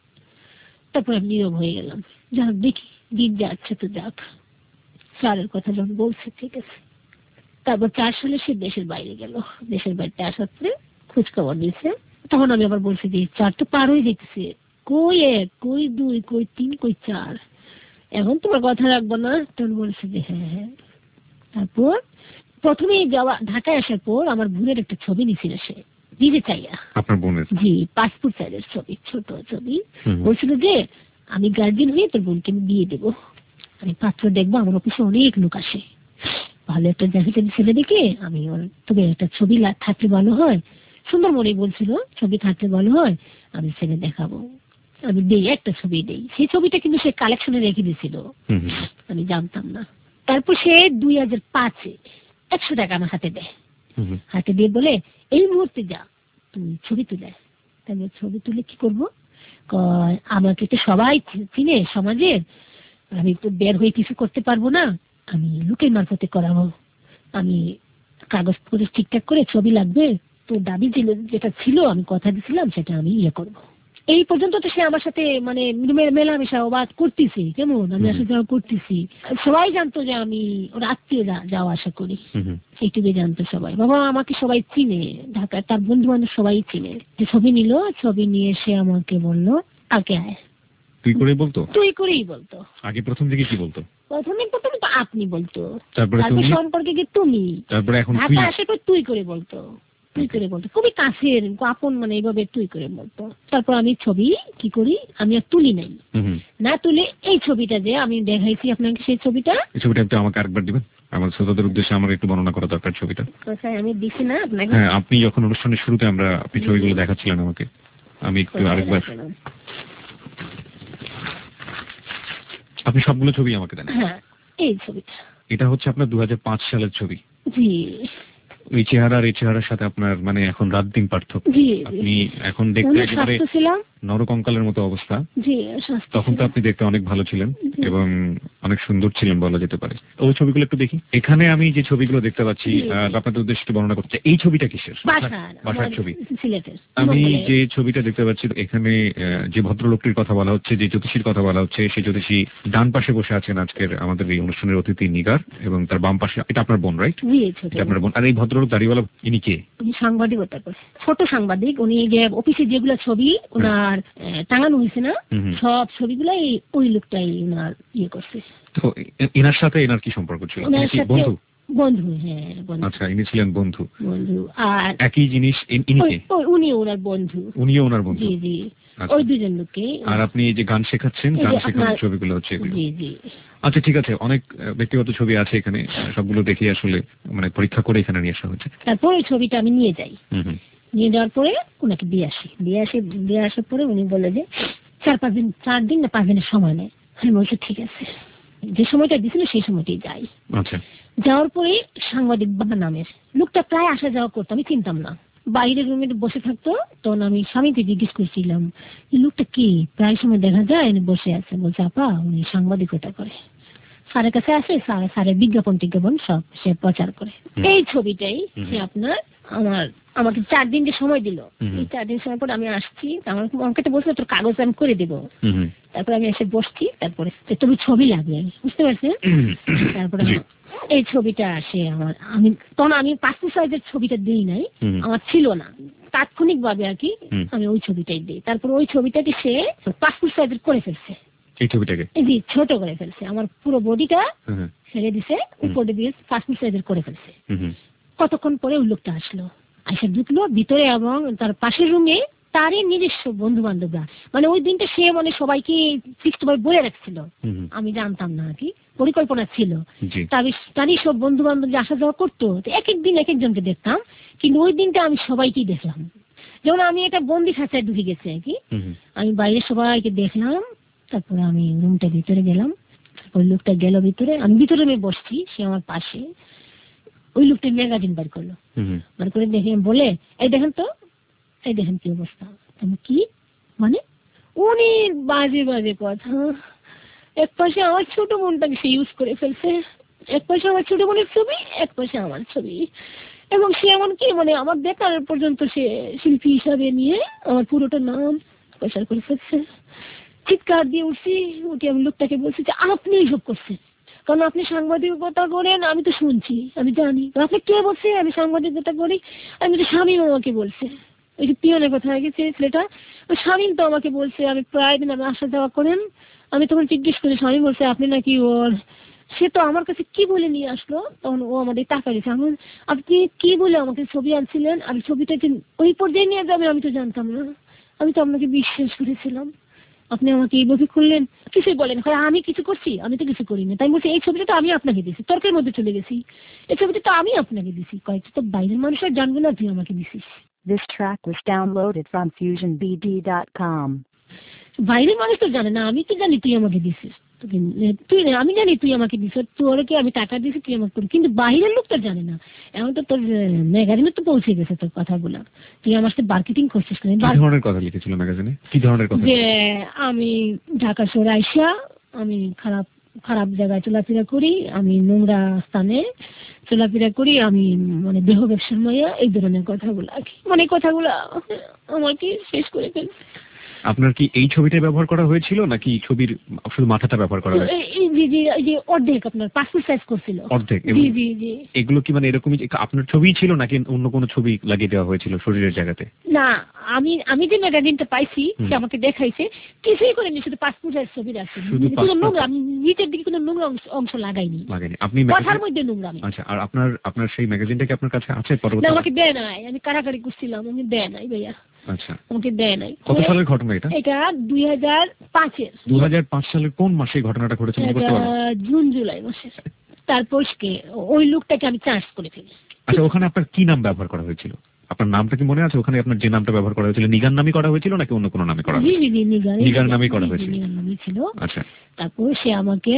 তারপর আমি নীরব হয়ে গেলাম, যাক দেখি দিন যাচ্ছে তো যাক, 4 কথা যখন বলছে ঠিক আছে। তারপর 4 সালে সে দেশের বাইরে গেল, দেশের বাড়িতে আসার পরে খোঁজ খবর নিয়েছে। তখন আমি আবার বলছি যে 4 তো পার হয়ে যেতেছে, কই 1, কই 2, কই 3, কই 4, এখন তোমার কথা রাখবো না? তখন বলছে যে হ্যাঁ। তারপর প্রথমে যাওয়া ঢাকায় আসার পর আমার বোনের একটা ছবি নিছিল, সে নিজে চাইয়া, আপনার বোনের? জি, পাসপোর্ট সাইজের ছবি, ছোট ছবি। বলছিল যে আমি গার্জিয়ান হয়ে তোর বোনকে আমি বিয়ে দেবো, আমি পাত্র দেখবো, আমার অফিসে অনেক লোক আসে, ভালো একটা জায়গাতে ছেলে দেখে আমি তবে একটা ছবি থাকলে ভালো হয়, সুন্দর মনে বলছিল ছবি থাকলে ভালো হয়, আমি ছেলে দেখাবো, আমি দেই একটা ছবি দেই। সেই ছবিটা কিন্তু সে কালেকশনে রেখে দিয়েছিল, আমি জানতাম না। তারপর সে 2005-এ 100 টাকা আমার হাতে দেয়, হাতে দিয়ে বলে এই মুহূর্তে যা তুমি ছবি তুলে। তাহলে ছবি তুলে কি করবো, আমাকে তো সবাই চিনে সমাজের, আমি তো বের হয়ে কিছু করতে পারবো না, আমি লোকের মারফতে করাবো, আমি কাগজ করে ঠিকঠাক করে ছবি লাগবে, তো দাবি যেটা ছিল আমি কথা দিয়েছিলাম সেটা আমি করবো। এই পর্যন্ত তো সে আমার সাথে মানে মেলামেশা বাদ করতেছি, কেমন আমি আসলে যাওয়া করতেছি, সবাই জানতো যে আমি ওর আত্মীয় যাওয়া আসা করি, সেইটুকু জানতো সবাই। বাবা আমাকে সবাই চিনে, ঢাকায় তার বন্ধু বান্ধব সবাই চিনে। যে ছবি নিল, ছবি নিয়ে সে আমাকে বললো আগে আয়, তুই করে বলতো, তুই করেই বলতো। আগে প্রথম দিকে কি বলতো? প্রথমে তো আপনি বলতো, তারপরে সম্পর্কে কি তুমি, তারপরে এখন ঢাকা আসে তুই করে বলতো, তুই করে বলতো, খুবই কাছের আপন, মানে এইভাবে তুই করে বলতো। তারপর আমি ছবি কি করি, আমি আর তুলি নাই, না তুলে এই ছবিটা যে আমি দেখাইছি আপনাকে, সেই ছবিটা একটু আমাকে আরেকবার দিবেন, আমার শ্রোতাদের উদ্দেশ্যে আমার একটু বর্ণনা করা দরকার ছবিটা। আমি দিছি না আপনাকে? হ্যাঁ, আপনি যখন অনুষ্ঠানের শুরুতে আপনি ছবিগুলো দেখাচ্ছিলেন আমাকে, আমি একটু আরেকবার, আপনি সবগুলো ছবি আমাকে দেন। হ্যাঁ, এই ছবিটা, এটা হচ্ছে আপনার 2005 সালের ছবি। জি। ওই চেহারা আর এই চেহারার সাথে আপনার মানে এখন রাত দিন পার্থক্য। আপনি এখন দেখতে একেবারে নরকঙ্কালের মতো অবস্থা। তখন তো আপনি দেখতে অনেক ভালো ছিলেন এবং অনেক সুন্দর ছিলেন বলা যেতে পারে। ওই ছবিগুলো একটু দেখি। এখানে আমি যে ছবিগুলো দেখতে পাচ্ছি, আপনাদের উদ্দেশ্যে একটু বর্ণনা করতে চাই। এই ছবিটা কিসের? বাসার ছবি। আমি যে ছবিটা দেখতে পাচ্ছি, এখানে যে ভদ্রলোকটির কথা বলা হচ্ছে, যে জ্যোতিষীর কথা বলা হচ্ছে, সেই জ্যোতিষী ডান পাশে বসে আছেন আজকের আমাদের এই অনুষ্ঠানের অতিথি নিগার, এবং তার বাম পাশে এটা আপনার বোন, রাইট? আপনার বোন। আর এই ভদ্রলোক দাড়িওয়ালা, ইনি কে? সাংবাদিকতা করে, ছোট সাংবাদিক উনি। যে অফিসে যেগুলো ছবি ওনার টাঙানো হয়েছে না, সব ছবিগুলাই ওই লোকটাই ওনার করছে। তো এনার সাথে এনার কি সম্পর্ক ছিল? বন্ধু? বন্ধু, হ্যাঁ বন্ধু। আচ্ছা, ইনি ছিলেন বন্ধু। আর একই জিনিস, ইনি কে? উনিও ওনার বন্ধু। উনিও ওনার বন্ধু? জি জি, ওই দুজন লোককে। আর আপনি যে গান শেখাচ্ছেন, গান শেখানোর ছবিগুলো হচ্ছে এগুলো? জি জি। আচ্ছা, ঠিক আছে, অনেক ব্যক্তিগত ছবি আছে এখানে, সবগুলো দেখে আসলে মানে পরীক্ষা করে এখানে নিয়ে আসা হচ্ছে। তারপর ওই ছবিটা আমি নিয়ে যাই, নিয়ে যাওয়ার পরে ওনাকে দিয়ে আসার পরে উনি বলে যে 4 দিন না 5 দিনের সময় নেয়। আমি বলছি ঠিক আছে, যে সময়টা দিয়েছিল সেই সময়টাই যাই। আচ্ছা। যাওয়ার পরে সাংবাদিক বাবা নামের লোকটা প্রায় আসা যাওয়া করতো, আমি চিনতাম না। বাইরের রুমে বসে থাকতো, তখন আমি স্বামীকে জিজ্ঞেস করছিলাম এই লোকটা কি, প্রায় সময় দেখা যায় বসে আছে। বলছে আপা উনি সাংবাদিকতা করে। স্যারের কাছে আসে, স্যারের বিজ্ঞাপন টিজ্ঞাপন সব সে প্রচার করে। এই ছবিটাই সে আপনার আমাকে 4 দিন যে সময় দিল, এই 4 দিন সময় পর আমি আসছি, আমাকে তো বলছিল তোর কাগজ আমি করে দেবো। তারপরে আমি এসে বসছি, তারপরে তুমি ছবি লাগবে, বুঝতে পারছেন? তারপরে এই ছবিটা আসে তখন আমি পাসপোর্ট সাইজের ছবিটা দিই নাই, আমার ছিল না, তাৎক্ষণিক ভাবে আর কি আমি ওই ছবিটাই দিই। তারপর ওই ছবিটাকে সে পাসপোর্ট সাইজের করে ফেলছে, এই ছবিটাকে জি ছোট করে ফেলছে, আমার পুরো বডিটা ফেলে দিছে, উপরে দিয়ে পাসপোর্ট সাইজের করে ফেলছে। কতক্ষণ পরে ওই লোকটা আসলো, এসে ঢুকলো ভিতরে এবং তার পাশের রুমে তারই নিজস্ব বন্ধু বান্ধবরা, মানে ওই দিনটা সে মানে সবাইকে ফিক্সড ভাবে বলে রাখছিল, আমি জানতাম না আর কি, পরিকল্পনা ছিল। তারই সব বন্ধু বান্ধব আসা যাওয়া করতো, এক এক দিন এক একজনকে দেখতাম, কিন্তু ওই দিনটা আমি সবাইকেই দেখলাম, যেমন আমি এটা বন্দি খাঁচায় ঢুকে গেছে আর কি। আমি বাইরে সবাইকে দেখলাম, তারপরে আমি রুমটা ভিতরে গেলাম, ওই লোকটা গেল ভিতরে, আমি ভিতরে রুমে বসছি, সে আমার পাশে। ওই লোকটা ম্যাগাজিন বার করলো, বার করে দেখে বলে এই দেখেন তো, এই দেখেন কি অবস্থা। তুমি কি মানে অনেক বাজে বাজে কথা, এক পাশে আমার ছোট বোনটাকে সে ইউজ করে ফেলছে, এক পাশে আমার ছোট বোনের ছবি, এক পাশে আমার ছবি, এবং সে এমনকি মানে আমার দেখার পর্যন্ত সে শিল্পী হিসাবে নিয়ে আমার পুরোটা নাম প্রচার করে ফেলছে। চিৎকার দিয়ে উঠছি, উঠে আমি লোকটাকে বলছি যে আপনি এইসব করছেন, কারণ আপনি সাংবাদিকতা করেন, আমি তো শুনছি, আমি জানি। আপনি কে বলছে আমি সাংবাদিকতা করি? আমি তো স্বামী আমাকে বলছে, ওই যে পিয়নের কথা হয়ে গেছে ছেলেটা, ওই স্বামী তো আমাকে বলছে, আমি প্রায় দিন আমি আসা যাওয়া করেন। আমি তখন জিজ্ঞেস করি, স্বামী বলছে আপনি নাকি ওর, সে তো আমার কাছে কি বলে নিয়ে আসলো, তখন ও আমাদের টাকা দিয়েছে। আপনি কি বলে আমাকে ছবি আনছিলেন, আর ছবিটা যে ওই পর্যায়ে নিয়ে যাবে আমি তো জানতাম না, আমি তো আপনাকে বিশ্বাস করেছিলাম, আপনি আমাকে এইভাবে করলেন, কিছুই বলেন। আমি কিছু করছি? আমি তো কিছু করিনি। তাই বলছি এই ছবিটা তো আমি আপনাকে দিয়েছি, তর্কের মধ্যে চলে গেছি, এই ছবিটা তো আমি আপনাকে দিয়েছি, কয়েকটা তো বাইরের মানুষ আর জানবে না তুই আমাকে দিছিস। This track was downloaded from FusionBD.com. বাইরের মানুষ তো জানে না, আমি তো জানি তুই আমাকে দিছিস, তুই আমি জানি তুই আমাকে দিছিস, তোরকে আমি টাকা দিয়েছি, তুই আমাকে, কিন্তু বাইরের লোক তো জানে না। এখন তো তোর ম্যাগাজিনে তো পৌঁছে গেছে তোর কথাগুলো, তুই আমার সাথে মার্কেটিং করছিস। কি ধরনের কথা লিখেছিল ম্যাগাজিনে? কি ধরনের কথা? যে আমি ঢাকা শহরে আইসা আমি খারাপ জায়গায় চলাফেরা করি, আমি নোংরা স্থানে চলাফেরা করি, আমি মানে দেহ ব্যবসার মাইয়া, এই ধরনের কথাগুলো আর কি, মানে কথাগুলো আমাকে শেষ করে ফেলছে। আপনার কি এই ছবিটা ব্যবহার করা হয়েছিল নাকি ছবির শুধু মাথাটা ব্যবহার করা হয়েছিল? জি অর্ধেক আপনার পাসপোর্ট সাইজ করছিল, অর্ধেক। জি এগুলো কি মানে এরকমই আপনার ছবি ছিল নাকি অন্য কোনো ছবি লাগিয়ে দেওয়া হয়েছিল শরীরের জায়গাতে? না, আমি যে ম্যাগাজিনটা পাইছি সে আমাকে দেখাইছে, কিছুই করেনি, শুধু পাসপোর্ট সাইজ ছবি রাখছে, কোনো নোংরা, আমি নিচের দিকে কোনো নোংরা অংশ লাগাইনি। আপনি কথার মধ্যে নোংরা। আচ্ছা, আর আপনার সেই ম্যাগাজিনটা কি আপনার কাছে আছে? না, আমাকে দেয় নাই, আমি কারাকারি করছিলাম, আমি দেয় নাই ভাইয়া। আচ্ছা, আমাকে দেয় নাই। কত সালের ঘটনা এটা? এটা 2005-এর। 2005 সালের কোন মাসে ঘটনাটা ঘটেছে বলতে পারবেন? জুন জুলাই মাসে। তারপর ওই লোকটাকে আমি চার্জ করে ফেলি। আচ্ছা, ওখানে আপনার কি নাম ব্যবহার করা হয়েছিল? আপনার নামটা কি মনে আছে? ওখানে আপনার যে নামটা ব্যবহার করা হয়েছিল নিগার নামই করা হয়েছিল নাকি অন্য কোনো নামে করা হয়েছিল? নিগার নামই করা হয়েছিল। আচ্ছা, তারপর সে আমাকে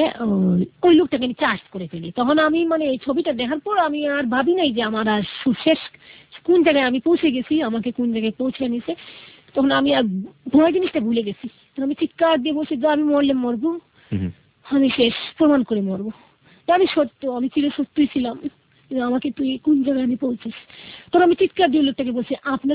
ওই লোকটাকে আমি চার্জ করে ফেলি। তখন আমি মানে এই ছবিটা দেখার পর আমি আর ভাবি নাই যে আমার আর শেষ কোন জায়গায় আমি পৌঁছে গেছি, আমাকে কোন জায়গায় পৌঁছে নিছে। তখন আমি আর ভয় জিনিসটা ভুলে গেছি। আমি চিৎকার দিয়ে বসে যে আমি মরলে মরবো, আমি শেষ প্রমাণ করে মরবো, আমি সত্য, আমি চির সত্যই ছিলাম, আমাকে তুই কোন জায়গায় আমি পৌঁছিস। তখন আমি চিৎকার দিয়ে লোকটাকে বলছি,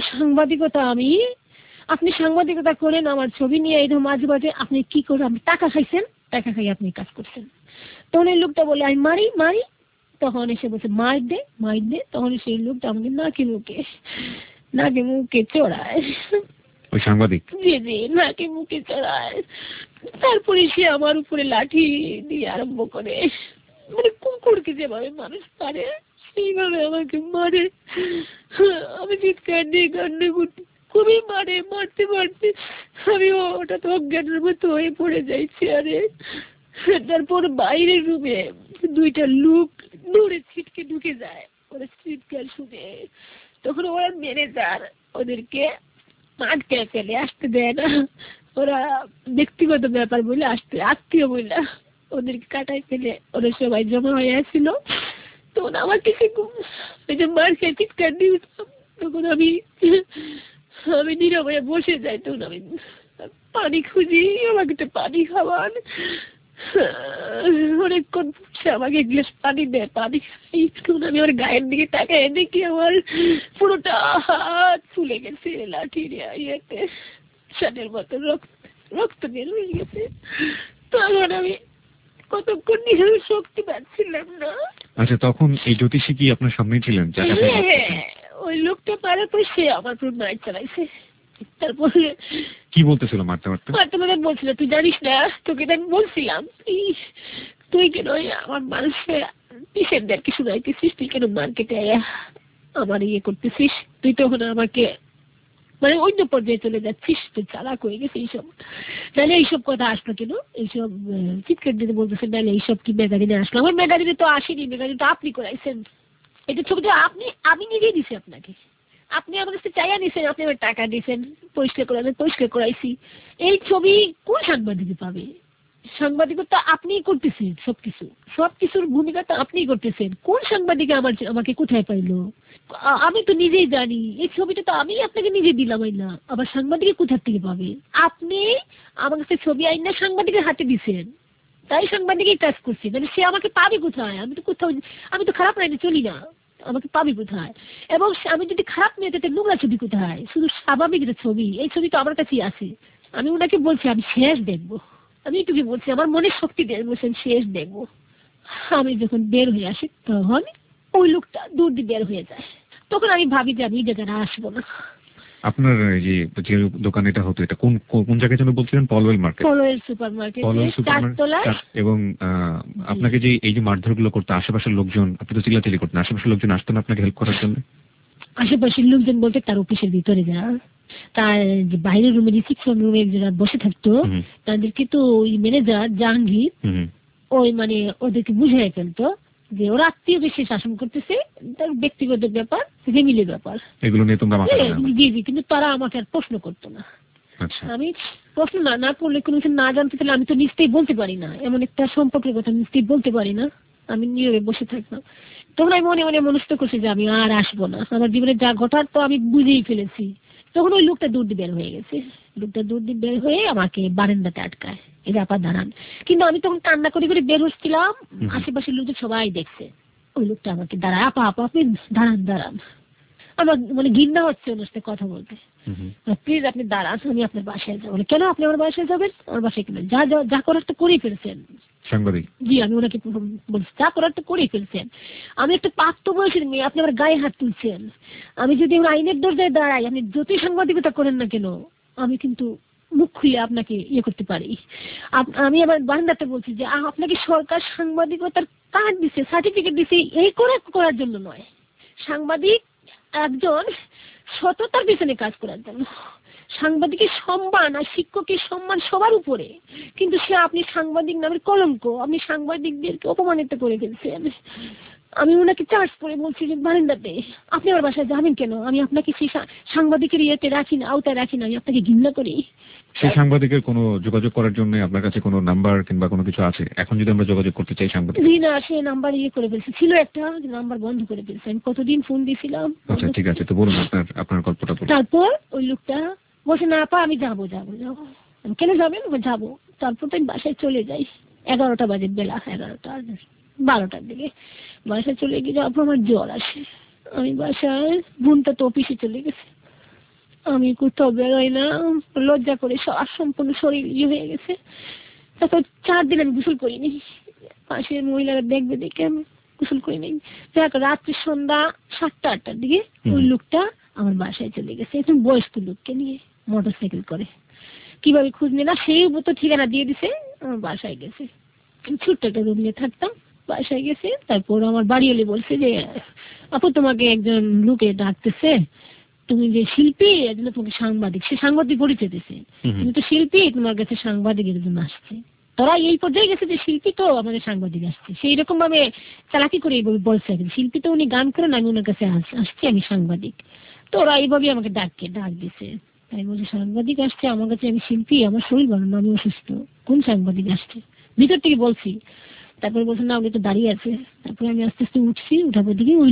আপনি সাংবাদিকতা করেন, আমার ছবি নিয়ে এই মাঝে মাঝে আপনি কি করে, আপনি টাকা খাইছেন, টাকা খাই আপনি কাজ করছেন। তখন এই লোকটা বলে আমি মারি। তখন এসে বলছে মার দে। তখন সেই লোকটা আমাকে নাকে মুখে চড়ায়, ওই সাংবাদিক। জি নাকে মুখে চড়ায়। তারপরে সে আমার উপরে লাঠি দিয়ে আরম্ভ করে, মানে কুকুরকে যেভাবে মানুষ মারে সেইভাবে আমাকে মারে। আমি চিৎকার দিয়ে কান্না করতে, খুবই মারতে আমি ওটা তো অজ্ঞানের মতো হয়ে পড়ে যাই চেয়ারে। তারপর বাইরের রুমে 2টা লোক দৌড়ে ছিটকে ঢুকে যায়, ওরা চিৎকার শুনে। তখন ওরা ম্যানেজার ওদেরকে আটকে ফেলে, আসতে দেয় না, ওরা ব্যক্তিগত ব্যাপার বলে আসতে, আত্মীয় বলে ওদেরকে কাটাই ফেলে ওরা সবাই জমা হয়ে আসছিল। তখন আমাকে ওই যে মার খেয়ে চিৎকার দিয়ে উঠলাম। তখন আমি নীরবে বসে যাই। তখন আমি পানি খুঁজি, আমাকে তো পানি খাওয়ান। অনেকক্ষণ সে আমাকে এক গ্লাস পানি দেয়, পানি আমি আমার গায়ের দিকে তাকায় দেখি আমার পুরোটা হাত ফুলে গেছে লাঠির ইয়েতে, শানের মতো রক্ত বের হয়ে গেছে। তখন আমি কতক্ষণ নিজের শক্তি পাচ্ছিলাম না। আচ্ছা, তখন এই জ্যোতিষী কি আপনার সামনে ছিলেন? ওই লোকটা পারার পর সে আমার পুরো মাইক চালাইছে। তারপরে কি বলতেছিল মারতে মারতে? বলছিল, তুই জানিস না, তোকে আমি বলছিলাম তুই কেন আমার মানুষের পিসেরদের কি শুনাইতেছিস, তুই কেন মার্কেটে আমার ইয়ে করতেছিস, তুই তখন আমাকে মানে অন্য পর্যায়ে চলে যাচ্ছিস, তুই চালাক হয়ে গেছে এইসব। তাহলে এইসব কথা আসলো কেন, এইসব চিৎকার দিতে বলতেছেন, তাহলে এইসব কি ম্যাগাজিনে আসলো? আমার ম্যাগাজিনে তো আসেনি, ম্যাগাজিন তো আপনি করাইছেন, এটা ছবিটা আমি নিজেই দিছি আপনাকে, আপনি আমার কাছে চাইয়া নিছেন, আপনি আমার টাকা দিয়েছেন, পরিষ্কার করাইছি। এই ছবি কোন সাংবাদিক পাবে? সাংবাদিকতা আপনিই করতেছেন, সবকিছুর ভূমিকা তো আপনিই করতেছেন। কোন সাংবাদিক আমাকে কোথায় পাইলো? আমি তো নিজেই জানি, এই ছবিটা তো আমি আপনাকে নিজে দিলাম না, আবার সাংবাদিক কোথা থেকে পাবে? আপনি আমার কাছে ছবি আইনা সাংবাদিকের হাতে দিছেন, তাই সাংবাদিকই কাজ করছে, মানে সে আমাকে পাবে কোথায়? আমি তো খারাপ লাইনে চলি না, আমাকে পাবে কোথায়? এবং আমি যদি খারাপ মেয়ে, তাতে নোংরা ছবি কোথায়? শুধু স্বাভাবিক একটা ছবি, এই ছবি তো আমার কাছেই আছে। আমি ওনাকে বলছি আমি শেষ দেখবো, আমি এটুকু বলছি, আমার মনের শক্তি বলছেন শেষ দেখবো। আমি যখন বের হয়ে আসি তখন ওই লোকটা দূর দিয়ে বের হয়ে যায়। তখন আমি ভাবি যে আমি এই জায়গায় আসবো না। আপনার যে দোকান এটা হতো, এটা কোন জায়গায় যেন বলছিলেন? পলওয়েল মার্কেট, পলওয়েল সুপারমার্কেট, চারতলায়। এবং আপনাকে যে এই যে মারধরগুলো করতে আশেপাশের লোকজন, আপনি তো চিল্লাচিল্লি করতেন, আশেপাশের লোকজন আসতেন আপনাকে হেল্প করার জন্য? আশেপাশের লোকজন বলতে তার অফিসের ভিতরে যারা, তার যে বাইরের রুমে, রিসেপশন রুমে যারা বসে থাকতো, তাদেরকে তো ওই ম্যানেজার জাহাঙ্গীর ওই মানে ওদেরকে বুঝিয়ে ফেলতো যে ওরা আত্মীয়কে সে শাসন করতেছে, তার ব্যক্তিগত ব্যাপার, ফ্যামিলির ব্যাপার, এগুলো নিয়ে তোমরা জি, কিন্তু তারা আমাকে আর প্রশ্ন করতো না। আমি প্রশ্ন না করলে কোনো কিছু না জানতে পারলে আমি তো নিশ্চয়ই বলতে পারি না, এমন একটা সম্পর্কের কথা নিশ্চয়ই বলতে পারি না, আমি নীরবে বসে থাকতাম। তখন আমি মনে মনে মনস্থ করছি যে আমি আর আসবো না, আমার জীবনে যা ঘটার তো আমি বুঝেই ফেলেছি। তখন ওই লোকটা দূর দিয়ে বের হয়ে গেছে, লোকটা দূর দিয়ে বের হয়ে আমাকে বারান্দাতে আটকায়, এই আপা দাঁড়ান। কিন্তু আমি তখন কান্না করে করে বের হচ্ছিলাম, আশেপাশের লোকজন সবাই দেখছে। ওই লোকটা আমাকে দাঁড়ায়, আপা আপনি দাঁড়ান। আমার মানে ঘৃণা হচ্ছে ওনার সাথে কথা বলতে, প্লিজ আপনি দাঁড়ান, আমি আপনার বাসায় যাবো। কেন আপনি আমার বাসায় যাবেন? আমার বাসায় কেন? যা করার তো করেই ফেলছেন সাংবাদিক। জি, আমি ওনাকে বলছি যা করার তো করেই ফেলছেন, আমি একটা প্রাপ্তবয়স্ক মেয়ে, আপনি আমার গায়ে হাত তুলছেন। আমি যদি আমার আইনের দরজায় দাঁড়াই, আপনি যতই সাংবাদিকতা করেন না কেন, আমি কিন্তু মুখ খুলে আপনাকে ইয়ে করতে পারি। আমি আবার বারান্দাতে বলছি যে আপনাকে সরকার সাংবাদিকতার কার্ড দিছে, সার্টিফিকেট দিছে, এই করার জন্য নয়। সাংবাদিক একজন সততার পিছনে কাজ করার জন্য। সাংবাদিকের সম্মান আর শিক্ষকের সম্মান সবার উপরে, কিন্তু সে আপনি সাংবাদিক নামের কলঙ্ক, আপনি সাংবাদিকদেরকে অপমানিত করে ফেলছেন। আমি ওনাকে চার্জ করে বলছি যে বারান্দাতে, আপনি আমার বাসায় যাবেন কেন? আমি আপনাকে সেই সাংবাদিকের ইয়েতে রাখি না, আওতায় রাখি না, আমি আপনাকে ঘৃণা করি। সেই সাংবাদিকের কোনো যোগাযোগ করার জন্য আপনার কাছে কোনো নাম্বার কিংবা কোনো কিছু আছে? এখন যদি আমরা যোগাযোগ করতে চাই সাংবাদিক? জি না, সে নাম্বার করে ফেলছে, ছিল একটা নাম্বার বন্ধ করে ফেলছে। আমি কতদিন ফোন দিয়েছিলাম। আচ্ছা ঠিক আছে, তো বলুন আপনার গল্পটা বলুন। তারপর ওই লোকটা বলছে না আপা আমি যাবো। কেন যাবেন? যাবো। তারপর তো আমি বাসায় চলে যাই, 11টা বাজে, বেলা 11টা 12টার দিকে বাসায় চলে গিয়ে যাওয়ার পর আমার জ্বর আসে। আমি বাসায়, বোনটা তো অফিসে চলে গেছে, আমি কোথাও বেরোই না, লজ্জা করে সম্পূর্ণ শরীর ইয়ে হয়ে গেছে। তারপর 4 দিন আমি গোসল করিনি, পাশের মহিলারা দেখবে দেখে আমি গোসল করি নাই। রাত্রি সন্ধ্যা 7টা-8টার দিকে ওই লোকটা আমার বাসায় চলে গেছে, একজন বয়স্ক লোককে নিয়ে মোটরসাইকেল করে, কিভাবে খুঁজ নিয়ে না, সেই মতো ঠিকানা দিয়ে দিছে, আমার বাসায় গেছে। ছোট্ট একটা রুম নিয়ে থাকতাম, বাসায় গেছে। তারপর আমার বাড়ি এলে বলছে যে আপু তোমাকে একজন লোকে ডাকতেছে, তুমি যে শিল্পী, একজন তোমাকে সাংবাদিক, সে সাংবাদিক পরিচয় দিছে, তুমি তো শিল্পী, তোমার কাছে সাংবাদিক একজন আসছে। তোরা এই পর্যায়ে গেছে যে শিল্পী তো আমাদের সাংবাদিক আসছে, সেই রকম ভাবে চালাকি করে এইভাবে বলছে। শিল্পী তো উনি গান করেন, আমি ওনার কাছে আসছি, আমি সাংবাদিক। তো ওরা এইভাবে আমাকে ডাক দিছে। তাই বলছে সাংবাদিক আসছে আমার কাছে, আমি শিল্পী, আমার শরীর ভালো না, আমি অসুস্থ, কোন সাংবাদিক আসছে? ভিতর থেকে বলছি। তারপরে বলছে না উনি তো দাঁড়িয়ে আছে। তারপরে আমি আস্তে আস্তে উঠছি, উঠার দিকে ওই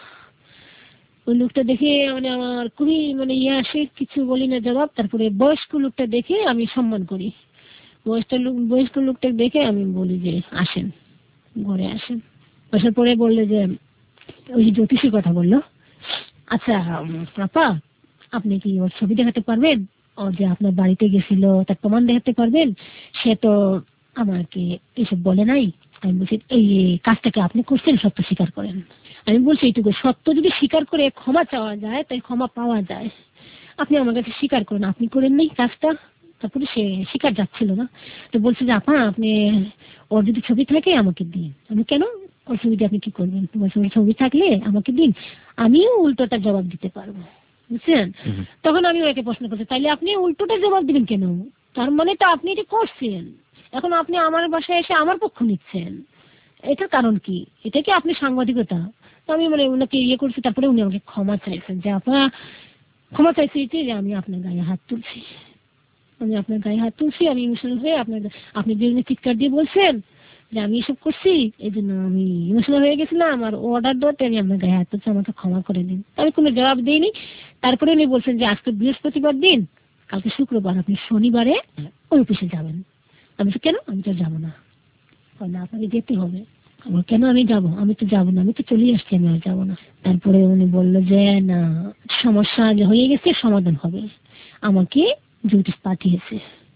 লোকটা দেখে মানে আমার খুবই মানে আসে, কিছু বলি না জবাব। তারপরে বয়স্ক লোকটা দেখে আমি সম্মান করি, বয়স্ক লোকটা দেখে আমি বলি যে আসেন, ঘরে আসেন। আসার পরে বললে যে ওই জ্যোতিষীর কথা বললো, আচ্ছা আপা আপনি কি ওর ছবি দেখাতে পারবেন? ও যে আপনার বাড়িতে গেছিল তার প্রমাণ দেখাতে পারবেন? সে তো আমাকে এসব বলে নাই। আমি বলছি এই কাজটাকে আপনি করছেন, সত্য স্বীকার করেন। আমি বলছি এইটুকু, সত্য যদি স্বীকার করে ক্ষমা চাওয়া যায় তাই ক্ষমা পাওয়া যায়। আপনি আমার কাছে স্বীকার করেন আপনি করেন নাই কাজটা। তারপরে সে স্বীকার যাচ্ছিল না, তো বলছে যে আপা আপনি ওর যদি ছবি থাকে আমাকে দিন। আমি কেন, ওর ছবিটা আপনি কি করবেন? তোমার ছবি থাকলে আমাকে দিন, আমিও উল্টোটা জবাব দিতে পারবো, বুঝছেন? তখন আমি ওকে প্রশ্ন করছি, তাইলে আপনি উল্টোটা জবাব দিবেন কেন? তার মানে তো আপনি এটা করছেন, এখন আপনি আমার বাসায় এসে আমার পক্ষ নিচ্ছেন, এটার কারণ কি? এটা কি আপনি সাংবাদিকতা? তো আমি মানে ওনাকে করছি। তারপরে উনি আমাকে ক্ষমা চাইছেন যে আপনার ক্ষমা চাইছি যে আমি আপনার গায়ে হাত তুলছি, আমি আপনার গায়ে হাত তুলছি, আমি ইমোশনাল হয়ে আপনি যে চিৎকার দিয়ে বলছেন যে আমি এসব করছি, এই জন্য আমি ইমোশনাল হয়ে গেছিলাম, আর অর্ডার দেওয়াতে আমি আপনার গায়ে হাত তুলছি, আমাকে ক্ষমা করে দিন। আমি কোনো জবাব দিইনি। তারপরে উনি বলছেন যে আজকে বৃহস্পতিবার দিন, কালকে শুক্রবার, আপনি শনিবারে ওই অফিসে যাবেন। আমি তো কেন, আমি তো যাবো না। আপনাকে যেতে হবে। আমার কেন আমি যাব? আমি তো যাবো না, আমি তো চলে আসছি, আমি আর যাবো না। তারপরে উনি বললো যে না, সমস্যা হয়ে গেছে, সমাধান হবে। আমাকে জ্যোতিষ পাঠিয়েছে।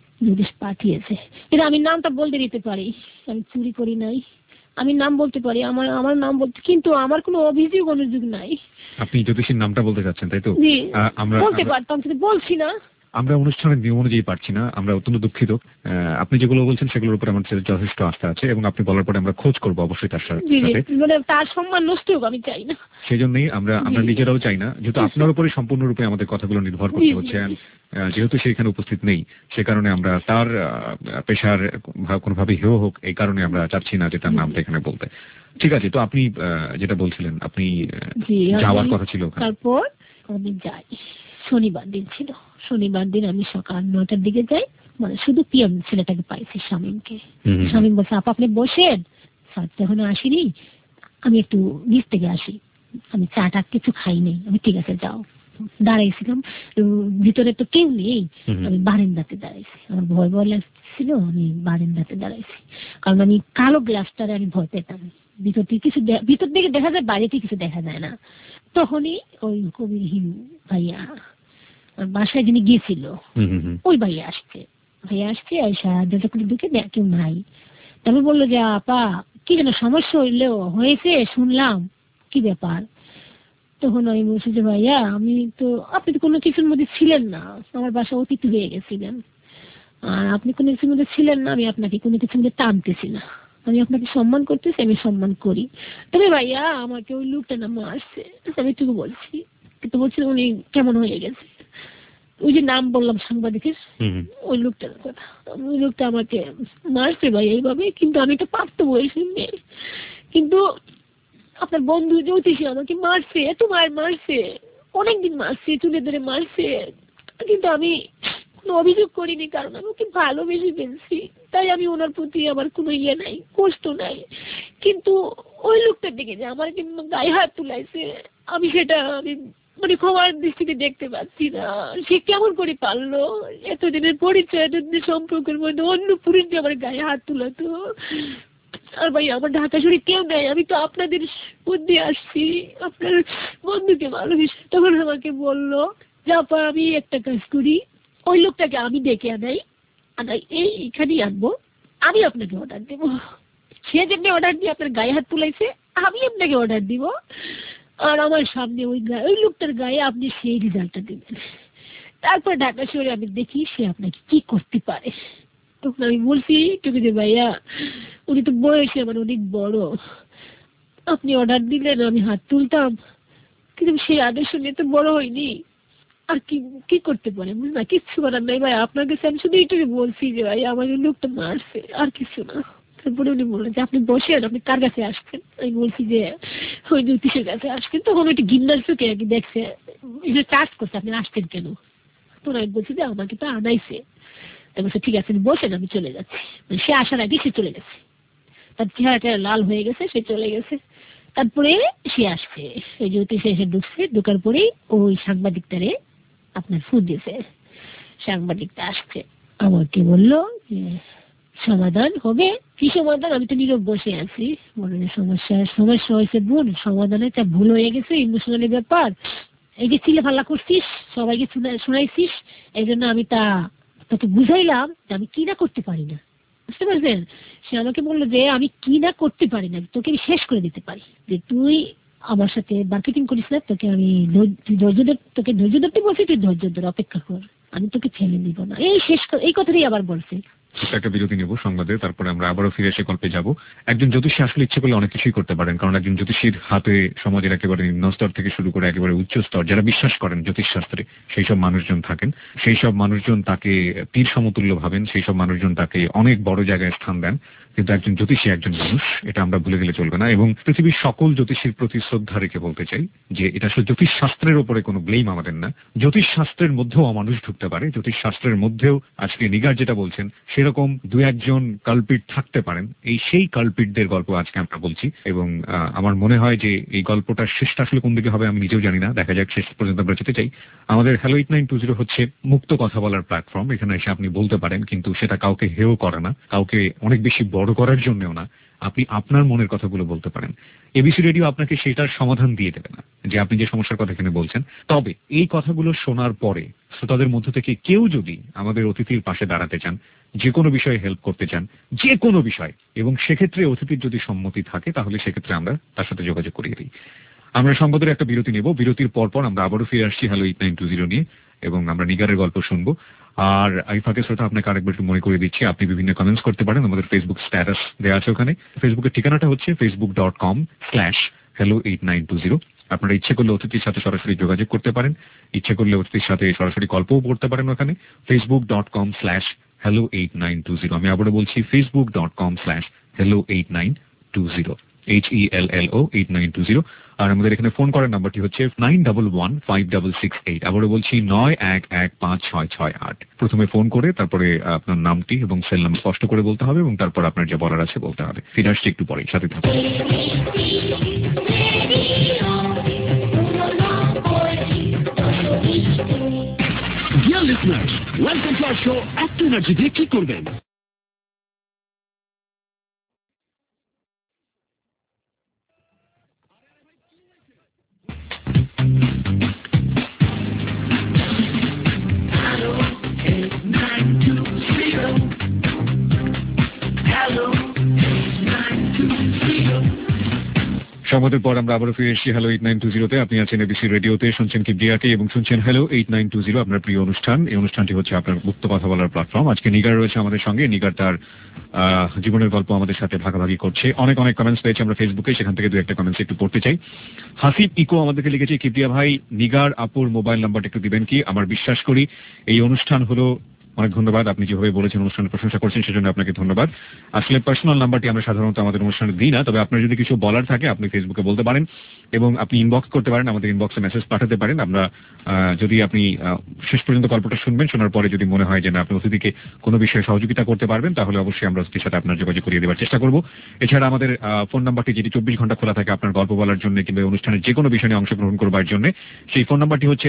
কিন্তু আমি নামটা বলতে দিতে পারি, আমি চুরি করি নাই, আমি নাম বলতে পারি, আমার নাম বলতে, কিন্তু আমার কোনো অভিযোগ অনুযোগ নাই। আপনি জ্যোতিষীর নামটা বলতে চাচ্ছেন তাই তো? আমরা বলতে পারতাম কিন্তু বলছি না। আমরা অনুষ্ঠানের নিয়ম অনুযায়ী পারছি না, আমরা অত্যন্ত দুঃখিত। আপনি যেগুলো বলছেন সেগুলোর উপর আমাদের যথেষ্ট আস্থা আছে এবং আপনি বলার পরে আমরা খোঁজ করবো অবশ্যই তার সাথে। মানে তার সম্মান নষ্ট হোক আমি চাই না। সেই জন্যই আমরা নিজেরাও চাই না, যেহেতু আপনার উপরে সম্পূর্ণরূপে আমাদের কথাগুলো নির্ভর করতে হচ্ছে, যেহেতু সে এখানে উপস্থিত নেই, সে কারণে আমরা তার পেশার কোনোভাবে হেয় হোক এই কারণে আমরা চাচ্ছি না যে তার নামটা এখানে বলতে। ঠিক আছে, তো আপনি যেটা বলছিলেন আপনি যাওয়ার কথা ছিল। তারপর আমি যাই, শনিবার দিন ছিল, শনিবার দিন আমি সকাল 9টার দিকে যাই, মানে শুধু পিএম ছেলেটাকে পাইছি, শামীমকে। শামীম বলছে আপা আপনি বসেন, স্যার তো এখনো আসেনি, আমি একটু নিচ থেকে আসি, আমি চাটা কিছু খাই নেই। আমি ঠিক আছে যাও। দাঁড়াইছিলাম, ভিতরে তো কেউ নেই, আমি বারান্দাতে দাঁড়াইছি, আমার ভয় ভয় লাগছিল, আমি বারান্দাতে দাঁড়াইছি, কারণ আমি কালো গ্লাসটারে আমি ভয় পেতাম। ভিতর দিকে দেখা যায়, বাইরে কিছু দেখা যায় না। তখনই ওই কবিরহীন ভাইয়া বাসায় যিনি গিয়েছিল, ওই ভাইয়া আসছে আয়সা দরজা খুলে ঢুকে কেউ নাই। তারপর বললো যে আপা কি যেন সমস্যা হয়েছে শুনলাম, কি ব্যাপার? তখন আমি বলছি যে ভাইয়া আপনি তো কোনো কিছুর মধ্যে ছিলেন না, আমার বাসা অতিথি হয়ে গেছিলেন, আর আপনি কোনো কিছুর মধ্যে ছিলেন না, আমি আপনাকে কোনো কিছুর মধ্যে টানতেছি না, আমি আপনাকে সম্মান করতেছি, আমি সম্মান করি। তবে ভাইয়া আমাকে ওই লোকটা না মারছে, আমি তোকে বলছি, কিন্তু বলছি উনি কেমন হয়ে গেছে, ওই যে নাম বললাম সাংবাদিকের, ওই লোকটার কথা, ওই লোকটা আমাকে মারছে ভাই এইভাবে। কিন্তু আমি তো প্রাপ্ত বয়সী মেয়ে, কিন্তু আপনার বন্ধু জ্যোতিষী আমাকে মারছে, এত মারছে, অনেকদিন মারছে, চুলে ধরে মারছে, কিন্তু আমি কোনো অভিযোগ করিনি, কারণ আমি ওকে ভালোবেসে ফেলছি, তাই আমি ওনার প্রতি আমার কোনো নাই, কষ্ট নাই। কিন্তু ওই লোকটার দিকে যে আমার কিন্তু গায়ে হাত তুলাইছে, আমি সেটা মানে ক্ষমার দৃষ্টিতে দেখতে পাচ্ছি না। সে কেমন করে পারলো এতদিনের পরিচয়, এতদিনের সম্পর্কের মধ্যে অন্য পুরুষ দিয়ে আমার গায়ে হাত তুলাতো? আর ভাই আমার ঢাকা শরীর কেউ নেই, আমি তো আপনাদের মধ্যে আসছি, আপনার বন্ধুকে ভালোবেসে। তখন আমাকে বললো যে আপা আমি একটা কাজ করি, ওই লোকটাকে আমি ডেকে আনাই এইখানেই আনবো, আমি আপনাকে অর্ডার দেবো, সে যেমনি অর্ডার দিয়ে আপনার গায়ে হাত তুলাইছে আমি আপনাকে অর্ডার দিব, আর আমার সামনে ওই লোকটার গায়ে আপনি সেই রেজাল্টটা দিবেন। তারপর ঢাকা শহরে আমি দেখি সে আপনাকে কি করতে পারে। তখন আমি বলছি তুমি যে ভাইয়া উনি তো বয়সে আমার অনেক বড়, আপনি অর্ডার দিলেন আমি হাত তুলতাম, কিন্তু সেই আদেশ নিয়ে তো বড় হয়নি, আর কি করতে পারে বুঝলা, কিচ্ছু করার নাই ভাই। আপনার কাছে আমি শুধু এইটুকু বলছি যে ভাই আমার লোকটা মারছে, আর কিছু না। তারপরে উনি বললেন যে আপনি বসেন, আপনি কার কাছে আসছেন? আমি বলছি যে ওই জ্যোতিষের কাছে আসছেন। তখন ওইটা গিন্দার চোখে আর কি দেখছে, কাজ করছে, আপনি আসছেন কেন? তখন আমি বলছি যে আমাকে তো আনাইছে। বলছে ঠিক আছে বসেন, আমি চলে যাচ্ছি। সে আসার আগে সে চলে গেছে, তার চেহারাটা লাল হয়ে গেছে, সে চলে গেছে। তারপরে সে আসছে, ওই জ্যোতিষে এসে ঢুকছে, ঢুকার পরেই ওই সাংবাদিকটারে আপনার ফোন দিয়েছে, সাংবাদিকটা আসছে, আমাকে বললো যে সমাধান হবে। কি সমাধান? আমি তো নীরব বসে আছি। মনে সমস্যা হয়েছে বোন, সমাধানে তা ভুল হয়ে গেছে, ইমোশনালি ব্যাপার। এই যে চিলে ফাল্লা করছিস, সবাইকে শোনাইছিস, এই জন্য আমি তোকে বুঝাইলাম যে আমি কি না করতে পারি না, বুঝতে পারছেন? সে আমাকে বললো যে আমি কি না করতে পারি না, তোকে আমি শেষ করে দিতে পারি, যে তুই আমার সাথে মার্কেটিং করিস না, তোকে আমি তোকে ধৈর্য ধরতে বলছি, তুই ধৈর্য ধর, অপেক্ষা কর, আমি তোকে ফেলে দিব না, এই কথাটাই আবার বলছে। একটা বিরতি নেব সংবাদে, তারপরে আমরা আবারও ফিরে এসে গল্পে যাব। একজন জ্যোতিষী আসলে ইচ্ছে করলে অনেক কিছুই করতে পারেন, কারণ একজন জ্যোতিষীর হাতে সমাজের একেবারে নিম্ন স্তর থেকে শুরু করে একেবারে উচ্চ স্তর যারা বিশ্বাস করেন জ্যোতিষ শাস্ত্রে, সেই সব মানুষজন থাকেন। সেই সব মানুষজন তাকে পীর সমতুল্য ভাবেন, সেই সব মানুষজন তাকে অনেক বড় জায়গায় স্থান দেন। কিন্তু একজন জ্যোতিষী একজন মানুষ, এটা আমরা ভুলে গেলে চলবে না। এবং পৃথিবীর সকল জ্যোতিষীর প্রতি শ্রদ্ধা রেখে বলতে চাই যে এটা আসলে জ্যোতিষ শাস্ত্রের উপরে কোনো ব্লেম আমাদের না। জ্যোতিষ শাস্ত্রের মধ্যেও অমানুষ ঢুকতে পারে, জ্যোতিষ শাস্ত্রের মধ্যেও আজকে নিগার যেটা বলছেন সেরকম দু একজন কালপিট থাকতে পারেন। সেই কালপিটদের গল্প আজকে আমরা বলছি, এবং আমার মনে হয় যে এই গল্পটার শেষটা আসলে কোন দিকে হবে আমি নিজেও জানি না, দেখা যাক, শেষ পর্যন্ত আমরা যেতে চাই। আমাদের হ্যালো 8920 হচ্ছে মুক্ত কথা বলার প্ল্যাটফর্ম। এখানে এসে আপনি বলতে পারেন, কিন্তু সেটা কাউকে হেয় করে না, কাউকে অনেক বেশি বড় করার জন্যও না। আপনি আপনার মনের কথাগুলো বলতে পারেন। এবিসি রেডিও আপনাকে সেটার সমাধান দিয়ে দেবে না যে আপনি যে সমস্যার কথা এখানে বলছেন। তবে এই কথাগুলো শোনার পরে শ্রোতাদের মধ্য থেকে কেউ যদি আমাদের অতিথির পাশে দাঁড়াতে চান, যে কোনো বিষয়ে হেল্প করতে চান, যে কোনো বিষয়, এবং সেক্ষেত্রে অতিথির যদি সম্মতি থাকে, তাহলে সেক্ষেত্রে আমরা তার সাথে যোগাযোগ করিয়ে দিই। আমরা সংবাদের একটা বিরতি নেব, বিরতির পরপর আমরা আবারও ফিরে আসছি হ্যালো 8920 নিয়ে, এবং আমরা নিগারের গল্প শুনবো। আর এই ফাঁকে শ্রোতা আপনাকে আরেকবার একটু মনে করে দিচ্ছি, আপনি বিভিন্ন কমেন্টস করতে পারেন, আমাদের ফেসবুক স্ট্যাটাস দেওয়া আছে ওখানে। ফেসবুকের ঠিকানাটা হচ্ছে facebook.com/hello8920। আপনারা ইচ্ছে করলে অতিথির সাথে সরাসরি যোগাযোগ করতে পারেন, ইচ্ছে করলে অতিথির সাথে সরাসরি গল্পও পড়তে পারেন ওখানে, facebook.com/hello8920। আমি আবারও বলছি facebook.com/hello8920, HELLO8920। আর আমাদের এখানে ফোন করার নাম্বারটি হচ্ছে 91156668। আবারও বলছি 91156668। প্রথমে ফোন করে তারপরে আপনার নামটি এবং সেল নাম্বার স্পষ্ট করে বলতে হবে, এবং তারপর আপনার যে বলার আছে বলতে হবে। ফিরে আসছি একটু পরেই, সাথে থাকুন। Dear listeners, welcome to our show Active Energy দিয়ে কি করবেন। সংবাদের পর আমরা আবারও ফিরে এসেছি হ্যালো 8920-তে। আপনি আছেন এবিসি রেডিওতে, শুনছেন কিবরিয়াকে এবং শুনছেন হ্যালো 8920, আপনার প্রিয় অনুষ্ঠান। এই অনুষ্ঠানটি হচ্ছে আপনার মুক্ত কথা বলার প্ল্যাটফর্ম। আজকে নিগার রয়েছে আমাদের সঙ্গে। নিগার তার জীবনের গল্প আমাদের সাথে ভাগাভাগি করছে। অনেক অনেক কমেন্টস পেয়েছি আমরা ফেসবুকে, সেখান থেকে দু একটা কমেন্টস একটু পড়তে চাই। হাসিব ইকো আমাদেরকে লিখেছে, কিবরিয়া ভাই, নিগার আপুর মোবাইল নাম্বারটা একটু দিবেন কি? আমার বিশ্বাস করি এই অনুষ্ঠান হলো, অনেক ধন্যবাদ, আপনি যেভাবে বলেছেন অনুষ্ঠানের প্রশংসা করছেন সেজন্য আপনাকে ধন্যবাদ। আসলে পার্সোনাল নাম্বারটি আমরা সাধারণত আমাদের অনুষ্ঠানে দিই না, তবে আপনার যদি কিছু বলার থাকে আপনি ফেসবুকে বলতে পারেন, এবং আপনি ইনবক্স করতে পারেন, আমাদের ইনবক্সে মেসেজ পাঠাতে পারেন। আমরা যদি আপনি শেষ পর্যন্ত গল্পটা শুনবেন, শোনার পরে যদি মনে হয় যে না আপনি অতিথিকে কোনো বিষয়ে সহযোগিতা করতে পারবেন, তাহলে অবশ্যই আমরা অতিথির সাথে আপনার যোগাযোগ করিয়ে দেওয়ার চেষ্টা করব। এছাড়া আমাদের ফোন নাম্বারটি, যেটি 24 ঘন্টা খোলা থাকে আপনার গল্প বলার জন্য কিংবা অনুষ্ঠানের যে কোনো বিষয় নিয়ে অংশগ্রহণ করবার জন্য, সেই ফোন নাম্বারটি হচ্ছে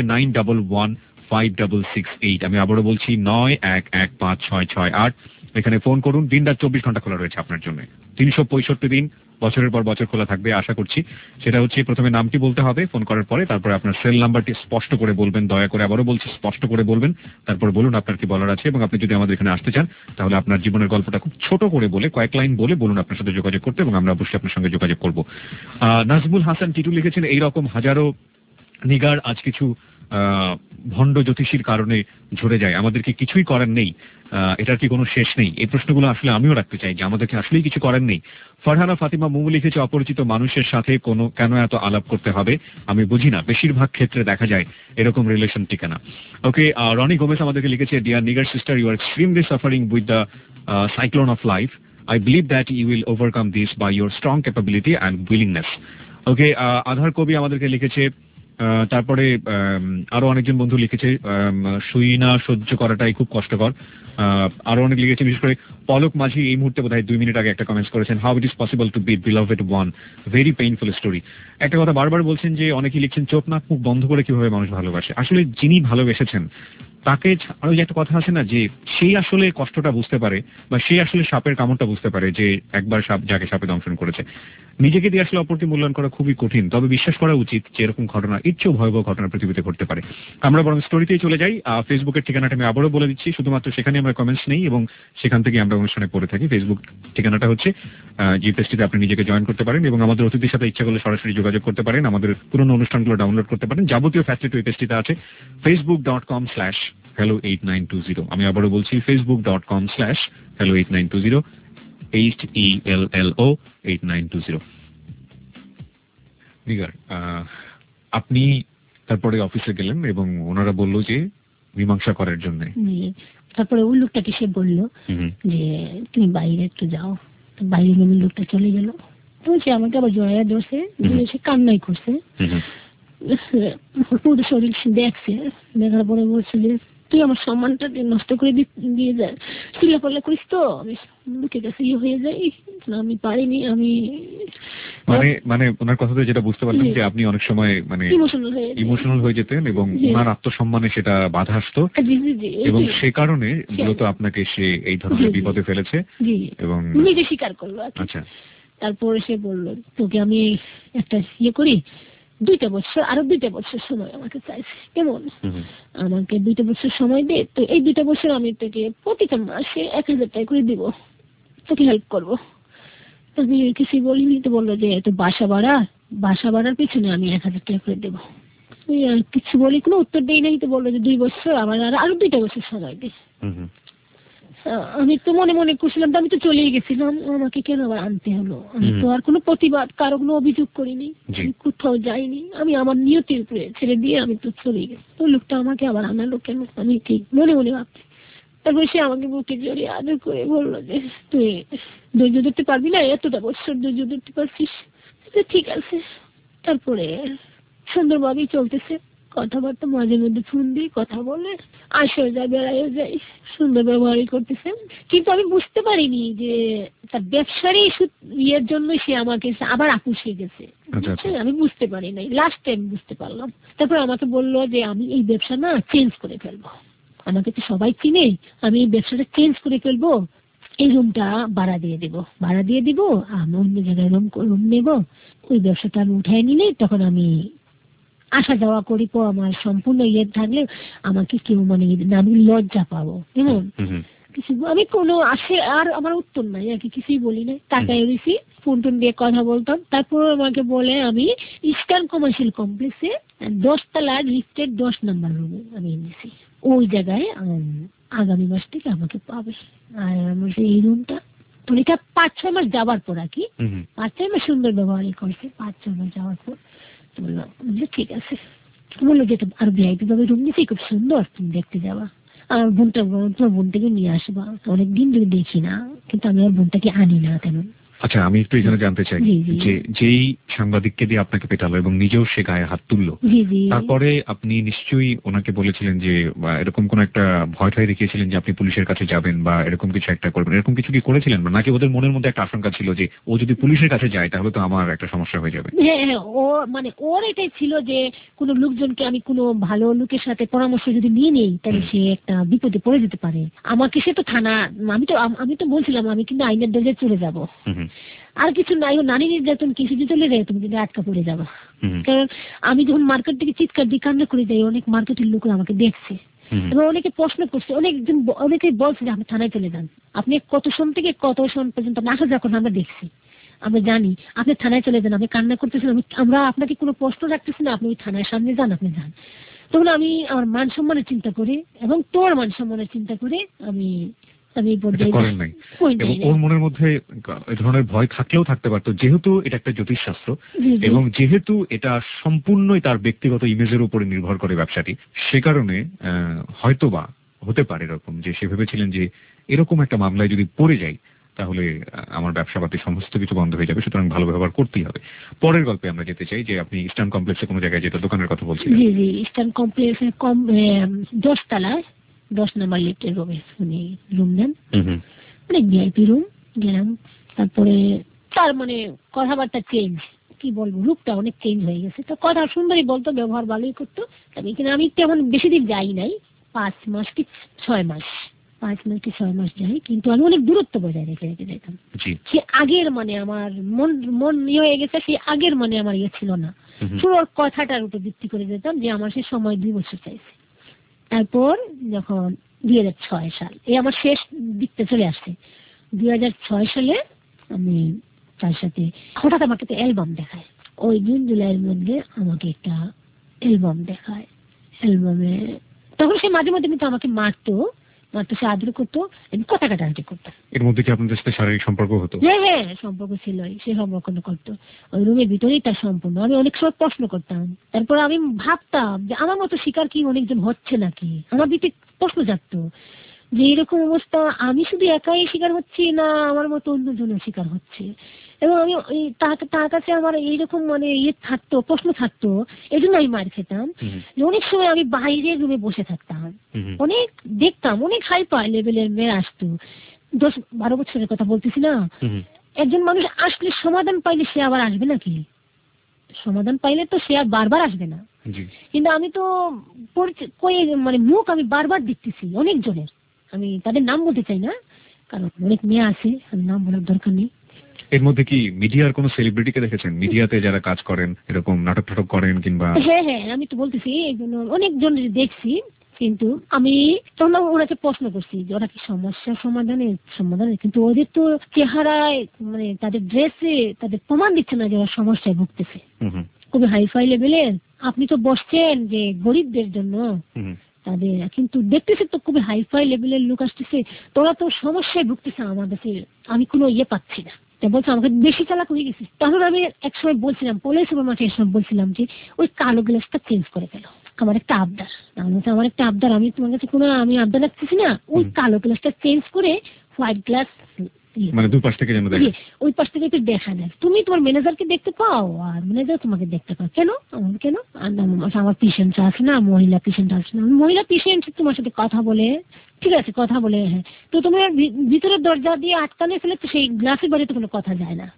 91156668। আমি আবারও বলছি 91156668। এখানে ফোন করুন, দিন রাত 24 ঘন্টা খোলা রয়েছে আপনার জন্য, 365 দিন, বছরের পর বছর খোলা থাকবে আশা করছি। সেটা হচ্ছে প্রথমে নামটি বলতে হবে ফোন করার পরে, তারপরে আপনার সেল নাম্বারটি স্পষ্ট করে বলবেন, দয়া করে আবারও বলছি স্পষ্ট করে বলবেন, তারপর বলুন আপনার কি বলার আছে। এবং আপনি যদি আমাদের এখানে আসতে চান তাহলে আপনার জীবনের গল্পটা খুব ছোট করে বলে, কয়েক লাইন বলে বলুন আপনার সাথে যোগাযোগ করতে, এবং আমরা অবশ্যই আপনার সঙ্গে যোগাযোগ করব। নাজমুল হাসান টিটু লিখেছেন, এইরকম হাজারো নিগার আজ কিছু ভণ্ড জ্যোতিষীর কারণে ঝরে যায়, আমাদেরকে কিছুই করার নেই, এটার কি কোনো শেষ নেই? এই প্রশ্নগুলো আসলে আমিও রাখতে চাই যে আমাদেরকে আসলেই কিছু করার নেই। ফারহানা ফাতিমা মুমু লিখেছে, অপরিচিত মানুষের সাথে কেন এত আলাপ করতে হবে আমি বুঝি না, বেশিরভাগ ক্ষেত্রে দেখা যায় এরকম রিলেশন টিকে না। ওকে, রনি গোমেস আমাদেরকে লিখেছে, dear Nigar sister, you are extremely suffering with the cyclone of life. I believe that you will overcome this by your strong capability and willingness. Okay, Adhar Kobi আমাদেরকে লিখেছে, তারপরে আরো অনেকজন বন্ধু লিখেছে, শুই না সহ্য করাটাই খুব কষ্টকর। আরো অনেক লিখেছে, বিশেষ করে পলক মাঝি এই মুহূর্তে বোধহয় 2 মিনিট আগে একটা কমেন্টস করেছেন, how it is possible to be beloved one, very painful story. একটা কথা বারবার বলছেন যে অনেকেই লিখছেন, চোখ নাক মুখ বন্ধ করে কিভাবে মানুষ ভালোবাসে। আসলে যিনি ভালোবেসেছেন তাকে আরো যে একটা কথা আছে না যে সেই আসলে কষ্টটা বুঝতে পারে বা সেই আসলে সাপের কামড়টা বুঝতে পারে যে একবার সাপ যাকে সাপে দংশন করেছে। নিজেকে দিয়ে আসলে অপরকে মূল্যায়ন করা খুবই কঠিন, তবে বিশ্বাস করা উচিত যে এরকম ঘটনা এর চেয়েও ভয়াবহ ঘটনা পৃথিবীতে ঘটতে পারে। আমরা বরং স্টোরিতেই চলে যাই। ফেসবুকের ঠিকানাটা আমি আবারও বলে দিচ্ছি, শুধুমাত্র সেখানে আমরা কমেন্টস নেই এবং সেখান থেকে আমরা অনুষ্ঠানে পড়ে থাকি। ফেসবুক ঠিকানাটা হচ্ছে যে পেজটিতে আপনি নিজেকে জয়েন করতে পারেন এবং আমাদের অতিথির সাথে ইচ্ছা করলে সরাসরি যোগাযোগ করতে পারেন, আমাদের পুরনো অনুষ্ঠানগুলো ডাউনলোড করতে পারেন। যাবতীয় ফ্যাসিলিটি ওই পেজটিতে আছে, facebook.com/hello8920। আমি আবারও বলছি facebook.com/hello8920, HELLO8920। নিগার, আপনি তারপরে অফিসে গেলেন এবং ওনারা বলল যে মীমাংসা করার জন্য। তারপরে ওই লোকটাকে সে বলল যে তুমি বাইরে একটু যাও। বাইরে গেলে লোকটা চলে গেল। তো সে আমাকে আবার জড়াইয়া ধরছে, সে কান্নাই করছে, পুরো শরীর দেখছে। দেখার পরে বলছে যে তুই আমার সম্মানটা নষ্ট করে দিয়ে যায়, চিল্লাপাল্লা করিস তো আমি লোকের কাছে হয়ে যাই, আমি পারিনি। আমি মানে ওনার কথাতে যেটা বুঝতে পারলাম যে আপনি অনেক সময় মানে ইমোশনাল হয়ে যেতেন এবং ওনার আত্মসম্মানে সেটা বাধা আসতো এবং সে কারণে মূলত আপনাকে সে এই ধরনের বিপদে ফেলেছে এবং নিজে স্বীকার করলো। আচ্ছা, তারপরে সে বললো তোকে আমি একটা করি, 2টা বছর, আরো 2টা বছর সময় আমাকে চাইছে। কেমন? আমাকে 2টা বছর সময় দে, তো এই 2টা বছর আমি তোকে প্রতিটা মাসে 1000 টাকা করে দিব, তোকে হেল্প করবো। আমি কিছু বলিনি। তো বললো যে তো বাসা ভাড়ার পিছনে আমি 1000 টাকা করে দেবো। কিছু বলি, কোনো উত্তর দেই নাই। তো বললো যে 2 বছর, আবার আরো 2টা বছর সময় দে। আমি তো মনে মনে করছিলাম আমি তো চলেই গেছিলাম, আমাকে কেন আবার আনতে হলো? আমি তো আর কোনো প্রতিবাদ, কারো কোনো অভিযোগ করিনি, কোথাও যাইনি, আমি আমার নিয়তির উপরে ছেড়ে দিয়ে আমি তো চলে গেছি। তো লোকটা আমাকে আবার আনালো কেন? আমি ঠিক মনে মনে ভাবছি। তারপরে সে আমাকে বুকে জড়িয়ে আদর করে বললো যে তুই ধৈর্য ধরতে পারবি না, এতটা বছর ধৈর্য ধরতে পারছিস, ঠিক আছে। তারপরে সুন্দরভাবেই চলতেছে, কথাবার্তা মাঝে মধ্যে ফোন দিয়ে কথা বলে, আসেও যায়, বেড়াইও যায়, সুন্দর ব্যবহারই করতেছে। কিন্তু আমি বুঝতে পারিনি যে তার ব্যবসারই ইয়ের জন্য সে আমাকে আবার আপুস হয়ে গেছে। আমি বুঝতে পারি নাই, লাস্ট টাইম বুঝতে পারলাম। তারপর আমাকে বললো যে আমি এই ব্যবসা না চেঞ্জ করে ফেলবো, আমাকে তো সবাই চিনে, আমি এই ব্যবসাটা চেঞ্জ করে ফেলবো, এই রুমটা ভাড়া দিয়ে দিব, আমি অন্য জায়গায় রুম নেবো, ওই ব্যবসাটা আমি উঠাই নিলে তখন আমি আসা যাওয়া করি, তো আমার সম্পূর্ণ থাকলে আমাকে কেউ মানে আমি লজ্জা পাবো। কেমন? কিছু আমি কোনো আসে আর আমার উত্তর নাই আর কি, কিছুই বলি নাই, টাকায় রয়েছি, ফোন টোন দিয়ে কথা বলতাম। তারপর আমাকে বলে আমি ইস্টার্ন কমার্শিয়াল কমপ্লেক্সে 10 তলা লিফটের 10 নম্বর রুমে আমি এনেছি, ওই জায়গায় আগামী মাস থেকে আমাকে পাবে। আর আমার এই রুমটা তো এটা 5-6 মাস যাওয়ার পর আর কি, 5-6 মাস সুন্দর ব্যবহারই করছে, 5-6 মাস যাওয়ার পর বললাম ঠিক আছে। বললো যে আর ভিআইপি ভাবে রুম নিয়েছি, খুব সুন্দর, তুমি দেখতে যাবা, আর বোনটাকে নিয়ে আসবা, অনেকদিন ধরে দেখি না, কিন্তু আমি আর বোনটাকে আনি না কেন। আচ্ছা, আমি একটু এখানে জানতে চাই যে যেই সাংবাদিককে দিয়ে আপনাকে পেটালো এবং নিজেও সে গায়ে হাত তুললো, তারপরে আপনি নিশ্চয়ই ওনাকে বলেছিলেন যে এরকম কোন একটা ভয় দেখিয়েছিলেন যে আপনি পুলিশের কাছে যাবেন বা এরকম কিছু একটা করবেন, এরকম কিছু কি করেছিলেন? নাকি ওদের মনের মধ্যে একটা আশঙ্কা ছিল যে ও যদি পুলিশের কাছে যায় তাহলে তো আমার একটা সমস্যা হয়ে যাবে? হ্যাঁ, ও মানে ওর এটাই ছিল যে কোনো লোকজনকে আমি কোনো ভালো লোকের সাথে পরামর্শ যদি নিয়ে নেই তাহলে সে একটা বিপদে পড়ে যেতে পারে। আমাকে সে তো থানা, আমি তো বলছিলাম আমি কিন্তু আইনের দরজায় চলে যাব, আর কিছু নাই, নারী নির্যাতন কিছু যদি চলে যায় তুমি কিন্তু আটকা পড়ে যাবা। কারণ আমি যখন মার্কেট থেকে চিৎকার দিয়ে কান্না করে যাই, অনেক মার্কেটের লোক আমাকে দেখছে এবং অনেকে প্রশ্ন করছে, অনেকে বলছে যে আপনি থানায় চলে যান, আপনি কত সন থেকে কত সন পর্যন্ত আসা যাওয়া করেন আমরা দেখছি, আমরা জানি, আপনি থানায় চলে যান, আপনি কান্না করতেছেন, আমরা আপনাকে কোনো প্রশ্ন রাখতেছি না, আপনি ওই থানায় সামনে যান, আপনি যান। তখন আমি আমার মান সম্মানের চিন্তা করে এবং তোর মান সম্মানের চিন্তা করে আমি করেন নাই। এবং ওর মনের মধ্যে এই ধরনের ভয় থাকলেও থাকতে পারতো, যেহেতু এটা একটা জ্যোতিষশাস্ত্র এবং যেহেতু এটা সম্পূর্ণই তার ব্যক্তিগত ইমেজের উপরে নির্ভর করে ব্যবসাটি, সে কারণে হয়তোবা হতে পারে এরকম যে সে ভেবেছিলেন যে এরকম একটা মামলায় যদি পড়ে যাই তাহলে আমার ব্যবসাপাতি সমস্ত কিছু বন্ধ হয়ে যাবে, সুতরাং ভালো ব্যবহার করতেই হবে। পরের গল্পে আমরা যেতে চাই যে আপনি ইস্টার্ন কমপ্লেক্সে কোনো জায়গায় যেটা দোকানের কথা বলছিলেন। জি, ইস্টার্ন কমপ্লেক্সে 10 তলায় 10 নম্বর লিফটের রুমে উনি রুম নেন, মানে ভিআইপি রুম গেলাম। তারপরে তার মানে কথাবার্তা চেঞ্জ, কি বলবো, রূপটা অনেক চেঞ্জ হয়ে গেছে। তো কথা সুন্দরই বলতো, ব্যবহার ভালোই করতো। আমি তেমন বেশি দিন যাই নাই, 5 মাস কি 6 মাস, 5 মাস কি 6 মাস যাই, কিন্তু আমি অনেক দূরত্ব বজায় রেখে রেখে যেতাম। সে আগের মানে আমার মন হয়ে গেছে, সে আগের মানে আমার ইয়ে ছিল না, শুধু ওর কথাটার উপর ভিত্তি করে যেতাম যে আমার সে সময় 2 বছর চাইছে। তারপর যখন 2006 সাল, এই আমার শেষ দিকতে চলে আসছে, 2006 সালে আমি তার সাথে হঠাৎ আমাকে একটা অ্যালবাম দেখায়। ওই জুন জুলাইয়ের মধ্যে আমাকে একটা অ্যালবাম দেখায়। অ্যালবামে তখন সে মাঝে মাঝে কিন্তু আমাকে মারতো, সে আদর করতো, কথা কাটাকাটি করতো। এর মধ্যে কি আপনাদের সাথে শারীরিক সম্পর্ক হতো? হ্যাঁ, সম্পর্ক ছিল, সে সম্পর্ক করতো ওই রুমের ভিতরেই তার সম্পূর্ণ। আমি অনেক সময় প্রশ্ন করতাম, তারপর আমি ভাবতাম যে আমার মতো শিকার কি অনেকজন হচ্ছে নাকি, আমার ভিতরে প্রশ্ন জাগতো যে এরকম অবস্থা আমি শুধু একাই শিকার হচ্ছি না আমার মতো অন্যজনের শিকার হচ্ছে। এবং আমি তার কাছে আমার এইরকম মানে থাকতো, প্রশ্ন থাকতো, এই জন্য আমি মার খেতাম। অনেক সময় আমি বাইরের রুমে বসে থাকতাম, অনেক দেখতাম, অনেক হাই পাই লেভেলের মেয়ে আসতো। 10-12 বছরের কথা বলতেছি না। একজন মানুষ আসলে সমাধান পাইলে সে আবার আসবে নাকি? সমাধান পাইলে তো সে আর বারবার আসবে না। কিন্তু আমি তো মানে মুখ আমি বারবার দেখতেছি অনেক জনের, আমি তাদের নাম বলতে চাই না কারণ অনেক মেয়ে আছে, আমি নাম বলার দরকার নেই। এর মধ্যে কি মিডিয়ার কোনো সেলিব্রিটিকে দেখেছেন, মিডিয়াতে যারা কাজ করেন, এরকম নাটক টাটক করেন কিংবা? হ্যাঁ, আমি তো বলতেছি অনেক জনের দেখছি, কিন্তু আমি তখন ওনাকে প্রশ্ন করছি যে ওরা কি সমস্যা সমাধানে, কিন্তু ওদের তো চেহারায় মানে তাদের ড্রেসে তাদের প্রমাণ দিচ্ছে না যে ওরা সমস্যায় ভুগতেছে। খুবই হাইফাই লেভেলের, আপনি তো বসছেন যে গরিবদের জন্য তাদের, কিন্তু দেখতেছি তো খুবই হাইফাই লেভেলের লোক আসতেছে, তোরা তো সমস্যায় ভুগতেছে, আমাদের আমি কোনো পাচ্ছি না। বলছে আমাকে বেশি চালাক হয়ে গেছি। তখন আমি একসময় বলছিলাম, পলিসি মাঠে একসময় বলছিলাম যে ওই কালো গ্লাসটা চেঞ্জ করে ফেলো, আমার একটা আবদার। আমি তোমার কাছে কোনো আমি আবদার রাখতেছি না, ওই কালো গ্লাসটা চেঞ্জ করে হোয়াইট গ্লাস, মানে দুই পাশ থেকে যেন দেখে, ওই পাশ থেকে একটু দেখা যায়, তুমি তোমার ম্যানেজারকে দেখতে পাও আর ম্যানেজার তোমাকে দেখতে পাও। কেন আমার পেশেন্ট আছে না, মহিলা পেশেন্ট আছে না, মহিলা পেশেন্ট তোমার সাথে কথা বলে, ঠিক আছে কথা বলে, হ্যাঁ, তো তোমার ভিতরের দরজা দিয়ে আটকানে ফেলে তো সেই গ্লাসের বাইরে তো কোনো কথা যায় না।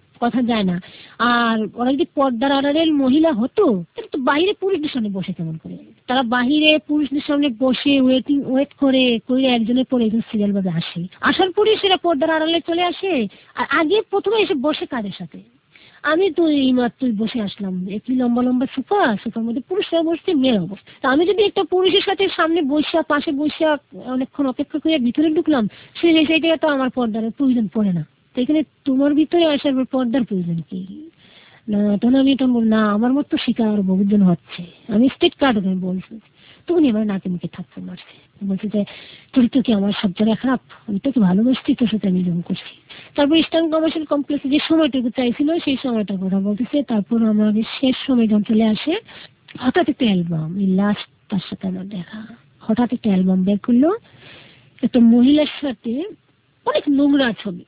আর ওরা যদি পর্দার আড়ালের মহিলা হতো তাহলে তো বাইরে পুরুষদের সামনে বসে কেমন করে? তারা বাহিরে পুরুষদের সামনে বসে ওয়েট করে একজনের পরে একজন সিরিয়াল ভাবে আসে, আসার পরে সেটা পর্দার আড়ালে চলে আসে। আর আগে প্রথমে এসে বসে কাদের সাথে? আমি তো এই মাত্র বসে আসলাম, একটি লম্বা লম্বা সোফার মধ্যে পুরুষরা বসছে, মেয়েরা বসছে। আমি যদি একটা পুরুষের সাথে সামনে বসা পাশে বসা অনেকক্ষণ অপেক্ষা করে ভিতরে ঢুকলাম, সেইটা তো আমার পর্দার প্রয়োজন পড়ে না। এখানে তোমার ভিতরে আসার পর্দার প্রয়োজন কি? না, তখন আমি এটা বল না, আমার মতো শিকার বহুজন হচ্ছে, আমি স্টেট কার্ড বলছি। তখন এবার নাকে মুখে থাকতে মারছে, বলছে যে চরিত্র কি আমার সব জায়গায় খারাপ, আমি তোকে ভালোবাসছি, তোর সাথে আমি এরকম করছি। তারপর ইস্টার্ন কমার্শিয়াল কমপ্লেক্সে যে সময়টুকু চাইছিল সেই সময়টার কথা বলতেছে। তারপর আমাদের শেষ সময় যখন চলে আসে, হঠাৎ একটা অ্যালবাম, এই লাস্ট তার সাথে আমার দেখা, হঠাৎ একটা অ্যালবাম বের করলো, একটা মহিলার সাথে অনেক নোংরা ছবি,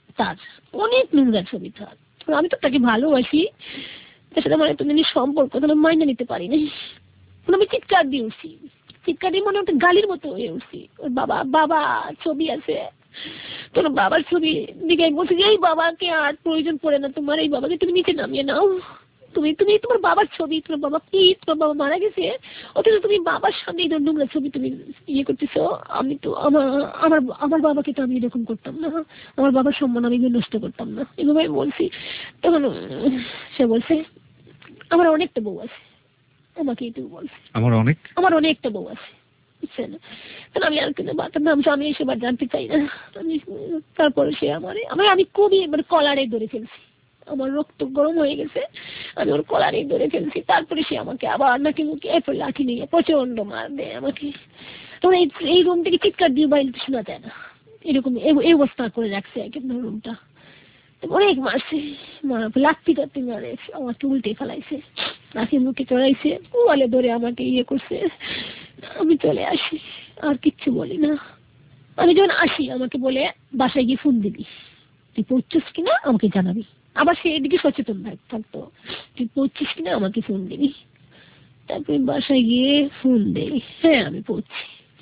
আমি তো তাকে ভালোবাসি, তার সাথে আমার এতদিন সম্পর্ক, মাইনে নিতে পারিনি। আমি চিৎকার দিয়ে উঠছি, মনে হচ্ছে গালির মতো হয়ে উঠছি। ওর বাবা ছবি আছে, তোর বাবার ছবি দিকে বলছি যে এই বাবাকে আর প্রয়োজন পড়ে না তোমার, এই বাবাকে তুমি নিচে নামিয়ে নাও, তুমি তোমার বাবার ছবি, তোমার বাবা কি, তোমার বাবা মারা গেছে, অথচ তুমি বাবার সামনে এই নোংরা ছবি তুমি করতেছো। আমি তো আমার বাবাকে তো আমি এরকম করতাম না, আমার বাবার সম্মান আমি নষ্ট করতাম না, এভাবে বলছি। তখন সে বলছে আমার অনেকটা বউ আছে, আমাকে এইটুকু বলছে, আমার অনেকটা বউ আছে, বুঝছেন? তাহলে আমি আর কিন্তু বাতার নাম আমি এসব আর জানতে চাই না। তারপরে সে আমি খুবই কলারে ধরে ফেলছি, আমার রক্ত গরম হয়ে গেছে, আমি ওর কলারে ধরে ফেলছি। তারপরে সে আমাকে আবার নাকি মুখে লাঠি নিয়ে প্রচন্ড মার দেয় আমাকে। তখন এই রুম থেকে চিৎকার দিয়ে বাইরে শোনা যায় না, এরকম এই অবস্থা করে রাখছে একেবারে রুমটা। অনেক মারছে, লাঠি টাঠি মারে, আমাকে উল্টে ফেলাইছে, লাঠি মুখে চড়াইছে, ওয়ালে ধরে আমাকে করছে। আমি চলে আসি, আর কিচ্ছু বলি না। আমি যখন আসি আমাকে বলে বাসায় গিয়ে ফোন দিবি, তুই পড়ছিস কিনা আমাকে জানাবি। আবার সে এদিকে সচেতন থাকতো, তুই পড়ছিস কিনা আমাকে ফোন দিবি। তারপরে বাসায় গিয়ে ফোন দেই, হ্যাঁ আমি পড়ছি।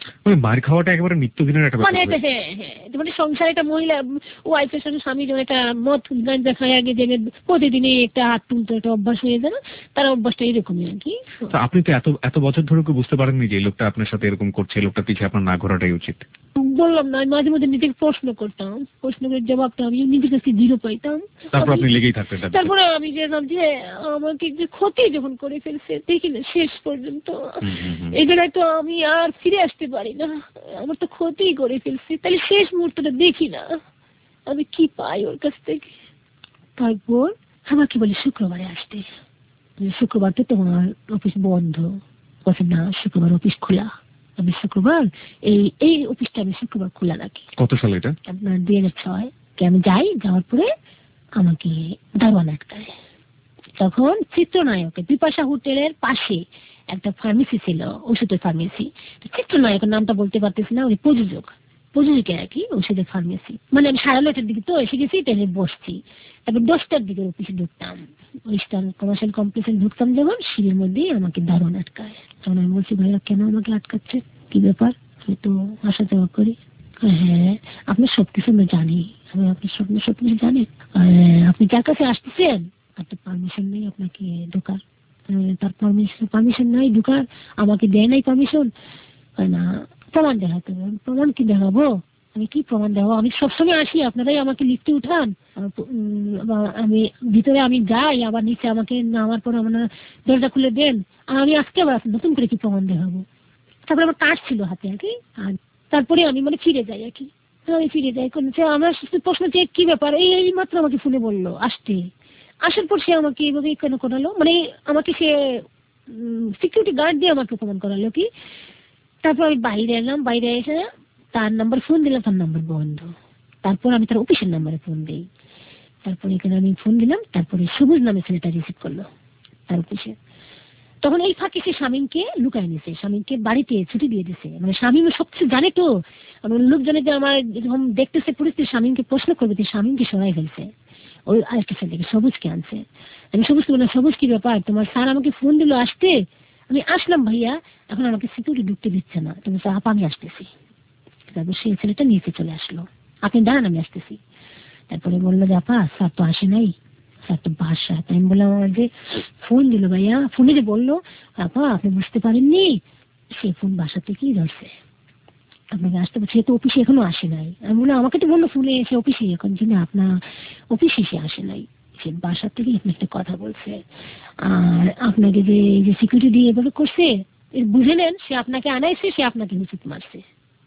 মানে মার খাওয়াটা একেবারে নিত্যদিনের একটা মানে ব্যাপার। হ্যাঁ হ্যাঁ, মানে সংসারে একটা মহিলা ওয়াইফের সাথে স্বামী যখন একটা মদ গাঁজা খায় আগে যে প্রতিদিনই একটা হাত তুলতে একটা অভ্যাস হয়ে যায়, তার অভ্যাসটা এরকমই আর কি। তো আপনি তো এত বছর ধরে বুঝতে পারেননি যে এই লোকটা আপনার সাথে এরকম করছে, এই লোকটা পিছিয়ে আপনার না ঘোরাটাই উচিত? বললাম না, মাঝে মধ্যে নিজেকে প্রশ্ন করতাম, প্রশ্নের জবাবটা আমি নিজের কাছে জিরো পাইতাম। তারপর আপনি লেগেই থাকতেন। তারপরে আমি দেখলাম যে আমাকে যে ক্ষতি যখন করে ফেলছে দেখি না শেষ পর্যন্ত, এই জায়গায় তো আমি আর ফিরে আসতে পারি না, আমার তো ক্ষতি করে ফেলছে, তাহলে শেষ মুহূর্তটা দেখি না আমি কি পাই ওর কাছ থেকে। তারপর আমাকে বলে শুক্রবারে আসতে, শুক্রবার তো তোমার অফিস বন্ধ, বলছে না শুক্রবার অফিস খোলা। আমি শুক্রবার এই অফিসটা আমি শুক্রবার খোলা রাখি। কত সাল এটা? আপনার 2006। আমি যাই, যাওয়ার পরে আমাকে দারোয়ান আটকায়। তখন চিত্রনায়কের বিপাশা হোটেলের পাশে একটা ফার্মেসি ছিল, ওষুধের ফার্মেসি। চিত্রনায়কের নামটা বলতে পারতেছি না, ওই প্রযোজকের আর কি ওষুধের ফার্মেসি। মানে আমি 9:30 দিকে তো এসে গেছি, ট্রেনে বসছি। তারপর 10টার দিকে অফিসে ঢুকতাম, ওয়েস্টার্ন কমার্শিয়াল কমপ্লেক্সে ঢুকতাম যখন, সিঁড়ির মধ্যেই আমাকে দারোয়ান আটকায়। তখন আমি বলছি ভাইয়া কেন আমাকে আটকাচ্ছে, কি ব্যাপার? আমি তো আসা যাওয়া করি। হ্যাঁ আপনার সবকিছু আমি জানি, আমি আপনার সবকিছু জানি। আপনি যার কাছে আসতেছেন আপনার পারমিশন নেই আপনাকে ঢোকার, তার পারমিশন নাই ঢোকার, আমাকে দেয় নাই পারমিশন। না প্রমাণ দেখাতে হবে। প্রমাণ কি দেখাবো? আমি কি প্রমাণ দেখাবো? আমি সবসময় আসি, আপনারাই আমাকে লিফটে উঠান, আমি ভিতরে আমি যাই, আবার নিচে আমাকে নামার পর আপনারা দরজা খুলে দেন, আর আমি আজকে আবার নতুন করে কি প্রমাণ দেখাবো? তারপরে আমার কাজ ছিল হাতে আর কি। আর তারপরে আমি মানে ফিরে যাই আর কি। আমি ফিরে যাই, আমার প্রশ্ন যে কি ব্যাপার, এই মাত্র আমাকে ফোনে বললো আসতে। আসার পর সে আমাকে এইভাবে কেন করালো, মানে আমাকে সে সিকিউরিটি গার্ড দিয়ে আমাকে অপমান করালো কি। তারপর আমি বাইরে এলাম, বাইরে এসে তার নাম্বার ফোন দিলাম, তার নাম্বার বন্ধ। তারপর আমি তার অফিসের নাম্বারে ফোন দিই, তারপরে এখানে আমি ফোন দিলাম, তারপরে সবুজ নামে ছেলেটা রিসিভ করলো তার অফিসে। তখন এই ফাঁকে সে স্বামীকে লুকায় নিছে, স্বামীকে বাড়িতে ছুটি দিয়ে দিছে। মানে স্বামী সবকিছু জানে তো, লোক জানে যে আমার যখন দেখতেছে পরিস্থিতি স্বামীকে প্রশ্ন করবে, স্বামীকে সরাই ফেলছে। ওই আরেকটা ছেলেকে সবুজকে আনছে। আমি সবুজকে বললাম সবুজ কি ব্যাপার, তোমার স্যার আমাকে ফোন দিল আসতে, আমি আসলাম ভাইয়া, এখন আমাকে সিকিউরিটি ঢুকতে দিচ্ছে না, তুমি আপা আমি আসতেছি। তারপর সেই ছেলেটা নিচে চলে আসলো, আপনি দাঁড়ান আমি আসতেছি। তারপরে বললো যে আপা স্যার তো আসে নাই, স্যার তো বাসা। তাই আমি বললাম যে ফোন দিল ভাইয়া, ফোনে যে বললো আপা আপনি বুঝতে পারেননি, সে ফোন বাসা থেকেই ধরছে, আপনাকে আসতে পারছে, সে তো অফিসে এখনো আসে নাই। আমি বললাম আমাকে তো বললো ফোনে এসে অফিসে, এখন যে না আপনার অফিসে সে আসে নাই, সে বাসার থেকে আপনি একটা কথা বলছে, আর আপনাকে যে সিকিউরিটি দিয়ে এভাবে করছে বুঝে নেন সে আপনাকে আনাইছে, সে আপনাকে নিশ্চিত মারছে।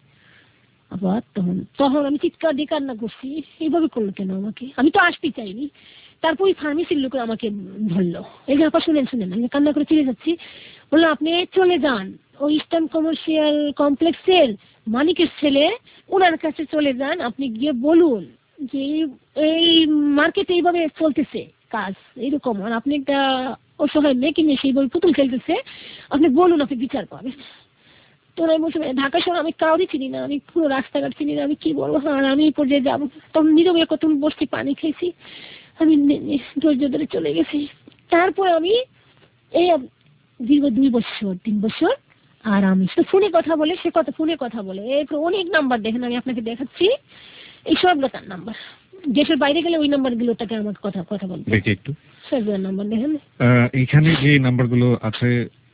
আবার তখন আমি চিৎকার দিয়ে কান্না করছি, এইভাবে করলো কেন আমাকে, আমি তো আসতে চাইনি। তারপর ওই ফার্মেসির লোক আমাকে ধরলো, এই ব্যাপার শুনেন আমি কান্না করে চলে যাচ্ছি। বললো আপনি চলে যান ওই ইস্টার্ন কমার্শিয়াল কমপ্লেক্সের মালিকের ছেলে, ওনার কাছে চলে যান, আপনি গিয়ে বলুন যে এই মার্কেটে এইভাবে চলতেছে কাজ এইরকম, আর আপনি একটা অসহায় মেয়েকে নিয়ে সেইভাবে পুতুল খেলতেছে, আপনি বলুন আপনি বিচার পাবেন। তো আমি বলছি ঢাকা শহর আমি কাউরি চিনি না, আমি পুরো রাস্তাঘাট চিনি না, আমি কি বলবো, আর আমি এই পর্যায়ে যাবো। তখন নীরবে কত বসছি, পানি খেয়েছি, আমি ধৈর্য ধরে চলে গেছি। তারপর আমি এই দীর্ঘ 2-3 বছর আর আমি ফোনে কথা বলে, সে ফোনে কথা বলে, অনেক নাম্বার দেখেন, আমি আপনাকে দেখাচ্ছি, এই সবগুলো তার নাম্বার। দেশের বাইরে গেলে ওই নাম্বার গুলো তাকে আমার কথা বলতে দেখি একটু সবগুলো নাম্বার দেখেন। এখানে যে নাম্বারগুলো আছে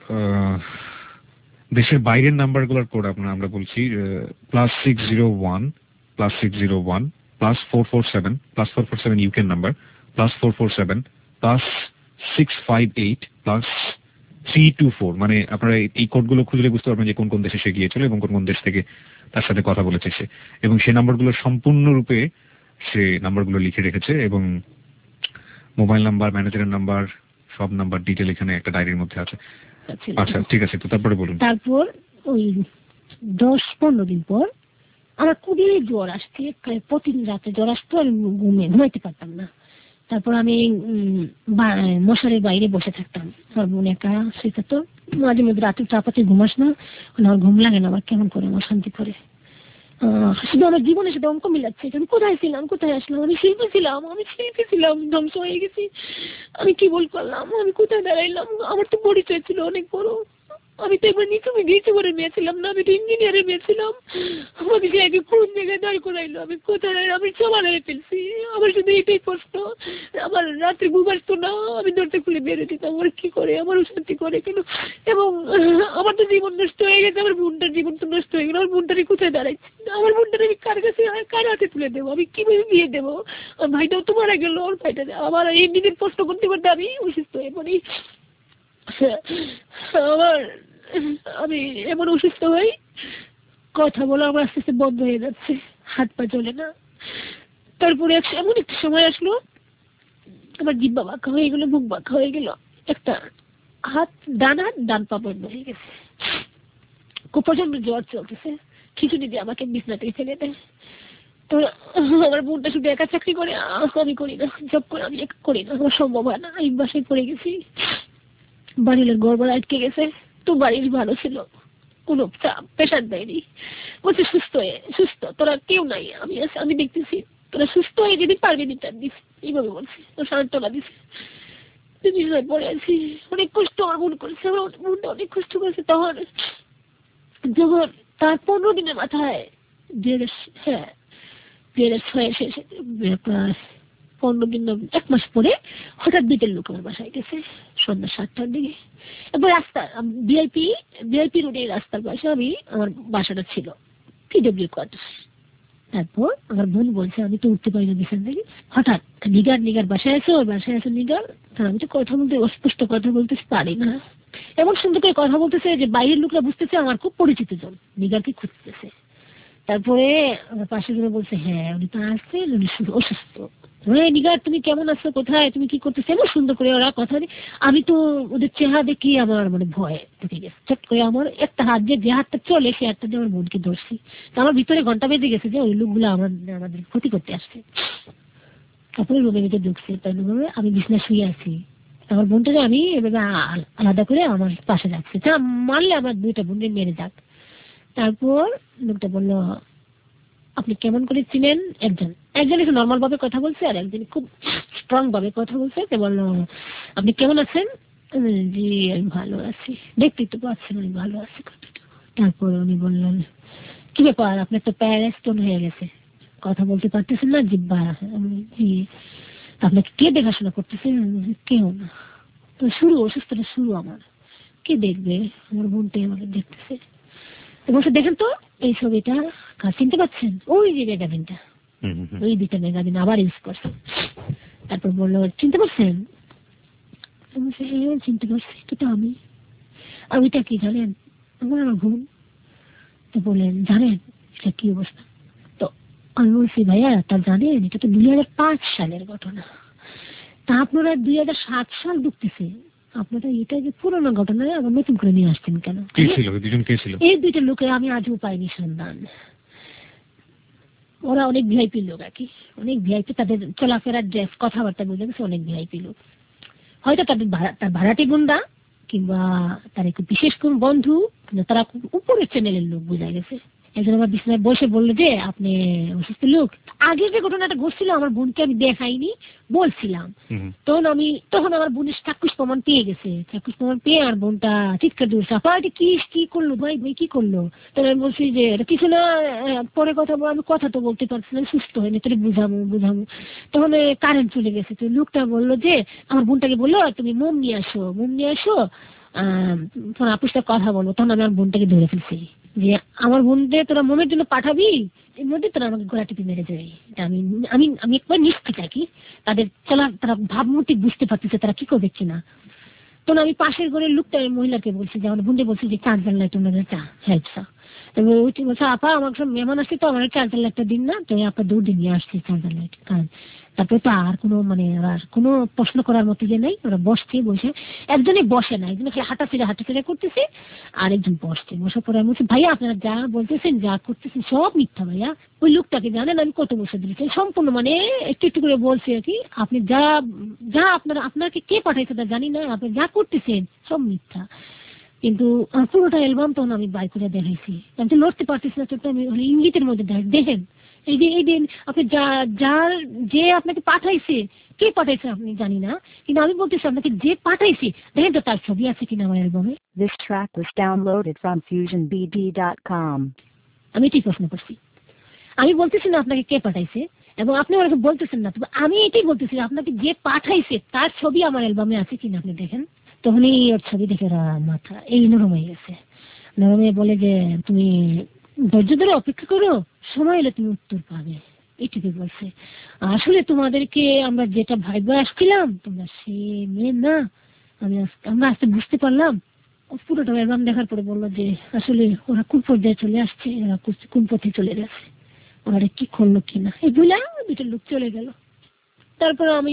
দেশের বাইরের নাম্বারগুলোর কোড আমরা বলছি +601 +601 +447 +447 ইউকে নাম্বার, +447 +658 +324। মানে আপনারা এই কোডগুলো খুঁজলে বুঝতে পারবেন যে কোন কোন দেশে সে গিয়েছিল এবং কোন কোন দেশ থেকে তার সাথে কথা বলেছে সে, এবং সে নাম্বারগুলো সম্পূর্ণরূপে সে নাম্বারগুলো লিখে রেখেছে, এবং মোবাইল নাম্বার, ম্যানেজারের নাম্বার, সব নাম্বার ডিটেল এখানে একটা ডায়েরির মধ্যে আছে। আচ্ছা ঠিক আছে, তো তারপরে বলুন। তারপর ওই 10-15 দিন পর আমার খুবই জ্বর আসছে, প্রতিদিন রাতে জ্বর আসতো, আমি ঘুমাইতে পারতাম না। তারপর আমি মশারির বাইরে বসে থাকতাম, আমার বোন একা সেটা তো মাঝে মধ্যে রাতে চাপাতে ঘুমাস না, আমার ঘুম লাগে না, আমার কেমন করে আমার শান্তি করে। শুধু আমার জীবনের সাথে অঙ্ক মিলাচ্ছে, আমি কোথায় ছিলাম, কোথায় আসলাম, আমি শিল্পী ছিলাম, ধ্বংস হয়ে গেছি, আমি কি ভুল করলাম, আমি কোথায় দাঁড়াইলাম, আমার তো পরিচয় ছিল অনেক বড়, আমি তো এবার নিচু করে মেয়ে ছিলাম না, আমি তো ইঞ্জিনিয়ারের মেয়ে ছিলাম। আমাকে যে আগে কোন জায়গায় দাঁড় করাইলো, আমি কোথায়, আমি সবার ফেলছি। আমার শুধু এটাই প্রশ্ন, আমার রাত্রে ঘুম আসতো না, আমি দরজা খুলে বেরোতে দিতাম। আমার কি করে, আমার শান্তি করে কেন? এবং আমার তো জীবন নষ্ট হয়ে গেছে, আমার বোনটার জীবন তো নষ্ট হয়ে গেল। আমার বোনটারে কোথায় দাঁড়াইছি, আমার বোনটারে আমি কার কাছে কার হাতে তুলে দেবো, আমি কিভাবে বিয়ে দেবো? আমার ভাইটাও তো মারা গেল, ওর ভাইটা আমার এই দিনের প্রশ্ন করতে করতে আমি অসুস্থ হয়ে পড়ি। আমি এমন অসুস্থ হই, কথা বলা আমার আস্তে আস্তে বন্ধ হয়ে যাচ্ছে, হাত পা চলে না। তারপরে এমন একটা সময় আসলো, আমার জিব্বা বাঁকা হয়ে গেল, মুখ বাঁকা হয়ে গেল, একটা হাত ডান পা বন্ধ হয়ে গেছে, খুব প্রচন্ড জ্বর চলতেছে, খিচুড়ি দিয়ে আমাকে বিছনা থেকে ফেলে দেয়। তো আমার বোনটা শুধু একা চাকরি করে, আমি করি না, জব করে আমি করি না, আমার সম্ভব হয় না। আমি বাসায় পড়ে গেছি, বাড়ির গড়বড় আটকে গেছে। তো বাড়ির ভালো ছিল, কোনো প্রেশার দেয়নি, বলছে সুস্থ তোরা কেউ নাই, আমি দেখতেছি, তোরা সুস্থ হয়ে যদি পারবি নিতে দিস, এইভাবে বলছে। তো সান্ত্বনা দিছে, পড়ে আছি, অনেক কষ্ট আমার বোন করেছে, আমার বোনটা অনেক কষ্ট করেছে। তখন যখন তার 15 দিনের মাথায় 2006 শেষে, প্রায় 15 দিন 1 মাস পরে হঠাৎ বিটের লোক আমার বাসায় গেছে সন্ধ্যা 7টার দিকে। এবার রাস্তা ভিআইপি রোডের রাস্তার পাশে আমার বাসাটা ছিল, পিডব্লিউ কোয়ার্টার। তারপর আমার বোন বলছে আমি তো উঠতে পারি না বিছানা থেকে, হঠাৎ নিগার বাসায় আছে, ওর বাসায় আছে নিগার। আমি তো কথা বলতে, অস্পষ্ট কথা বলতে পারি না, এমন সুন্দর করে কথা বলতেছে যে বাইরের লোকরা বুঝতেছে আমার খুব পরিচিত জন, নিগারকে খুঁজতেছে। তারপরে আমার পাশে গিয়ে বলছে হ্যাঁ উনি তো আসছেন, উনি অসুস্থ। নিগার তুমি কেমন আছো, কোথায়, তুমি কি করতেছো, এমন সুন্দর করে ওরা কথা। আমি তো ওদের চেহারা দেখি আমার মানে ভয় ঢুকে গেছে, চট করে আমার একটা হাত যে হাতটা চলে, সে হাতটা দিয়ে আমার বোনকে ধরছি। তো আমার ভিতরে ঘন্টা বেজে গেছে যে ওই লোকগুলো আমাদের ক্ষতি করতে আসছে। তারপরে রুমের ভিতরে ঢুকছে, তারপরে আমি বিছানায় শুয়ে আছি, আমার বোনটাকে আমি এভাবে আলাদা করে আমার পাশে রাখছি, তা মারলে আমার 2টা বোনের মেরে যাক। তারপর লোকটা বললো আপনি কেমন করে চিনেন? একজন একটু নর্মাল ভাবে কথা বলছে, আর একজন খুব স্ট্রং ভাবে কথা বলছে। তো বললো আপনি কেমন আছেন? জি আমি ভালো আছি, দেখতেই তো পাচ্ছেন আমি ভালো আছি। তারপর উনি বললেন কি ব্যাপার, আপনার তো প্যারাস্টোন হয়ে গেছে, কথা বলতে পারতেছেন না, জিব্বা। জি আপনাকে কে দেখাশোনা করতেছে? কেউ না। তো অসুস্থতা শুরু আমার, কে দেখবে? আমার বোনটাই আমাকে দেখতেছে। বলছে দেখেন তো এই ছবিটা কার, চিনতে পারছেন? ওই যে ম্যাগাজিনটা, ওই 2টা ম্যাগাজিন আবার ইউজ করছে। তারপর বললো চিনতে পারছেন? হ্যাঁ চিনতে পারছি, এটা আমি। আর ওইটা কি জানেন? আমার বোন। তো বললেন জানেন এটা কি অবস্থা? তো আমি বলছি ভাইয়া তা জানেন এটা তো 2005 সালের ঘটনা, তা আপনারা 2007 সাল ঢুকতেছে, আপনারা এটা যে পুরোনো ঘটনা আবার নতুন করে নিয়ে আসছেন কেন? এই 2টা লোকে আমি আজও পাইনি সন্ধান। ওরা অনেক ভিআইপি লোক আর কি, অনেক ভিআইপি, তাদের চলাফেরার ড্রেস কথাবার্তা বুঝে গেছে অনেক ভিআইপি লোক। হয়তো তাদের তার ভাড়াটি গুন্ডা কিংবা তার একটু বিশেষ কোন বন্ধু, তারা খুব উপরের চ্যানেলের লোক বোঝা গেছে। একজন আমার বিছানায় বসে বললো যে আপনি অসুস্থ লোক। আগে যে ঘটনাটা ঘটছিল আমার বোনকে আমি দেখাইনি বলছিলাম, তখন আমার বোনের চাক্ষুষ প্রমাণ পেয়ে গেছে। চাক্ষুষ প্রমাণ পেয়ে আর বোনটা চিৎকার দিয়েছে, আপা এটা কি করলো ভাই কি করলো? তাহলে আমি বলছি যে এটা কিছু না, পরে কথা বল, আমি কথা তো বলতে পারছি না, সুস্থ হয়নি, তাহলে বুঝাবো। তখন কারেন্ট চলে গেছে। তো লোকটা বললো যে আমার বোনটাকে বললো তুমি মোম নিয়ে আসো, আপুর সাথে কথা বলবো। তখন আমি আমার বোনটাকে ধরে ফেলছি যে আমার বোনকে তোরা মোমের জন্য পাঠাবি, এর মধ্যে তোরা আমাকে গলা টিপে মেরে যাবে। আমি একবার নিশ্চিত আর কি, তাদের তারা ভাবমূর্তি বুঝতে পারতেছে তারা কি করবে কিনা। তখন আমি পাশের ঘরের লোকটা মহিলাকে বলছি যে আমার বোনকে বলছি যে চার্জার লাইট ওনাদের হেল্পসা। তবে ওইটি বলছে আপা আমার সব মেহমান আসছে, তো আমার চার্জার লাইটটা দিন না। তো আপা 2 দিন নিয়ে আসছে চার্জার লাইট। কারণ তারপরে তো আর কোনো প্রশ্ন করার মতো যে নেই, ওরা বসছে, বসে একজনই বসে না, একজন হাঁটাফেরা করতেছে, আর একজন বসছে। বসার পরে আমি বলছি ভাইয়া আপনারা যা বলতেছেন যা করতেছেন সব মিথ্যা ভাইয়া। ওই লোকটাকে জানেন আমি কত বছর দিয়েছি, সম্পূর্ণ একটু করে বলছি আর কি, আপনি যা আপনাকে কে পাঠাইছে তা জানি না, আপনি যা করতেছেন সব মিথ্যা। কিন্তু পুরোটা অ্যালবাম তখন আমি বাই করে দেখাইছি। আমি তো লড়তে পারতেছি না, তো আমি ইঙ্গিতের মধ্যে দেখেন এই দিন আপনি যার যে আপনাকে পাঠাইছে, কে পাঠাইছে আপনি জানি না, কিন্তু আমি বলতেছি আপনাকে যে পাঠাইছে দেখেন তো তার ছবি আছে কিনা আমার অ্যালবামে। This track was downloaded from FusionBD.com. আমি এটাই প্রশ্ন করছি, আমি বলতেছি না আপনাকে কে পাঠাইছে, এবং আপনি ওনাকে বলতেছেন না, তবে আমি এটাই বলতেছি আপনাকে যে পাঠাইছে তার ছবি আমার অ্যালবামে আছে কিনা আপনি দেখেন। তখনই ওর ছবি দেখে মাথা এই নরম হয়ে গেছে। নরম হয়ে বলে যে তুমি ধৈর্য ধরে অপেক্ষা করো, সময় এলে তুমি উত্তর পাবে, এইটুকু বলছে। আসলে তোমাদেরকে আমরা যেটা ভাইবা আসছিলাম তোমরা সে মেয়ে না, আমরা আজকে বুঝতে পারলাম। পুরোটা অ্যালবাম দেখার পরে বললো যে আসলে ওরা কোন পর্যায়ে চলে আসছে, ওরা কোন পথে চলে গেছে, ওরা কি করলো কিনা, এই বুঝলাম। দুটো লোক চলে গেল। তারপর আমি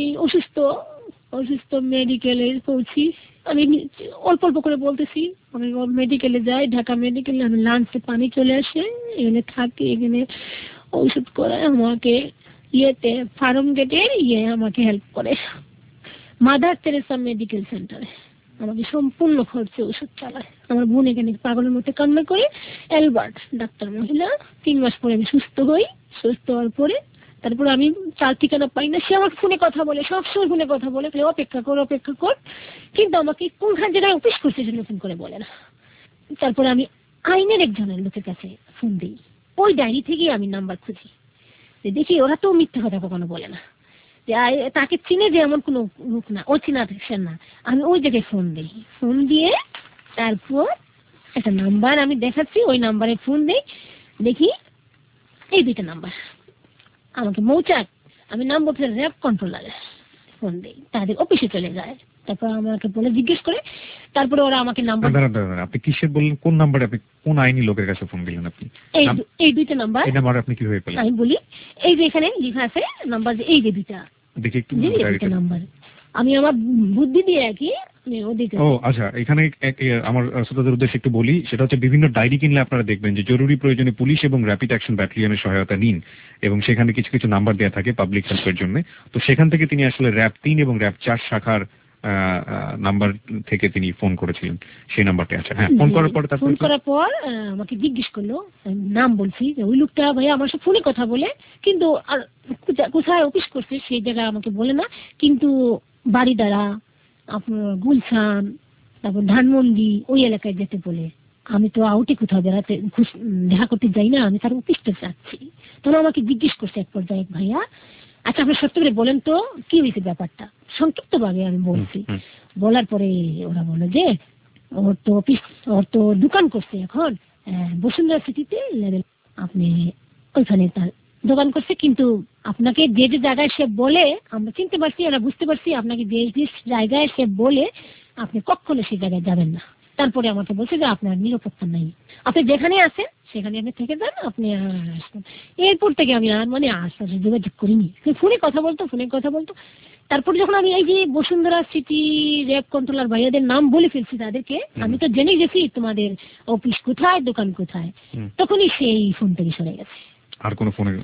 অসুস্থ মেডিকেলে পৌঁছি। আমি অল্প অল্প করে বলতেছি, আমি মেডিকেলে যাই, ঢাকা মেডিকেলে। আমি লাঞ্চে পানি চলে আসে, এখানে থাকি, এখানে ওষুধ করায় আমাকে, ফার্ম গেটে আমাকে হেল্প করে মাদার তেরেসা মেডিকেল সেন্টারে। আমাকে সম্পূর্ণ খরচে ওষুধ চালায়। আমার বোন এখানে পাগলের মধ্যে কান্না করে। অ্যালবার্ট ডাক্তার মহিলা। 3 মাস পরে আমি সুস্থ হই। সুস্থ হওয়ার পরে তারপরে আমি চার ঠিকানা পাই না। সে আমাকে ফোনে কথা বলে, সবসময় ফোনে কথা বলে, অপেক্ষা কর, কিন্তু আমাকে কোনখান জায়গায় অফিস করছে সেটা ফোন করে বলে না। তারপরে আমি আইনের একজনের লোকের কাছে ফোন দিই, ওই ডায়েরি থেকেই আমি নাম্বার খুঁজি। দেখি ওরা তো মিথ্যা কথা কখনো বলে না, তাকে চিনে যে এমন কোনো লোক না, ও চিনা সে না। আমি ওই জায়গায় ফোন দিই, ফোন দিয়ে তারপর একটা নাম্বার আমি দেখাচ্ছি, ওই নাম্বারে ফোন দিই, দেখি এই 2টা নাম্বার আমাকে মৌচাক। আমি নাম বলছি র্যাব কন্ট্রোলারে, ফোন দিই, তাদের অফিসে চলে যায়। তারপর আমাকে বলে জিজ্ঞেস করে, তারপরে ওরা আমাকে নাম্বার। আপনি কিসের বললেন, কোন নাম্বারে, আপনি কোন আইনি লোকের কাছে ফোন দিলেন? আপনি এই 2টা নাম্বার। এই নাম্বার আপনি কিভাবে পেলেন? আমি বলি, এই যে এখানে লেখা আছে নাম্বার, যে এই যে 2টা দেখি একটু নাম্বার। আমি আমার বুদ্ধি দিয়ে রাখি। ও আচ্ছা, এখানে আমার শ্রোতাদের উদ্দেশ্যে একটু বলি, সেটা হচ্ছে বিভিন্ন ডায়েরি কিনলে আপনারা দেখবেন যে জরুরি প্রয়োজনে পুলিশ এবং র্যাপিড অ্যাকশন ব্যাটালিয়নের সহায়তা নিন, এবং সেখানে কিছু কিছু নাম্বার দেওয়া থাকে পাবলিক হেল্পের জন্য। তো সেখান থেকে তিনি আসলে র্যাব 3 এবং র্যাব 4 শাখার নাম্বার থেকে তিনি ফোন করেছিলেন, সেই নাম্বারটা আছে। হ্যাঁ, ফোন করার পর আমাকে জিজ্ঞেস করলো, নাম বলছি, ওই লোকটা ভাইয়া আমার সাথে ফোনে কথা বলে, কিন্তু আর কোথায় অফিস করছে সেই জায়গায় আমাকে বলে না, কিন্তু বাড়ি দ্বারা আপনার গুলশান, তারপর ধানমন্ডি ওই এলাকায় যেতে বলে। আমি তো আউটে কোথাও বেড়াতে দেখা করতে যাই না, আমি তার অফিসটা যাচ্ছি। তখন আমাকে জিজ্ঞেস করছে এক পর্যায়ে, ভাইয়া আচ্ছা আপনি সত্য করে বলেন তো কি হয়েছে ব্যাপারটা, সংক্ষিপ্ত ভাবে আমি বলছি। বলার পরে ওরা বললো যে ওর তো দোকান করছে এখন বসুন্ধরা সিটিতে লেভেল, আপনি ওইখানে তার দোকান করছে, কিন্তু আপনাকে যে যে জায়গায় সে বলে আমরা চিনতে পারছি, আমরা বুঝতে পারছি, আপনাকে যে যে জায়গায় সে বলে আপনি কখনো সেই জায়গায় যাবেন না। তারপরে আমাকে বলছে যে আপনার নিরাপত্তা নাই, আপনি যেখানে আছেন সেখানে আপনি থেকে যান, আপনি আসবেন। এরপর থেকে আমি আর আশপাশে যোগাযোগ করিনি। ফোনে কথা বলতো। তারপর যখন আমি এই যে বসুন্ধরা সিটি র্যাব কন্ট্রোলার ভাইয়াদের নাম বলে ফেলছি তাদেরকে, আমি তো জেনে গেছি তোমাদের অফিস কোথায়, দোকান কোথায়, তখনই সেই ফোন থেকে সরে গেছে। আর কোন ফোনে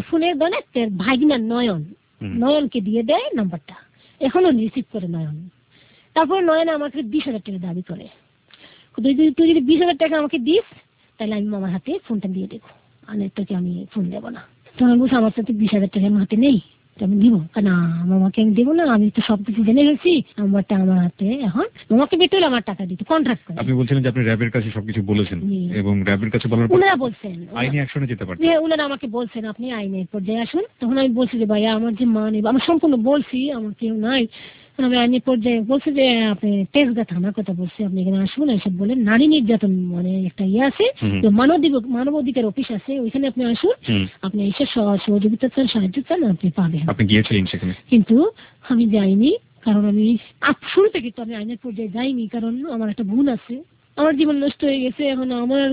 ভাগিনা নয়নকে দিয়ে দেয় নাম্বারটা, এখনো রিসিভ করে নয়ন। তারপরে নয়ন আমাকে 20,000 টাকা দাবি করে, তুই যদি 20,000 টাকা আমাকে দিস তাহলে আমি মামার হাতে ফোনটা দিয়ে দেবো, আর তোকে আমি ফোন দেবো না। তখন বলছে আমার সাথে 20,000 টাকা আমার হাতে নেই, আমি দিব না, মামাকে আমি দেবো না, আমি তো সবকিছু জেনে গেছি, নাম্বারটা আমার হাতে, এখন মামাকে বেতন আমার টাকা দিতে কন্ট্রাক্ট করে। আপনি বলছিলেন যে আপনি র্যাবের কাছে সবকিছু বলেছেন, এবং র্যাবের কাছে বলার পর ওনারা বলছেন আইনি অ্যাকশনে যেতে পারবেন। ওনারা আমাকে বলছেন আপনি আইনের পর্যায়ে আসুন। তখন আমি বলছি যে ভাইয়া আমার যে মা নেই, আমি সম্পূর্ণ বলছি আমার কেউ নাই। আমি আইনের পর্যায়ে বলছি যে আপনি তেজগাঁ থানার কথা বলছি, আপনি এখানে আসুন, এসব বলেন নারী নির্যাতন একটা আছে, মানবাধিকার অফিস আছে, ওইখানে আপনি আসুন, আপনি এসে সহযোগিতা চান, সাহায্য চান, আপনি পাবেন। আপনি গিয়েছিলেন সেখানে? কিন্তু আমি যাইনি, কারণ আমি শুরু থেকে তো আমি আইনের পর্যায়ে যাইনি, কারণ আমার একটা বোন আছে, আমার জীবন নষ্ট হয়ে গেছে। এখন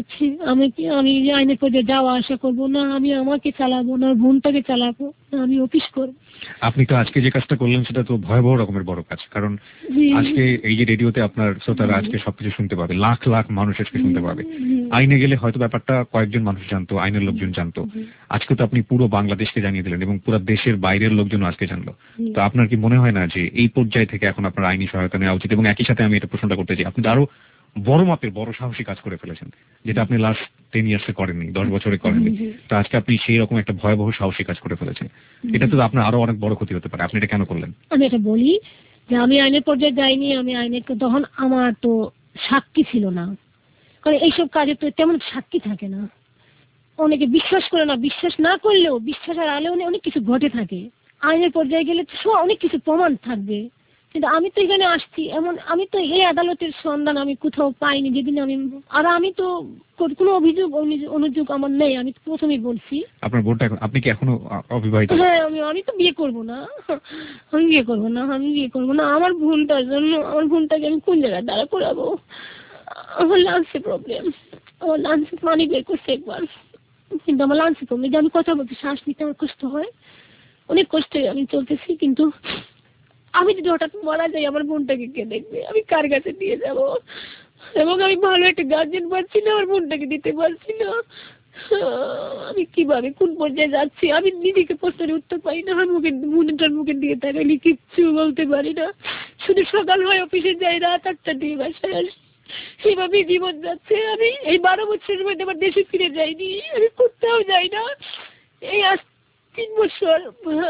আমি আইনের পর্যায়ে যাওয়া আসা করবো না, আমি আমাকে চালাবো না, বোনটাকে চালাবো না, আমি অফিস করবো। আপনি তো আজকে যে কাজটা করলেন সেটা তো ভয়াবহ রকমের বড় কাজ, কারণ আজকে এই যে রেডিওতে আপনার শ্রোতারা আজকে সবকিছু শুনতে পাবে, লাখ লাখ মানুষ আজকে শুনতে পাবে। আইনে গেলে হয়তো ব্যাপারটা কয়েকজন মানুষ জানতো, আইনের লোকজন জানতো, আজকে তো আপনি পুরো বাংলাদেশকে জানিয়ে দিলেন, এবং পুরো দেশের বাইরের লোকজন আজকে জানলো। তো আপনার কি মনে হয় না যে এই পর্যায়ে থেকে এখন আপনার আইনি সহায়তা নেওয়া উচিত? এবং একই সাথে আমি এটা প্রশ্নটা করতে চাই, আপনি আরো বড় মাপের বড় সাহসী কাজ করে ফেলেছেন, যেটা আপনি লাস্ট 10 ইয়ার্সে করেননি, 10 বছরে করেননি। তো আজকে আপনি সেই রকম একটা ভয়াবহ সাহসী কাজ করে ফেলেছেন। এটা তো আপনার আরো অনেক বড় ক্ষতি হতে পারে। আপনি এটা কেন করলেন? আমি এটা বলি যে আমি আইনের পর্যায়ে যাইনি। আমি আইনের তখন আমার তো সাক্ষী ছিল না, কারণ এইসব কাজে তো তেমন সাক্ষী থাকে না। অনেকে বিশ্বাস করে না, বিশ্বাস না করলেও বিশ্বাসের আলেও অনেক কিছু ঘটে থাকে। আইনের পর্যায়ে গেলে তো অনেক কিছু প্রমাণ থাকবে। কিন্তু আমি তো এখানে আসছি এমন, আমি তো এই আদালতের সন্ধান আমি কোথাও পাইনি যেদিন আমি, আর আমি তো কোনো অভিযোগ অনুযোগ আমার নেই। আমি তো প্রথমেই বলছি। আপনার বোনটা আপনি কি এখনো অবিবাহিত? হ্যাঁ, আমি তো বিয়ে করবো না, আমি বিয়ে করবো না। আমার বোনটার জন্য, আমার বোনটাকে আমি কোন জায়গায় দাঁড়া করাবো? আমার লাঞ্চে প্রবলেম, আমার লাঞ্চে পানি বের করছে একবার, কিন্তু আমার লাঞ্চে প্রবলেম যে আমি কথা বলতে শ্বাস নিতে আমার কষ্ট হয়, অনেক কষ্টে আমি চলতেছি। কিন্তু আমি যদি হঠাৎ মারা যাই আমার বোনটাকে কে দেখবে? আমি কার কাছে দিয়ে যাব? এবং আমি ভালো একটা গার্জেন পাচ্ছি না, আমার বোনটাকে দিতে পারছি না। আমি কিভাবে কোন পর্যায়ে যাচ্ছি আমি নিজেকে প্রশ্নের উত্তর পাই না। আমার বোনটার মুখে দিয়ে তাকাইলে কিচ্ছু বলতে পারি না। শুধু সকাল হয় অফিসে যাই, রাত 8টা দিয়ে বাসায় আসি, সেইভাবেই জীবন যাচ্ছে। আমি এই 12 বছরের মধ্যে আমার দেশে ফিরে যাইনি, আমি কোথাও যাই না। এই আজ 3 বছর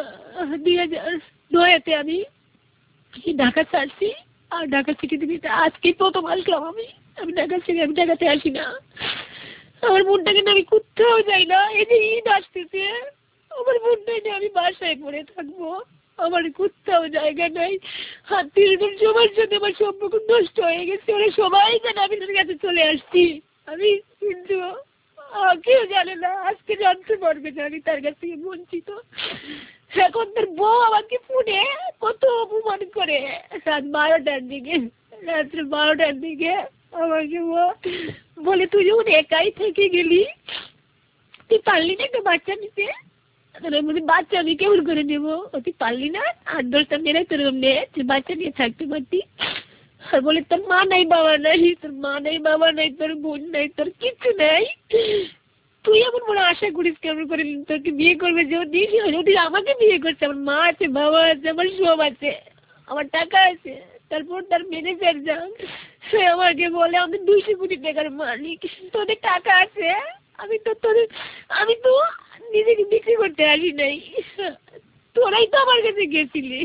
2009-তে আমি ঢাকা ছাড়ছি, আর ঢাকা সিটি থেকে আজকে প্রথম আসলাম। আমি ঢাকা ছেড়ে আমি ঢাকাতে আসি না। আমার বোনটাকে আমি কোথাও যাই না। এই যে ঈদ আসতেছে, আমার বোনটাকে নিয়ে আমি বাসায় পড়ে থাকবো, আমার কোথাও জায়গা নাই। আত্মীয়জন সবার সাথে আমার সম্পর্ক নষ্ট হয়ে গেছে, ওরা সবাই জানে আমি তাদের কাছে চলে আসছি। আমি কিন্তু কেউ জানে না, আজকে জানতে পারবে না আমি তার কাছ থেকে বঞ্চিত। এখন তার বউ আমাকে ফোনে কত অপমান করে। রাত 12টার দিকে, রাত্রে 12টার দিকে আমাকে বলে তুই যখন একাই থেকে গেলি, তুই পারলি না একটা বাচ্চা নিতে? বাচ্চা আমি কেমন করে নেবো? তুই পারলি না 8-10টা মেরে তোর নে, তুই বাচ্চা নিয়ে থাকতে পারতি। আর বলে তোর মা নাই, বাবা নাই, তোর মা নাই, বাবা নাই, তোর বোন নাই, তোর কিছু নাই, তুই এমন বড় আশা করিস কেমন করে তোকে বিয়ে করবে? যদি আমাকে বিয়ে করছে, আমার মা আছে, বাবা আছে, আমার সব আছে, আমার টাকা আছে। তারপর তার ম্যানেজার যান, সে আমাকে বলে আমি 200 কোটি টাকার মালিক, তোদের টাকা আছে। আমি তো নিজেকে বিক্রি করতে আসি নাই, তোরাই তো আমার কাছে গেছিলি।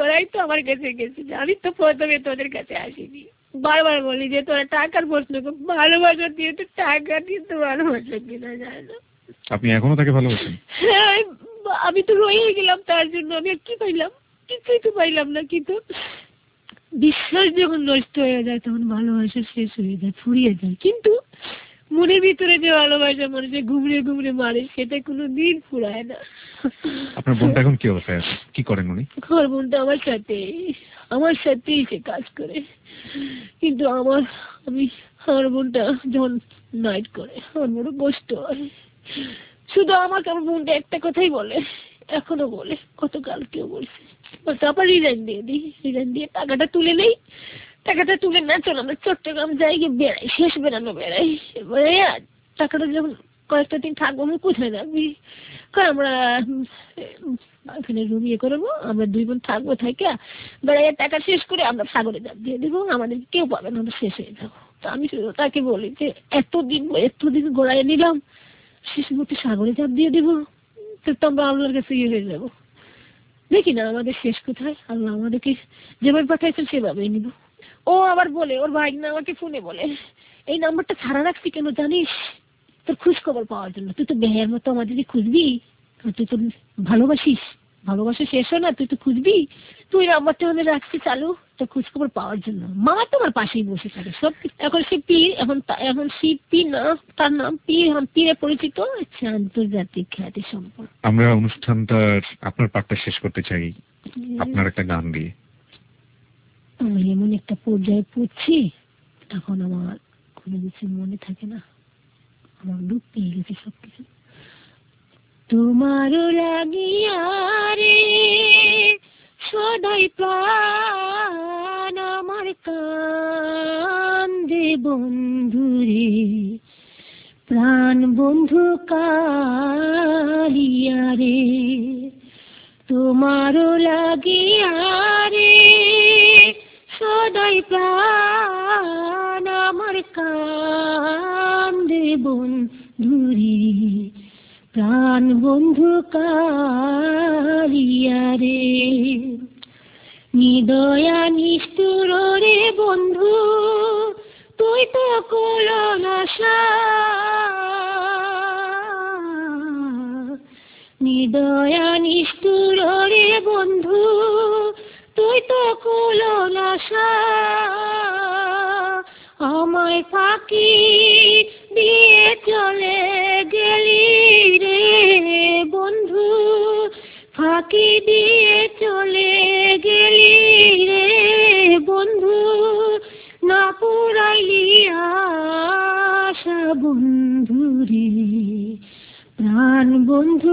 আমি তো প্রথমে তোদের কাছে আসিনি। বারবার বলি যে তোরা টাকার প্রশ্ন, ভালোবাসা দিয়ে তো টাকা দিয়ে তো ভালোবাসা কিনা যায় না। আপনি এখনো তাকে ভালোবাসেন? হ্যাঁ, আমি তো রয়ে গেলাম তার জন্য। আমি আর কি পাইলাম? কিছুই তো পাইলাম না। কিন্তু বিশ্বাস যখন নষ্ট হয়ে যায় তখন ভালোবাসা শেষ হয়ে যায়, ফুরিয়ে যায়। কিন্তু মনের ভিতরে যে ভালোবাসা মানুষের ঘুমড়ে ঘুমড়ে মারে, সেটা কোনোদিন ফুরায় না। আপনার বোনটা এখন কি অবস্থায় আছে? কি করেন উনি? আমার বোনটা আমার সাথেই সে কাজ করে। কিন্তু আমার বোনটা যখন নাইট করে আমার বড় কষ্ট হয়। শুধু আমার বোনটা একটা কথাই বলে, এখনো বলে, গতকালকেও বলছে, তারপর রিজাইন দিয়ে টাকাটা তুলে নেই। টাকাটা তুলে না, চল আমরা চট্টগ্রাম যাই, গিয়ে বেড়াই, শেষ বেড়ানো বেড়াই। এবারে টাকাটা যখন কয়েকটা দিন থাকবো, আমি কোথায় যাবি? আমরা এখানে রুম করবো, আমরা 2 বোন থাকবো, থেকে বেড়াইয়ের টাকা শেষ করে আমরা সাগরে জাপ দিয়ে দেবো, আমাদের কেউ পাবে না, আমরা শেষ হয়ে যাবো। তো আমি তাকে বলি যে এতদিন গোড়ায় নিলাম, শেষ মুহূর্তে সাগরে জাপ দিয়ে দেবো, তো আমরা আল্লাহর কাছে হয়ে যাবো। দেখি না আমাদের শেষ কোথায়, আল্লাহ আমাদেরকে যেভাবে পাঠাইছেন সেভাবেই নিব। ও আবার বলে, ওর ভাই না আমাকে ফোনে বলে, এই নাম্বারটা ছাড়া রাখছি কেন জানিস? তোর খোঁজ খবর পাওয়ার জন্য। তুই তো বেহের মতো আমাদেরকে খুঁজবি, তুই তো ভালোবাসা শেষ হয় না, তুই তো খুঁজবি। তুই নাম্বারটা আমি রাখছি চালু, তোর খোঁজ খবর পাওয়ার জন্য। মা তোমার পাশেই বসে থাকে সব। এখন সে পীর, এখন সে পীর না, তার নাম পীর, পীরে পরিচিত, আন্তর্জাতিক খ্যাতি সম্পন্ন। আমরা অনুষ্ঠানটার আপনার পাঠটা শেষ করতে চাই আপনার একটা গান দিয়ে। আমি এমন একটা পর্যায়ে পড়ছি, তখন আমার কোনো কিছু মনে থাকে না, আমার দুঃখ পেয়ে গেছে সবকিছু। তোমার লাগিয়া রে সদাই প্রাণ আমার কান্দে বন্ধুরে, প্রাণ বন্ধু কালিয়া রে, তোমার লাগিয়া রে সদাই প্রাণ আমার কান্দে বন্ধুরে, প্রাণ বন্ধু কালিয়া রে। নিদয়া নিষ্ঠুর রে বন্ধু, তুই তো কলনাশা। নিদয়া নিষ্ঠুর রে বন্ধু, তুই তো কলনাশা। আমায় ফাঁকি দিয়ে চলে গেলি রে বন্ধু, ফাঁকি দিয়ে চলে গেলি রে বন্ধু। না পুরাইলি আশা বন্ধু রে, প্রাণ বন্ধু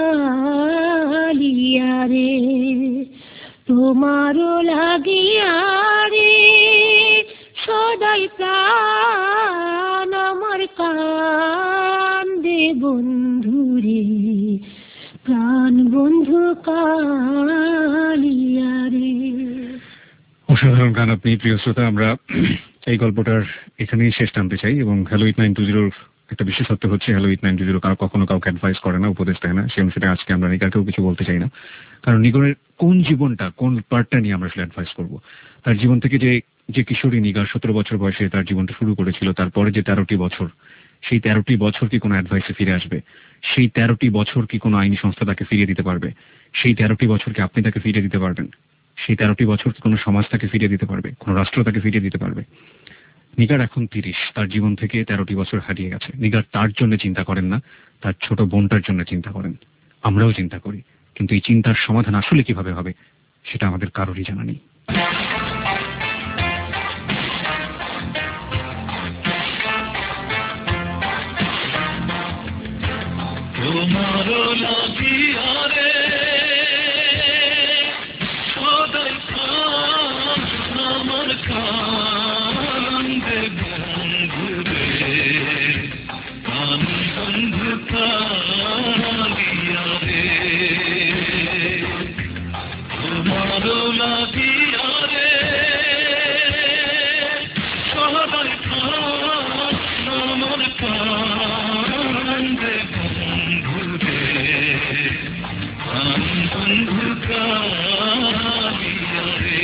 কালিয়া রে। তোমারও লাগিয়া রে সদাই প্রাণ আমার কান্দে বন্ধু রে, প্রাণ বন্ধু কালিয়া রে। অসাধারণ গান আপনি প্রিয় শ্রোতা। আমরা এই গল্পটার এখানেই শেষ টানতে চাই। এবং হ্যালো 8920 একটা বিশেষত্ব হচ্ছে হ্যালো 8920 কখনো কাউকে অ্যাডভাইস করে না, উপদেশ দেয় না। সেই অনুসারে আজকে আমরা নিগারকেও কিছু বলতে চাই না, কারণ নিগরের কোন জীবনটা, কোন পার্টটা নিয়ে আমরা আসলে অ্যাডভাইস করবো। তার জীবন থেকে যে কিশোরী নিগার 17 বছর বয়সে তার জীবনটা শুরু করেছিল, তারপরে যে 13টি বছর, সেই 13টি বছর কি কোনো অ্যাডভাইসে ফিরে আসবে? সেই 13টি বছর কি কোনো আইনি সংস্থা তাকে ফিরিয়ে দিতে পারবে? সেই 13টি বছর কি আপনি তাকে ফিরিয়ে দিতে পারবেন? সেই 13টি বছর কি কোনো সমাজ তাকে ফিরিয়ে দিতে পারবে? কোনো রাষ্ট্র তাকে ফিরিয়ে দিতে পারবে? নিগার এখন 30, তার জীবন থেকে 13টি বছর হারিয়ে গেছে। নিগার তার জন্য চিন্তা করেন না, তার ছোট বোনটার জন্য চিন্তা করেন। আমরাও চিন্তা করি, কিন্তু এই চিন্তার সমাধান আসলে কিভাবে হবে সেটা আমাদের কারোরই জানা নেই। তোমারও লাগিয়া রে সদাই প্রাণ আমার কান্দে বন্ধু রে, প্রাণ বন্ধু কালিয়া রে। তোমারও লাগিয়া রে সদাই প্রাণ আমার কান্দে বন্ধু রে, প্রাণ বন্ধু কালিয়া রে।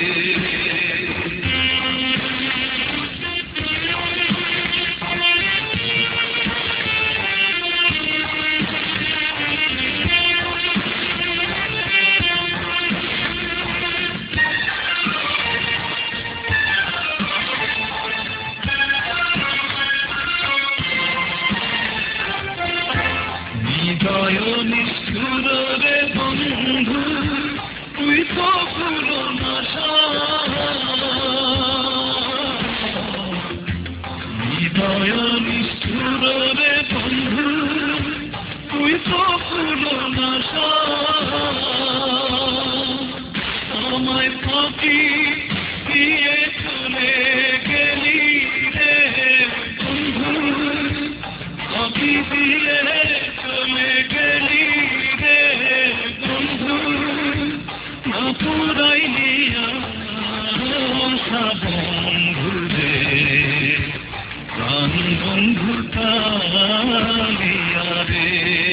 হৃদয় নিষ্ঠুর রে বন্ধু, তুই তো পুরনাশা। হৃদয় নিষ্ঠুর রে বন্ধু, তুই তো পুরনাশা। আমায় ফাঁকি দিয়ে চলে গেলি রে বন্ধু, ফাঁকি দিয়ে চলে গেলি রে বন্ধু। না পুরাইলি আশা বন্ধু রে, প্রাণ বন্ধু কালিয়া রে।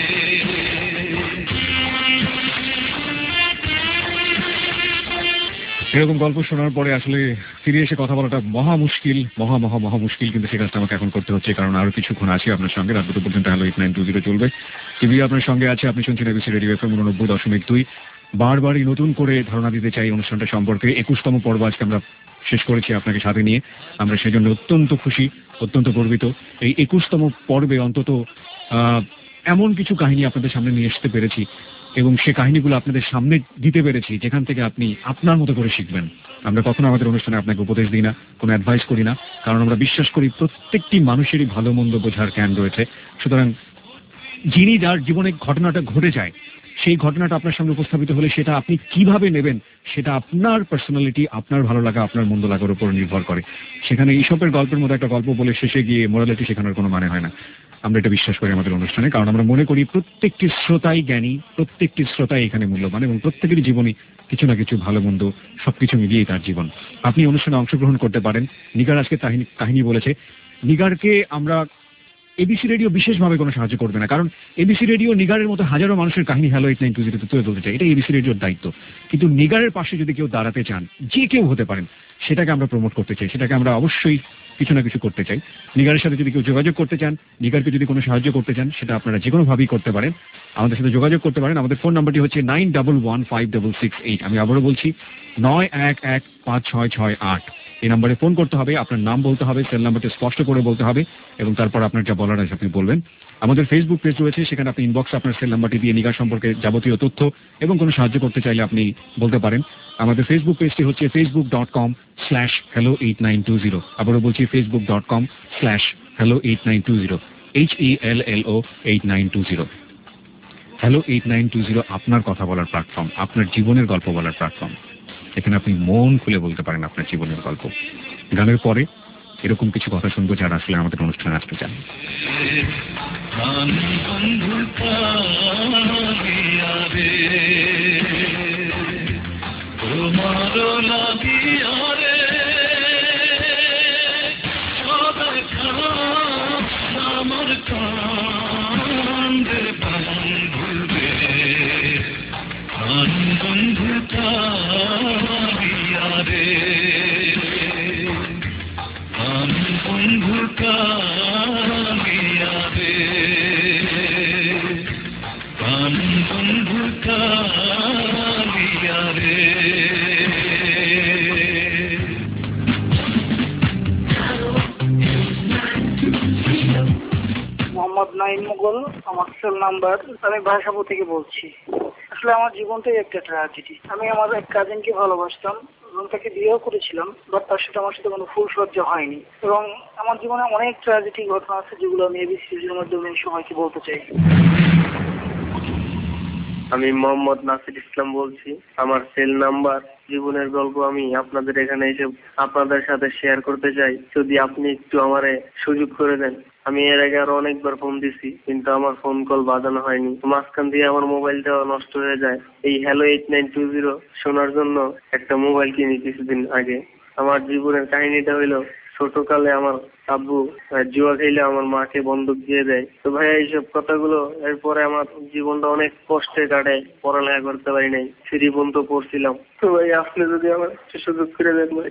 এরকম গল্প শোনার পরে আসলে ফিরে এসে কথা বলাটা মহা মুশকিল, মহা মহা মহা মুশকিল, কিন্তু সে কাজটা আমাকে এখন করতে হচ্ছে, কারণ আরো কিছুক্ষণ আছি আপনার সঙ্গে। রাত 2 পর্যন্ত হ্যালো 8920 চলবে। টিভি আপনার সঙ্গে আছে, আপনি শুনছেন এবিসি রেডিও FM 89.2। বারবারই নতুন করে ধারণা দিতে চাই অনুষ্ঠানটা সম্পর্কে। 21তম পর্ব আজকে আমরা শেষ করেছি আপনাকে সাথে নিয়ে। আমরা সেজন্য অত্যন্ত খুশি, অত্যন্ত গর্বিত। এই 21তম পর্বে অন্তত এমন কিছু কাহিনী আপনাদের সামনে নিয়ে আসতে পেরেছি এবং সে কাহিনীগুলো আপনাদের সামনে দিতে পেরেছি যেখান থেকে আপনি আপনার মতো করে শিখবেন। আমরা কখনো আমাদের অনুষ্ঠানে আপনাকে উপদেশ দিই না, কোনো অ্যাডভাইস করি না, কারণ আমরা বিশ্বাস করি প্রত্যেকটি মানুষেরই ভালো মন্দ বোঝার জ্ঞান রয়েছে। সুতরাং যিনি যার জীবনে ঘটনাটা ঘটে যায়, সেই ঘটনাটা আপনার সামনে উপস্থাপিত হলে সেটা আপনি কিভাবে নেবেন সেটা আপনার পার্সোনালিটি, আপনার ভালো লাগা, আপনার মন্দ লাগার উপর নির্ভর করে। সেখানে ঈশপের গল্পের মতো একটা গল্প বলে শেষে গিয়ে মোরালিটি শেখানোর কোনো মানে হয় না। আমরা এটা বিশ্বাস করি আমাদের অনুষ্ঠানে, কারণ আমরা মনে করি প্রত্যেকটি শ্রোতাই জ্ঞানী, প্রত্যেকটি শ্রোতাই এখানে মূল্যবান এবং প্রত্যেকেরই জীবনই কিছু না কিছু ভালো মন্দ সবকিছু মিলিয়েই তার জীবন। আপনি অনুষ্ঠানে অংশগ্রহণ করতে পারেন। নিগার আজকে কাহিনী বলেছে। নিগারকে আমরা এবিসি রেডিও বিশেষভাবে কোনো সাহায্য করবে না, কারণ এবিসি রেডিও নিগারের মতো হাজারো মানুষের কাহিনী হ্যালো 8920 তুলে ধরতে চাই, এটা এবিসি রেডিওর দায়িত্ব। কিন্তু নিগারের পাশে যদি কেউ দাঁড়াতে চান, যে কেউ হতে পারেন, সেটাকে আমরা প্রমোট করতে চাই, সেটাকে আমরা অবশ্যই কিছু না কিছু করতে চাই। নিগারের সাথে যদি কেউ যোগাযোগ করতে চান, নিগারকে যদি কোনো সাহায্য করতে চান, সেটা আপনারা যে কোনোভাবেই করতে পারেন, আমাদের সাথে যোগাযোগ করতে পারেন। আমাদের ফোন নাম্বারটি হচ্ছে 91156668। আমি আবারও বলছি 91156668। এই নাম্বারে ফোন করতে হবে, আপনার নাম বলতে হবে, সেল নাম্বারটি স্পষ্ট করে বলতে হবে, এবং তারপর আপনার যা বলার আছে আপনি বলবেন। আমাদের ফেসবুক পেজ রয়েছে, সেখানে আপনি ইনবক্সে আপনার সেল নাম্বারটি দিয়ে নিগার সম্পর্কে যাবতীয় তথ্য এবং কোনো সাহায্য করতে চাইলে আপনি বলতে পারেন। আমাদের ফেসবুক পেজটি হচ্ছে facebook.com/hello8920। আবারও বলছি facebook.com/hello8920, HELLO8920। হ্যালো 8920 আপনার কথা বলার প্ল্যাটফর্ম, আপনার জীবনের গল্প বলার প্ল্যাটফর্ম। এখানে আপনি মন খুলে বলতে পারেন আপনার জীবনের গল্প। গানের পরে এরকম কিছু কথা শুনবো যারা আসলে আমাদের অনুষ্ঠানে আসতে চান। মোহাম্মদ নাইম মুগল আমার সেল নাম্বার। আমি ভাষাপুর থেকে বলছি। আসলে আমার জীবনটাই একটা ট্র্যাজেডি। আমি আমার এক কাজিনকে ভালোবাসতাম এবং তাকে বিয়েও করেছিলাম, বাট তার সাথে আমার সাথে কোনো ফুলসজ্জা হয়নি। এবং আমার জীবনে অনেক ট্র্যাজেডি ঘটনা আছে যেগুলো আমি এবিসির মাধ্যমে সবাইকে বলতে চাই। আমি মোহাম্মদ নাসির ইসলাম বলছি। আমার সেল নাম্বার, জীবনের গল্প আমি আপনাদের এখানে এসে আপনাদের সাথে শেয়ার করতে চাই। যদি আপনি একটু আমারে সুযোগ করে দেন। আমি এর আগে আরো অনেকবার ফোন দিছি, কিন্তু আমার ফোন কল বাজানো হয়নি। মাঝখান দিয়ে আমার মোবাইলটা নষ্ট হয়ে যায়। এই হ্যালো 8920 শোনার জন্য একটা মোবাইল কিনি কিছুদিন আগে। আমার জীবনের কাহিনীটা হইলো, ছোটকালে আমার আব্বু জুয়া খেলে আমার মাকে বন্দুক দিয়ে দেয়। তো ভাই এইসব কথাগুলো, এরপরে আমার জীবনটা অনেক কষ্টে কাটে। পড়ালেখা করতে পারি নাই, 3 পর্যন্ত পড়ছিলাম। তো ভাই আপনি যদি আমার সুযোগ করে দেন ভাই।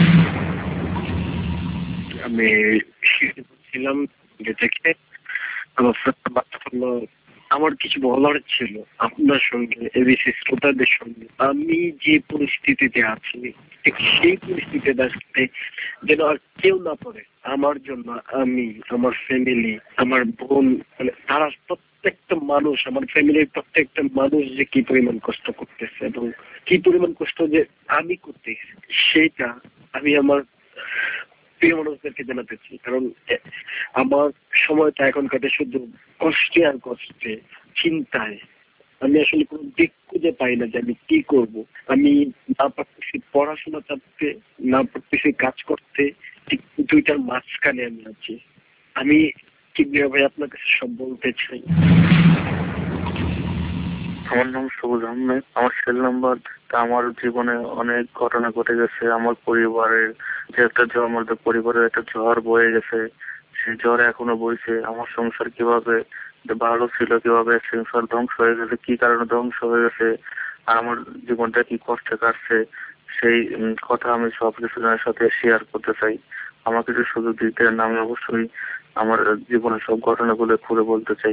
আমি ছিলাম যে থেকে আমার আমার কিছু বলার ছিল আপনার সঙ্গে, এবিসি শ্রোতাদের সঙ্গে। আমি যে পরিস্থিতিতে আছি, ঠিক সেই পরিস্থিতিতে আসতে যেন আর কেউ না পড়ে। আমার জন্য আমি, আমার ফ্যামিলি, আমার বোন, মানে তারা প্রত্যেকটা মানুষ, আমার ফ্যামিলির প্রত্যেকটা মানুষ যে কি পরিমাণ কষ্ট করতেছে এবং কি পরিমাণ কষ্ট যে আমি করতেছি, সেটা আমি আমার প্রিয় মানুষদেরকে জানাতে চাই। কারণ আমার সময়টা এখন কাটে শুধু কষ্টে আর কষ্টে, চিন্তায়। আমি আসলে কোনো দিক খুঁজে পাই না যে আমি কি করব। আমি না পারতেছি পড়াশোনা করতে, না পারতেছি কাজ করতে, ঠিক দুইটার মাঝখানে আমি আছি। আমি কিভাবে আপনার কাছে সব বলতে চাই। আমার নাম সবুজ আহমেদ। আমার সেল নাম্বার। আমার জীবনে অনেক ঘটনা ঘটে গেছে। আমার পরিবারের যে একটা ঝড়, আমাদের পরিবারের একটা ঝড় বয়ে গেছে, সেই ঝড় এখনো বইছে। আমার সংসার কিভাবে ভালো ছিল, কিভাবে সংসার ধ্বংস হয়ে গেছে, কি কারণে ধ্বংস হয়ে গেছে, আর আমার জীবনটা কি কষ্টে কাটছে, সেই কথা আমি সব কিছুজনের সাথে শেয়ার করতে চাই। আমাকে যদি সুযোগ দিতে, আমি অবশ্যই আমার জীবনের সব ঘটনাগুলো খুলে বলতে চাই।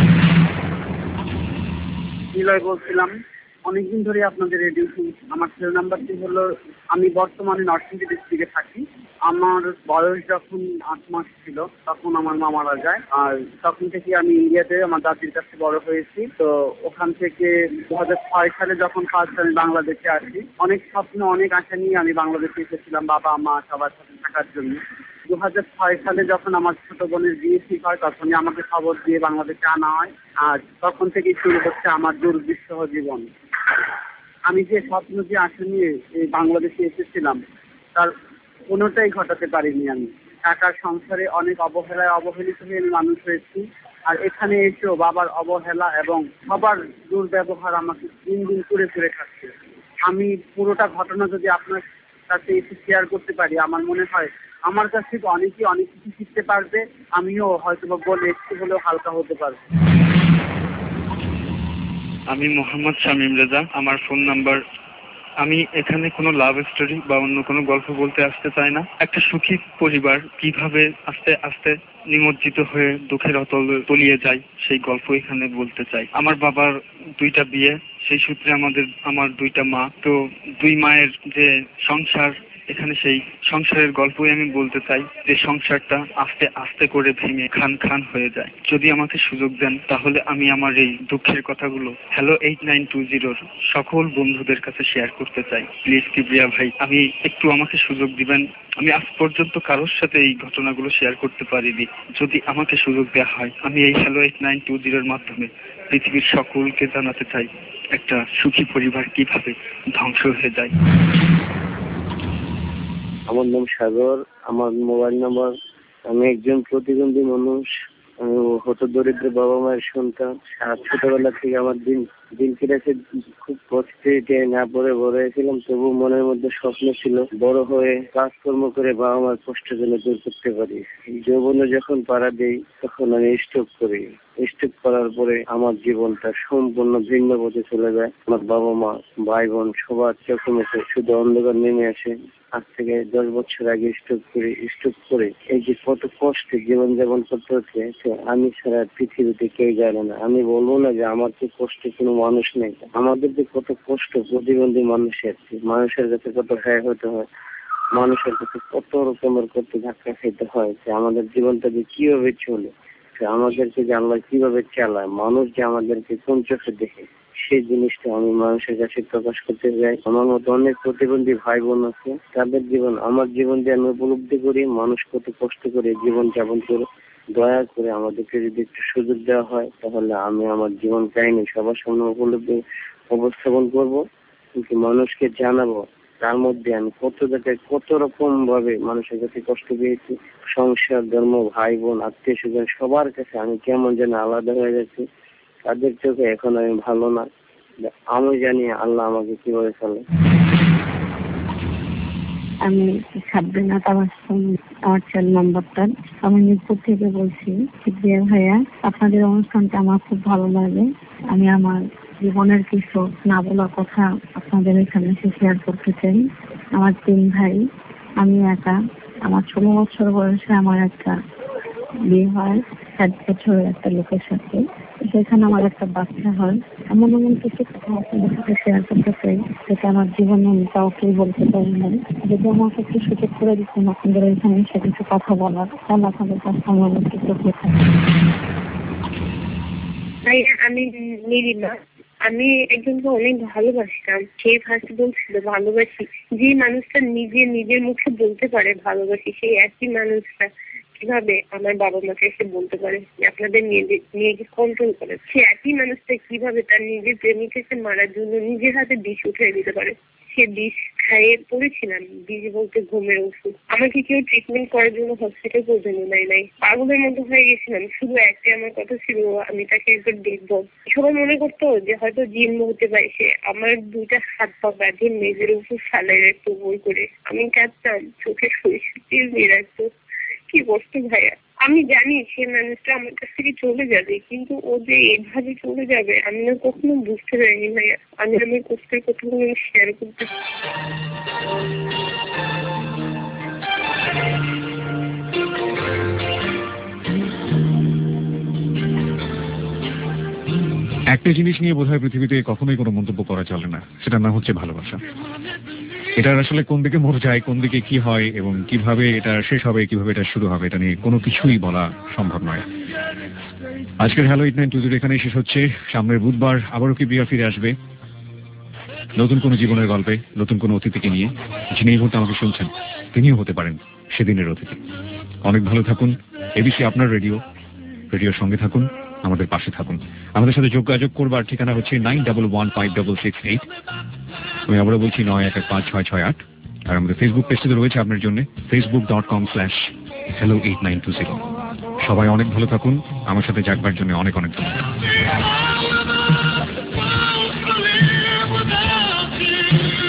নিলয় বলছিলাম, অনেকদিন ধরে আপনাদের রেডিও শুনছি। আমার সেল নাম্বারটি হলো, আমি বর্তমানে নরসিংদী ডিস্ট্রিক্টে থাকি। আমার বয়স যখন 8 মাস ছিল তখন আমার মা মারা যায়। আর তখন থেকে আমি ইন্ডিয়াতে আমার দাদির কাছে বড় হয়েছি। তো ওখান থেকে 2006 সালে যখন ফার্স্ট আমি বাংলাদেশে আসি, অনেক স্বপ্ন, অনেক আশা নিয়ে আমি বাংলাদেশে এসেছিলাম বাবা মা সবার সাথে থাকার জন্য। 2006 সালে যখন আমার ছোট বোনের বিয়ে ঠিক হয়, তখনই আমাকে খবর দিয়ে বাংলাদেশে আনা হয়। আর তখন থেকেই শুরু হচ্ছে আমার দুর্বিষহ জীবন। আমি যে স্বপ্ন, যে আশা নিয়ে এই বাংলাদেশে এসেছিলাম, তার কোনোটাই ঘটাতে পারিনি আমি। টাকার সংসারে অনেক অবহেলায় অবহেলিত হয়ে আমি মানুষ হয়েছি। আর এখানে এসেও বাবার অবহেলা এবং সবার দুর্ব্যবহার আমাকে দিন দিন করে খাচ্ছে। আমি পুরোটা ঘটনা যদি আপনার কাছে একটু শেয়ার করতে পারি, আমার মনে হয় আমার কাছ থেকে অনেকে অনেক কিছু শিখতে পারবে, আমিও হয়তো বা বলে একটু হলেও হালকা হতে পারবো। আমি মোহাম্মদ শামীম রেজা। আমার ফোন নাম্বার। আমি এখানে কোনো লাভ স্টোরি বা অন্য কোনো গল্প বলতে আসতে চাই না। একটা সুখী পরিবার কিভাবে আস্তে আস্তে নিমজ্জিত হয়ে দুঃখের অতল তলিয়ে যায় সেই গল্প এখানে বলতে চাই। আমার বাবার 2টা বিয়ে, সেই সূত্রে আমার 2টা মা। তো 2 মায়ের যে সংসার, এখানে সেই সংসারের গল্পই আমি বলতে চাই, যে সংসারটা আস্তে আস্তে করে ভেঙে খান খান হয়ে যায়। যদি আমাকে সুযোগ দেন তাহলে আমি আমার এই দুঃখের কথাগুলো হ্যালো 8920 সকল বন্ধুদের কাছে শেয়ার করতে চাই। প্লিজ কিবরিয়া ভাই, আমি একটু আমাকে সুযোগ দিবেন। আমি আজ পর্যন্ত কারোর সাথে এই ঘটনাগুলো শেয়ার করতে পারিনি। যদি আমাকে সুযোগ দেওয়া হয়, আমি এই হ্যালো 8920 মাধ্যমে পৃথিবীর সকলকে জানাতে চাই একটা সুখী পরিবার কিভাবে ধ্বংস হয়ে যায়। আমার নাম সাগর, আমার মোবাইল নাম্বার। আমি একজন প্রতিবন্ধী মানুষ, আমি হতদরিদ্র বাবা মায়ের সন্তান। ছোটবেলা থেকে আমার দিন কেটেছে খুব কষ্টে, না পড়ে বড় হয়েছিলাম, তবু মনের মধ্যে স্বপ্ন ছিল বড় হয়ে কাজকর্ম করে বাবা মার কষ্ট যেন দূর করতে পারি। যৌবনে যখন পাড়া দেই তখন আমি স্ট্রোক করি। স্ট্রোক করার পরে আমার জীবনটা সম্পূর্ণ ভিন্ন পথে চলে যায়। আমার বাবা মা ভাই বোন সবার চোখে মুখে শুধু অন্ধকার নেমে আসে। আজ থেকে 10 বছর আগে স্ট্রোক করে এই যে কত কষ্টে জীবনযাপন করতে হচ্ছে, আমি ছাড়া পৃথিবীতে কেউ জানে না। আমি বলবো না যে আমার তো কষ্ট কোনো মানুষ নেই। আমাদের যে কত কষ্ট প্রতিবন্ধী মানুষের কাছে কত হ্যাঁ হতে হয়, মানুষের কাছে কত রকমের কত ধাক্কা খেতে হয়, যে আমাদের জীবনটা যে কিভাবে চলে, আমাদেরকে যে আল্লাহ কিভাবে চালায়, মানুষ যে আমাদেরকে কোন চোখে দেখে, সেই জিনিসটা আমি মানুষের কাছে প্রকাশ করতে চাই। আমার মতো অনেক প্রতিবন্ধী ভাই বোন আছে, তাদের জীবন আমার জীবন দিয়ে আমি উপলব্ধি করি মানুষ কত কষ্ট করে জীবন যাপন করে। দয়া করে আমাদেরকে যদি একটু সুযোগ দেওয়া হয় তাহলে আমি আমার জীবন কাহিনী সবার সামনে উপস্থাপন করবো, কিন্তু মানুষকে জানাবো তার মধ্যে আমি কত জায়গায় কত রকম ভাবে মানুষের কাছে কষ্ট পেয়েছি। সংসার, ধর্ম, ভাই বোন, আত্মীয় স্বজন সবার কাছে আমি কেমন যেন আলাদা হয়ে যাচ্ছি। তাদের চোখে এখন আমি ভালো না। আমি জানি আল্লাহ আমাকে কিভাবে চলে। আমি সাবরিনা তাবাসসুম, আমার সেল নাম্বারটা। আমি মিরপুর থেকে বলছি। কিবরিয়া ভাইয়া, আপনাদের অনুষ্ঠানটা আমার খুব ভালো লাগে। আমি আমার জীবনের কিছু না বলা কথা আপনাদের এখানে শেয়ার করতে চাই। আমার 3 ভাই, আমি একা। আমার 16 বছর বয়সে আমার একটা বিয়ে হয় 7 বছরের একটা লোকের সাথে। সেখানে আমার একটা বাচ্চা হয়। এমন কিছু কথা আপনাদের সাথে শেয়ার করতে চাই যেটা আমার জীবনে আমি কাউকেই বলতে পারি না। যদি আমাকে একটু সুযোগ করে দিচ্ছেন আপনাদের এখানে সে কিছু কথা বলার, তাহলে আপনাদের কাছে আমার একটু চোখে থাকে। আমি নিরিমা। আমি একজনকে অনেক ভালোবাসতাম। সেই ফার্স্ট বলছিল ভালোবাসি। যে মানুষটা নিজের মুখে বলতে পারে ভালোবাসি, সেই একই মানুষটা কিভাবে আমার বাবা মাকে এসে বলতে পারে আপনাদের নিজেকে কন্ট্রোল করে? সে একই মানুষটা কিভাবে তার নিজের প্রেমিকাকে মারার জন্য নিজের হাতে বিষ উঠিয়ে দিতে পারে? সে বিষ খাইয়ে পড়েছিলাম। বিষ বলতে ঘুমের ওষুধ। আমাকে কেউ ট্রিটমেন্ট করার জন্য হসপিটাল পর্যন্ত নাই। পাগলের মতো হয়ে গেছিলাম। শুধু একটাই আমার কথা ছিল, আমি তাকে একবার দেখবো। সবাই মনে করতো যে হয়তো জিন হতে পারে সে। আমার 2টা হাত পা বাঁধে মেঝের উপর ফালাই রাখতো বই করে। আমি কাঁদতাম, চোখে সরিষার তেল দিয়ে রাখতো। কি কষ্ট ভাইয়া। আমি জানি সে মানুষটা আমার কাছ থেকে চলে যাবে, কিন্তু ও যে এভাবে চলে যাবে আমি না কখনো বুঝতে পারিনি ভাইয়া। আমি আমার কষ্টের কথাগুলো শেয়ার করতে। একটা জিনিস নিয়ে বোধহয় পৃথিবীতে কখনোই কোনো মন্তব্য করা চলে না, সেটা না হচ্ছে ভালোবাসা। এটার আসলে কোন দিকে মোড় যায়, কোন দিকে কি হয় এবং কিভাবে এটা শেষ হবে, কিভাবে এটা শুরু হবে, এটা নিয়ে কোনো কিছুই বলা সম্ভব নয়। আজকের হ্যালো 8920 এখানেই শেষ হচ্ছে। সামনের বুধবার আবারও কিবরিয়া ফিরে আসবে নতুন কোনো জীবনের গল্পে, নতুন কোনো অতিথিকে নিয়ে। যিনি এই মুহূর্তে আমাকে শুনছেন তিনিও হতে পারেন সেদিনের অতিথি। অনেক ভালো থাকুন। এবিসি আপনার রেডিওর সঙ্গে থাকুন, আমাদের পাশে থাকুন। আমাদের সাথে যোগাযোগ করবার ঠিকানা হচ্ছে 91156668। আমি আবারও বলছি 91156668। আর আমাদের ফেসবুক পেজটিতে রয়েছে আপনার জন্য facebook.com/hello8920। সবাই অনেক ভালো থাকুন। আমার সাথে জাগবার জন্য অনেক ধন্যবাদ।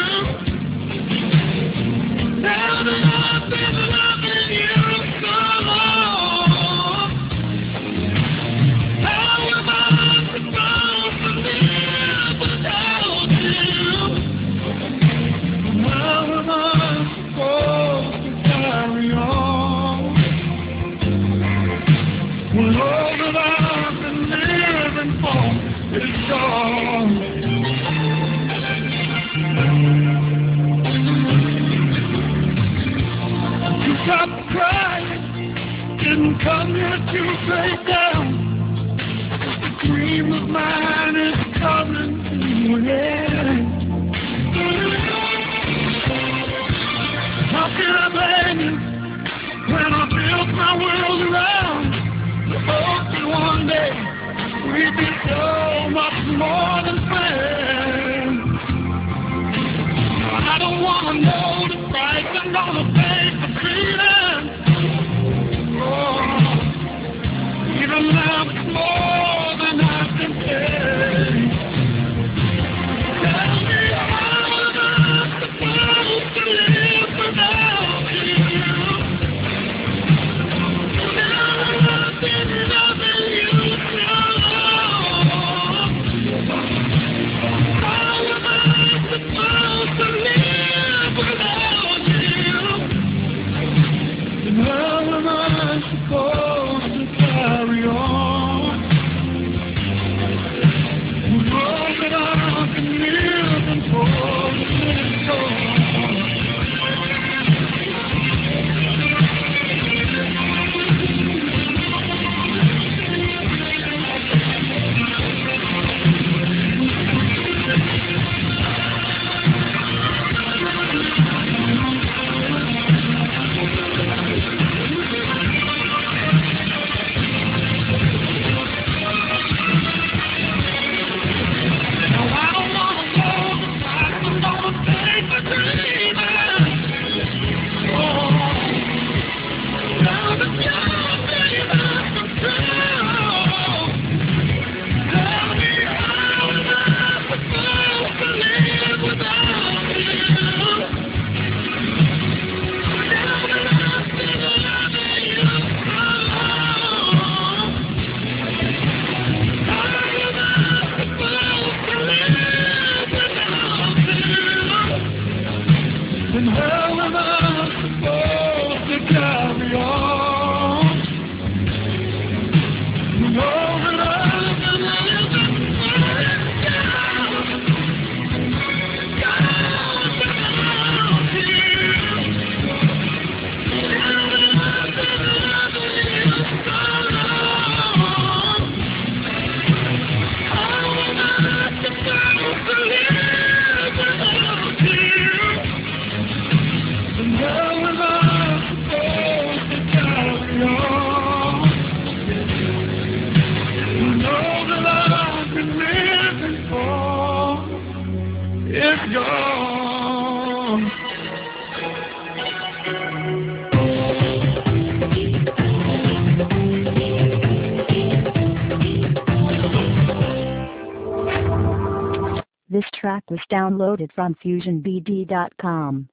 when all that I've been living for is gone. You got pride, didn't come here to play down. The dream of mine is coming to an end. How can I blame you when I built my world around the hope that one day we'd be so much more than friends? I don't want to know the price I'm gonna pay for freedom. Oh, even now it's more than I can pay. Tell me how am I supposed to live without you? Now I've been loving you so long. How am I supposed to live without you? And how am I supposed to carry on? With all that I've been living for is gone. Then how am I supposed to carry on? You know that I've been living for it's gone. This track was downloaded from FusionBD.com.